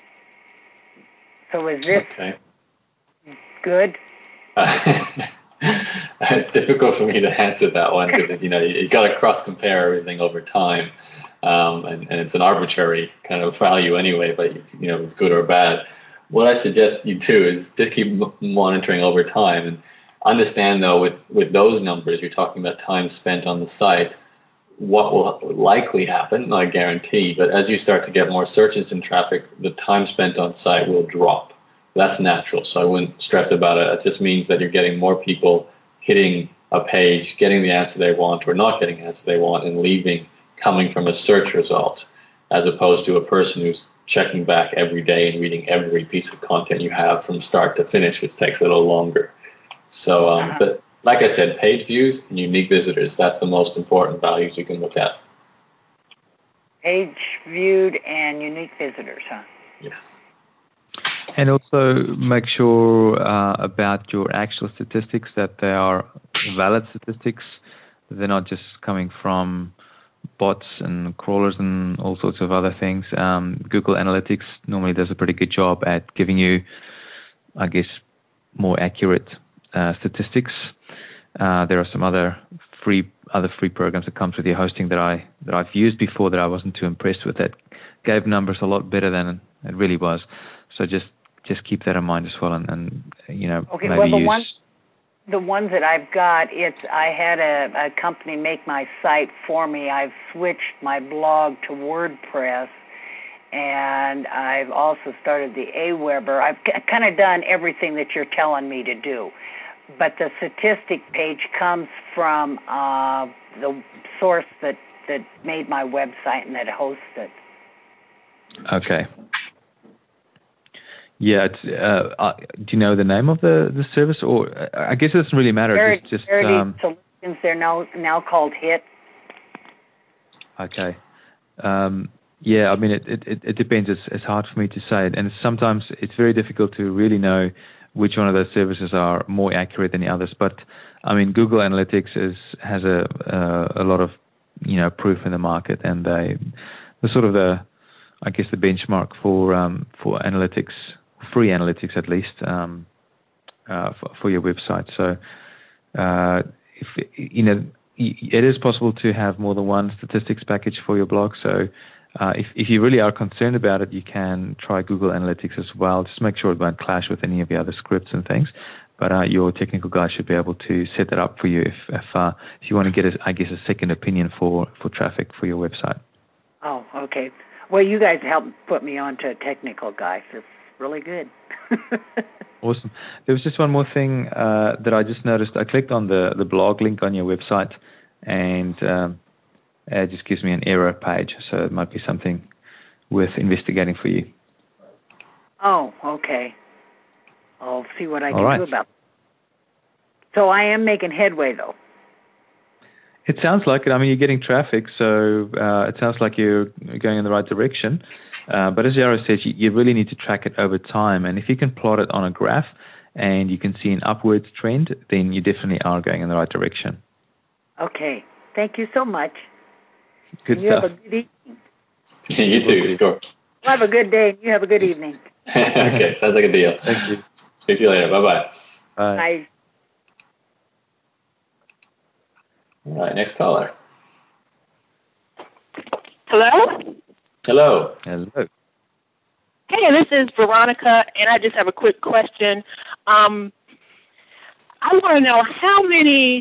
So is this okay. good? Uh, it's difficult for me to answer that one because, you know, you, you got to cross-compare everything over time. Um, and, and it's an arbitrary kind of value anyway, but, you know, it's good or bad. What I suggest you do is just keep monitoring over time and understand, though, with, with those numbers, you're talking about time spent on the site. What will likely happen, not a guarantee, but as you start to get more search engine traffic, the time spent on site will drop. That's natural, so I wouldn't stress about it. It just means that you're getting more people hitting a page, getting the answer they want or not getting the answer they want, and leaving coming from a search result, as opposed to a person who's checking back every day and reading every piece of content you have from start to finish, which takes a little longer. So, um, but like I said, page views and unique visitors, that's the most important values you can look at. Page viewed and unique visitors, huh? Yes. And also make sure uh, about your actual statistics that they are valid statistics. They're not just coming from bots and crawlers and all sorts of other things. Um, Google Analytics normally does a pretty good job at giving you, I guess, more accurate uh, statistics. Uh, there are some other free other free programs that comes with your hosting that I that I've used before that I wasn't too impressed with. That gave numbers a lot better than it really was. So just just keep that in mind as well, and, and you know okay, maybe well, the use. One- The ones that I've got, it's I had a, a company make my site for me. I've switched my blog to WordPress, and I've also started the Aweber. I've c- kind of done everything that you're telling me to do. But the statistic page comes from uh, the source that, that made my website and that hosts it. Okay. Yeah, it's. Uh, uh, do you know the name of the, the service, or uh, I guess it doesn't really matter. Verity, just just. Verity Um, Solutions. They're now now called Hit. Okay. Um, Yeah, I mean, it, it, it depends. It's, it's hard for me to say. And sometimes it's very difficult to really know which one of those services are more accurate than the others. But, I mean, Google Analytics is has a uh, a lot of, you know, proof in the market. And they, the sort of the, I guess, the benchmark for um, for analytics, free analytics at least, um, uh, for, for your website. So, uh, if you know, it is possible to have more than one statistics package for your blog. So, uh, if if you really are concerned about it, you can try Google Analytics as well. Just make sure it won't clash with any of the other scripts and things. But uh, your technical guy should be able to set that up for you if if, uh, if you want to get, a, I guess, a second opinion for, for traffic for your website. Oh, okay. Well, you guys helped put me on to a technical guy. So it's really good. Awesome. There was just one more thing uh, that I just noticed. I clicked on the, the blog link on your website, and um, it just gives me an error page. So it might be something worth investigating for you. Oh, okay. I'll see what I All can right. do about it. So I am making headway, though. It sounds like it. I mean, you're getting traffic, so uh, it sounds like you're going in the right direction. Uh, but as Yarrow says, you, you really need to track it over time. And if you can plot it on a graph and you can see an upwards trend, then you definitely are going in the right direction. Okay. Thank you so much. Good and stuff. You have a good evening. You too, sure. Well, have a good day, and you have a good evening. Okay, sounds like a deal. Thank you. Speak to you later. Bye-bye. Bye. Bye. All right, next caller. Hello? Hello. Hello. Hey, this is Veronica, and I just have a quick question. Um, I want to know how many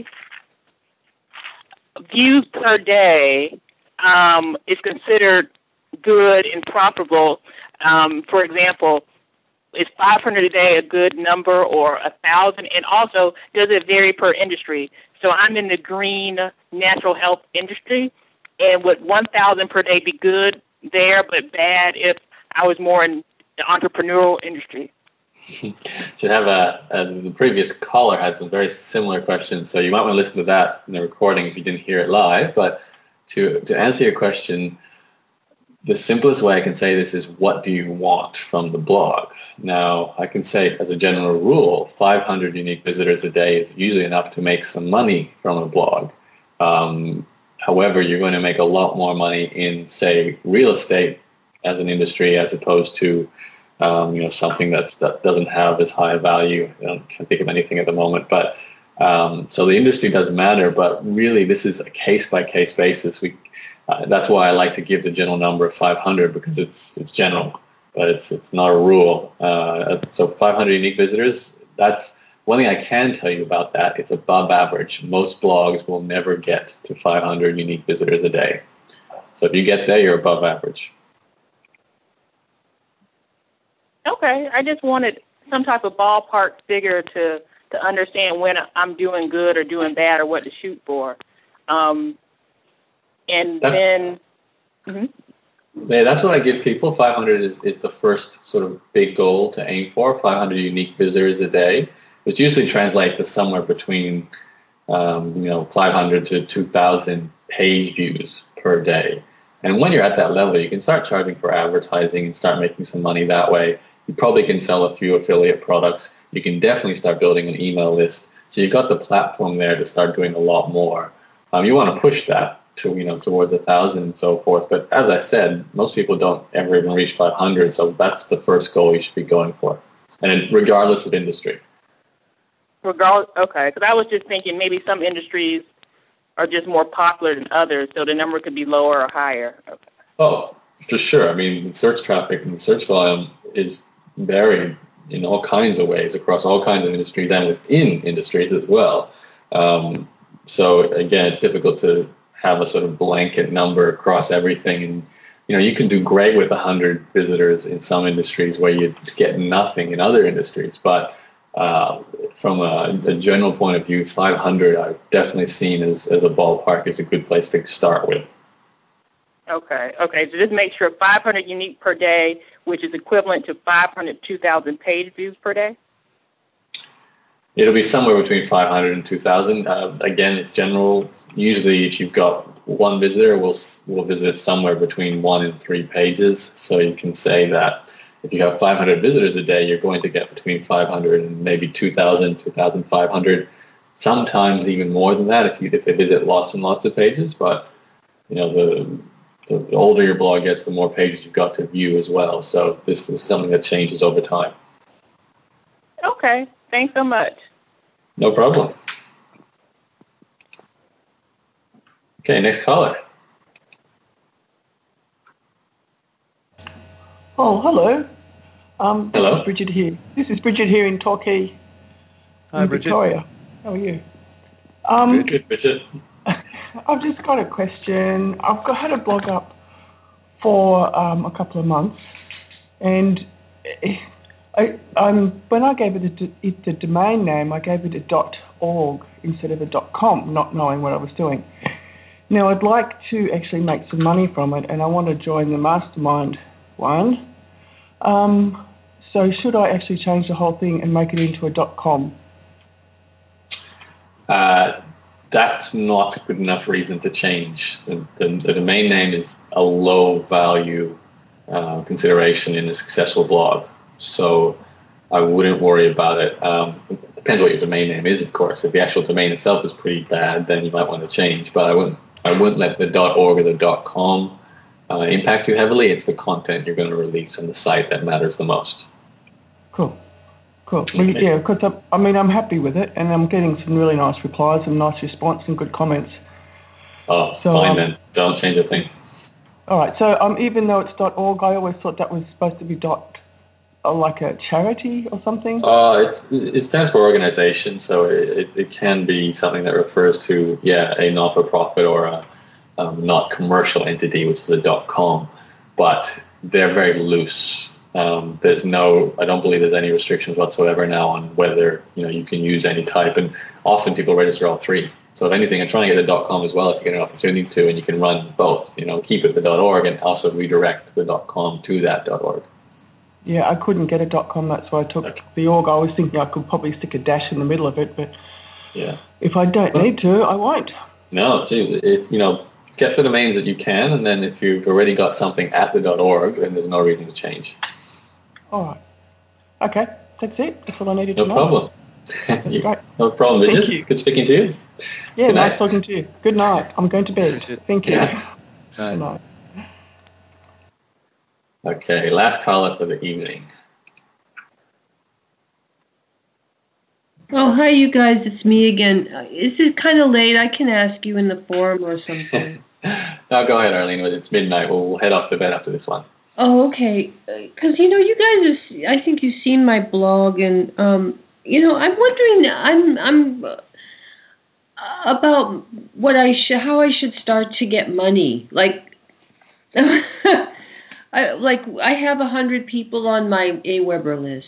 views per day um, is considered good and profitable. Um, for example, is five hundred a day a good number, or one thousand? And also, does it vary per industry? So I'm in the green natural health industry, and would one thousand per day be good there, but bad if I was more in the entrepreneurial industry? Should have a, a the previous caller had some very similar questions, so you might want to listen to that in the recording if you didn't hear it live. But to to answer your question, the simplest way I can say this is, what do you want from the blog? Now, I can say as a general rule, five hundred unique visitors a day is usually enough to make some money from a blog. Um, however, you're going to make a lot more money in, say, real estate as an industry as opposed to um, you know, something that's that doesn't have as high a value. I can't think of anything at the moment, but um, so the industry does matter. But really, this is a case by case basis. We Uh, that's why I like to give the general number of five hundred, because it's it's general, but it's it's not a rule. Uh, so five hundred unique visitors, that's one thing I can tell you about that. It's above average. Most blogs will never get to five hundred unique visitors a day. So if you get there, you're above average. Okay, I just wanted some type of ballpark figure to, to understand when I'm doing good or doing bad or what to shoot for. Um, And that, then, mm-hmm. yeah, that's what I give people. five hundred is, is the first sort of big goal to aim for, five hundred unique visitors a day, which usually translates to somewhere between, um, you know, five hundred to two thousand page views per day. And when you're at that level, you can start charging for advertising and start making some money that way. You probably can sell a few affiliate products. You can definitely start building an email list. So you've got the platform there to start doing a lot more. Um, you want to push that to, you know, towards a thousand and so forth. But as I said, most people don't ever even reach five hundred. So that's the first goal you should be going for. And regardless of industry. Regardless, okay. Because I was just thinking maybe some industries are just more popular than others, so the number could be lower or higher. Okay. Oh, for sure. I mean, search traffic and search volume is varied in all kinds of ways across all kinds of industries and within industries as well. Um, so again, it's difficult to have a sort of blanket number across everything. And, you know, you can do great with one hundred visitors in some industries where you get nothing in other industries. But uh, from a, a general point of view, five hundred I've definitely seen as, as a ballpark is a good place to start with. Okay, okay. So just make sure five hundred unique per day, which is equivalent to five hundred, two thousand page views per day? It'll be somewhere between five hundred and two thousand. Uh, again, it's general. Usually, if you've got one visitor, we'll we'll visit somewhere between one and three pages. So you can say that if you have five hundred visitors a day, you're going to get between five hundred and maybe two thousand, two thousand five hundred. Sometimes even more than that if you if they visit lots and lots of pages. But you know, the the older your blog gets, the more pages you've got to view as well. So this is something that changes over time. Okay. Thanks so much. No problem. Okay, next caller. Oh, hello. Um, this hello. is Bridget here. This is Bridget here in Torquay, Hi, in Bridget. Victoria. How are you? Um, good, good, Bridget. I've just got a question. I've got, had a blog up for um, a couple of months, and I, um, when I gave it, a, it the domain name, I gave it a .org instead of a .com, not knowing what I was doing. Now, I'd like to actually make some money from it, and I want to join the mastermind one. Um, so should I actually change the whole thing and make it into a .com? Uh, that's not a good enough reason to change. The, the, the domain name is a low value uh, consideration in a successful blog. So I wouldn't worry about it. Um, it depends what your domain name is, of course. If the actual domain itself is pretty bad, then you might want to change. But I wouldn't I wouldn't let the .org or the .com uh, impact you heavily. It's the content you're going to release on the site that matters the most. Cool. Cool. Well, yeah, because I, I mean, I'm happy with it, and I'm getting some really nice replies and nice response and good comments. Oh, so, fine um, then. Don't change a thing. All right. So um, even though it's .org, I always thought that was supposed to be dot, uh, like a charity or something. Uh, it's, it stands for organization, so it, it can be something that refers to, yeah, a not-for-profit or a um, not commercial entity, which is a .com, but they're very loose. Um, there's no, I don't believe there's any restrictions whatsoever now on whether, you know, you can use any type, and often people register all three. So if anything, I'm trying to get the .com as well if you get an opportunity to, and you can run both, you know, keep it the .org and also redirect the .com to that .org. Yeah, I couldn't get a .com, that's why I took okay. the org. I was thinking I could probably stick a dash in the middle of it, but yeah, if I don't well, need to, I won't. No, gee, if, you know, get the domains that you can, and then if you've already got something at the .org, then there's no reason to change. All right. Okay, that's it. That's all I needed no to know. Problem. That's great. No problem, Bridget. Thank you. Good speaking to you. Yeah, Good nice night. talking to you. Good night. I'm going to bed. Thank you. Yeah. Good night. Okay, last caller for the evening. Oh, hi, you guys. It's me again. Is it kind of late? I can ask you in the forum or something. No, go ahead, Arlene. It's midnight. We'll, we'll head off to bed after this one. Oh, okay. Because, you know, you guys, have, I think you've seen my blog, and, um, you know, I'm wondering, I'm, I'm uh, about what I should, how I should start to get money. Like, I, like I have a hundred people on my Aweber list.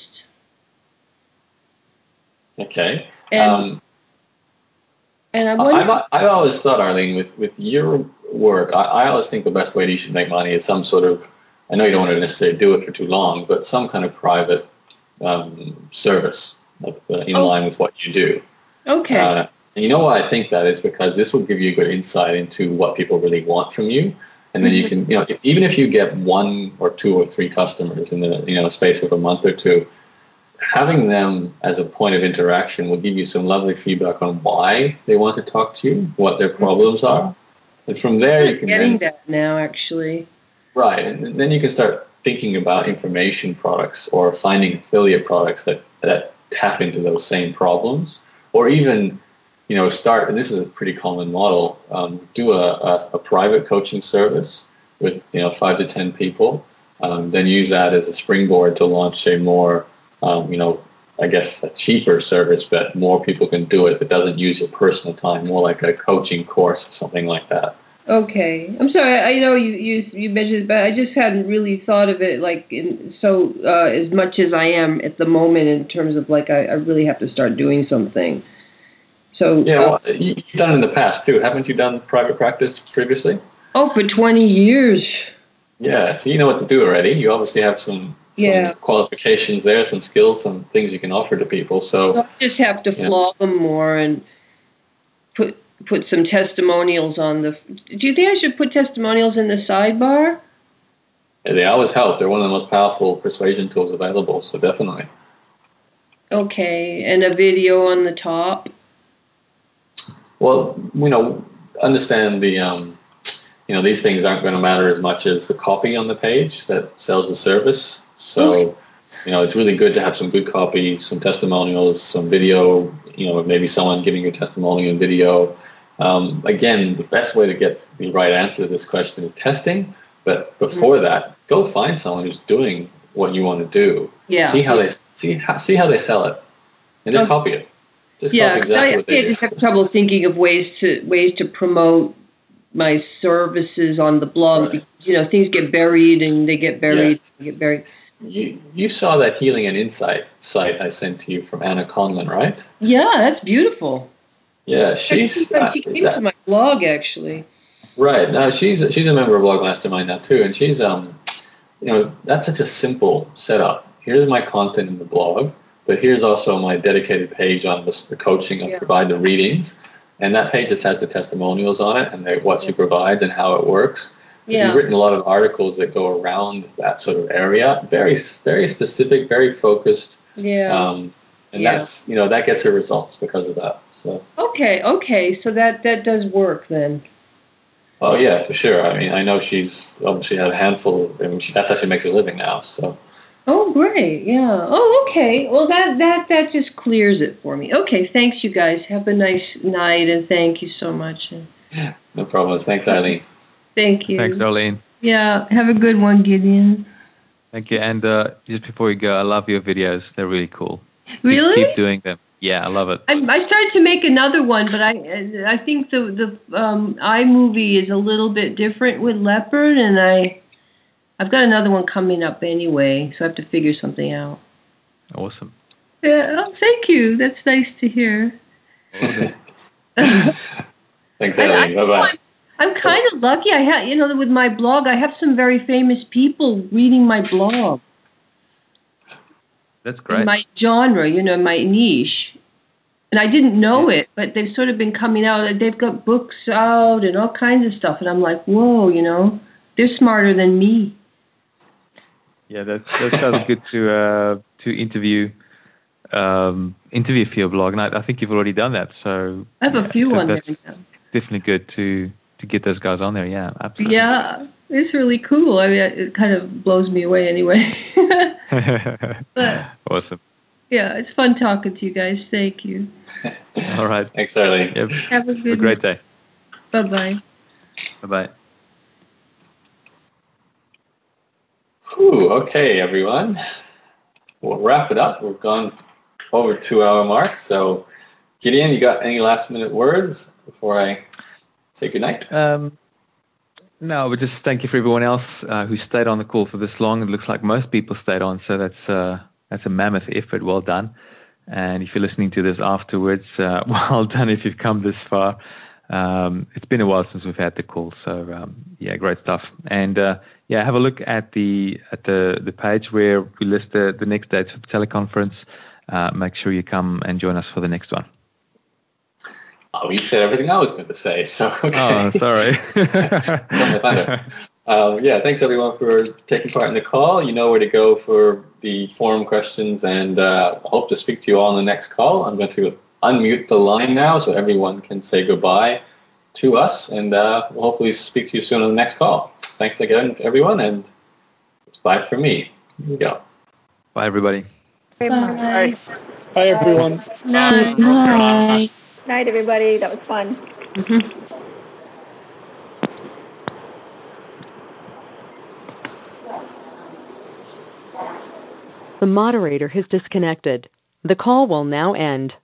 Okay. And, um, and I wonder, I've, I've always thought, Arlene, with, with your work, I, I always think the best way you should make money is some sort of, I know you don't want to necessarily do it for too long, but some kind of private um, service like, uh, in oh. line with what you do. Okay. Uh, and you know why I think that is because this will give you a good insight into what people really want from you. And then mm-hmm. you can, you know, if, even if you get one or two or three customers in the, you know, space of a month or two, having them as a point of interaction will give you some lovely feedback on why they want to talk to you, what their problems are. And from there, I'm you can getting then, that now, actually. Right, and then you can start thinking about information products or finding affiliate products that, that tap into those same problems, or even, you know, start, and this is a pretty common model, um, do a, a, a private coaching service with, you know, five to ten people, um, then use that as a springboard to launch a more, um, you know, I guess a cheaper service, but more people can do it that doesn't use your personal time, more like a coaching course or something like that. Okay, I'm sorry. I know you you, you mentioned, but I just hadn't really thought of it like in, so uh, as much as I am at the moment in terms of like I, I really have to start doing something. So yeah, uh, well, you've done it in the past too, haven't you? Done private practice previously? Oh, for twenty years. Yeah, so you know what to do already. You obviously have some some Yeah. qualifications there, some skills, some things you can offer to people. So I'll just have to yeah. flog them more and put put some testimonials on the. Do you think I should put testimonials in the sidebar? They always help. They're one of the most powerful persuasion tools available. So definitely. Okay, and a video on the top. Well, you know, understand the, um, you know, these things aren't going to matter as much as the copy on the page that sells the service. So, okay. you know, it's really good to have some good copy, some testimonials, some video, you know, maybe someone giving you a testimonial in video. Um, again, the best way to get the right answer to this question is testing. But before mm-hmm. that, go find someone who's doing what you want to do. Yeah. See how they see how, see how they sell it, and just okay. copy it. Just yeah, copy exactly I, what they I do. just have trouble thinking of ways to ways to promote my services on the blog. Right. Because, you know, things get buried and they get buried. Yes. They get buried. You you saw that Healing and Insight site I sent to you from Anna Conlon, right? Yeah, that's beautiful. Yeah, she's she, she came uh, to my blog actually. Right. No, she's she's a member of Blog Mastermind now too, and she's um, you know, that's such a simple setup. Here's my content in the blog, but here's also my dedicated page on the, the coaching. I yeah. provide the readings, and that page just has the testimonials on it and the, what she provides and how it works. Because yeah. you've written a lot of articles that go around that sort of area, very very specific, very focused. Yeah. Um, and yeah. that's you know that gets her results because of that. So. Okay. Okay. So that that does work then. Oh yeah, for sure. I mean, I know she's obviously had a handful. I mean, she, that's how she makes her living now. So. Oh great, yeah. Oh okay. Well, that that that just clears it for me. Okay, thanks you guys. Have a nice night, and thank you so much. No problem. Thanks, Eileen. Thank you. Thanks, Arlene. Yeah. Have a good one, Gideon. Thank you. And uh, just before you go, I love your videos. They're really cool. Really? Keep, keep doing them. Yeah, I love it. I, I started to make another one, but I I think the the um, iMovie is a little bit different with Leopard, and I I've got another one coming up anyway, so I have to figure something out. Awesome. Yeah. Oh, thank you. That's nice to hear. Thanks, Eileen. Bye bye. I'm kind of lucky. I have, you know, with my blog, I have some very famous people reading my blog. That's great. In my genre, you know, my niche. And I didn't know yeah. it, but they've sort of been coming out. They've got books out and all kinds of stuff. And I'm like, whoa, you know, they're smarter than me. Yeah, that's that's that's good to uh, to interview um, interview for your blog. And I, I think you've already done that. So I have yeah, a few so on there that's now. Definitely good to to get those guys on there. Yeah, absolutely. Yeah, it's really cool. I mean, it kind of blows me away anyway. But, awesome. Yeah, it's fun talking to you guys. Thank you. All right. Thanks, Arlene. Yep. Have a good Have a great day. Bye-bye. Bye-bye. Whew, okay, everyone. We'll wrap it up. We've gone over two hour mark. So, Gideon, you got any last minute words before I say goodnight? Um, no, but just thank you for everyone else uh, who stayed on the call for this long. It looks like most people stayed on, so that's uh, that's a mammoth effort. Well done. And if you're listening to this afterwards, uh, well done if you've come this far. Um, it's been a while since we've had the call, so um, yeah, great stuff. And uh, yeah, have a look at the at the, the page where we list the, the next dates for the teleconference. Uh, make sure you come and join us for the next one. Oh, you said everything I was going to say, so okay. Oh, sorry. um, yeah, thanks everyone for taking part in the call. You know where to go for the forum questions, and uh, I hope to speak to you all on the next call. I'm going to unmute the line now so everyone can say goodbye to us, and uh, we'll hopefully speak to you soon on the next call. Thanks again, everyone, and it's bye for me. Here we go. Bye, everybody. Bye. Bye. Bye, everyone. Night. Night. Night, everybody. That was fun. Mm-hmm. The moderator has disconnected. The call will now end.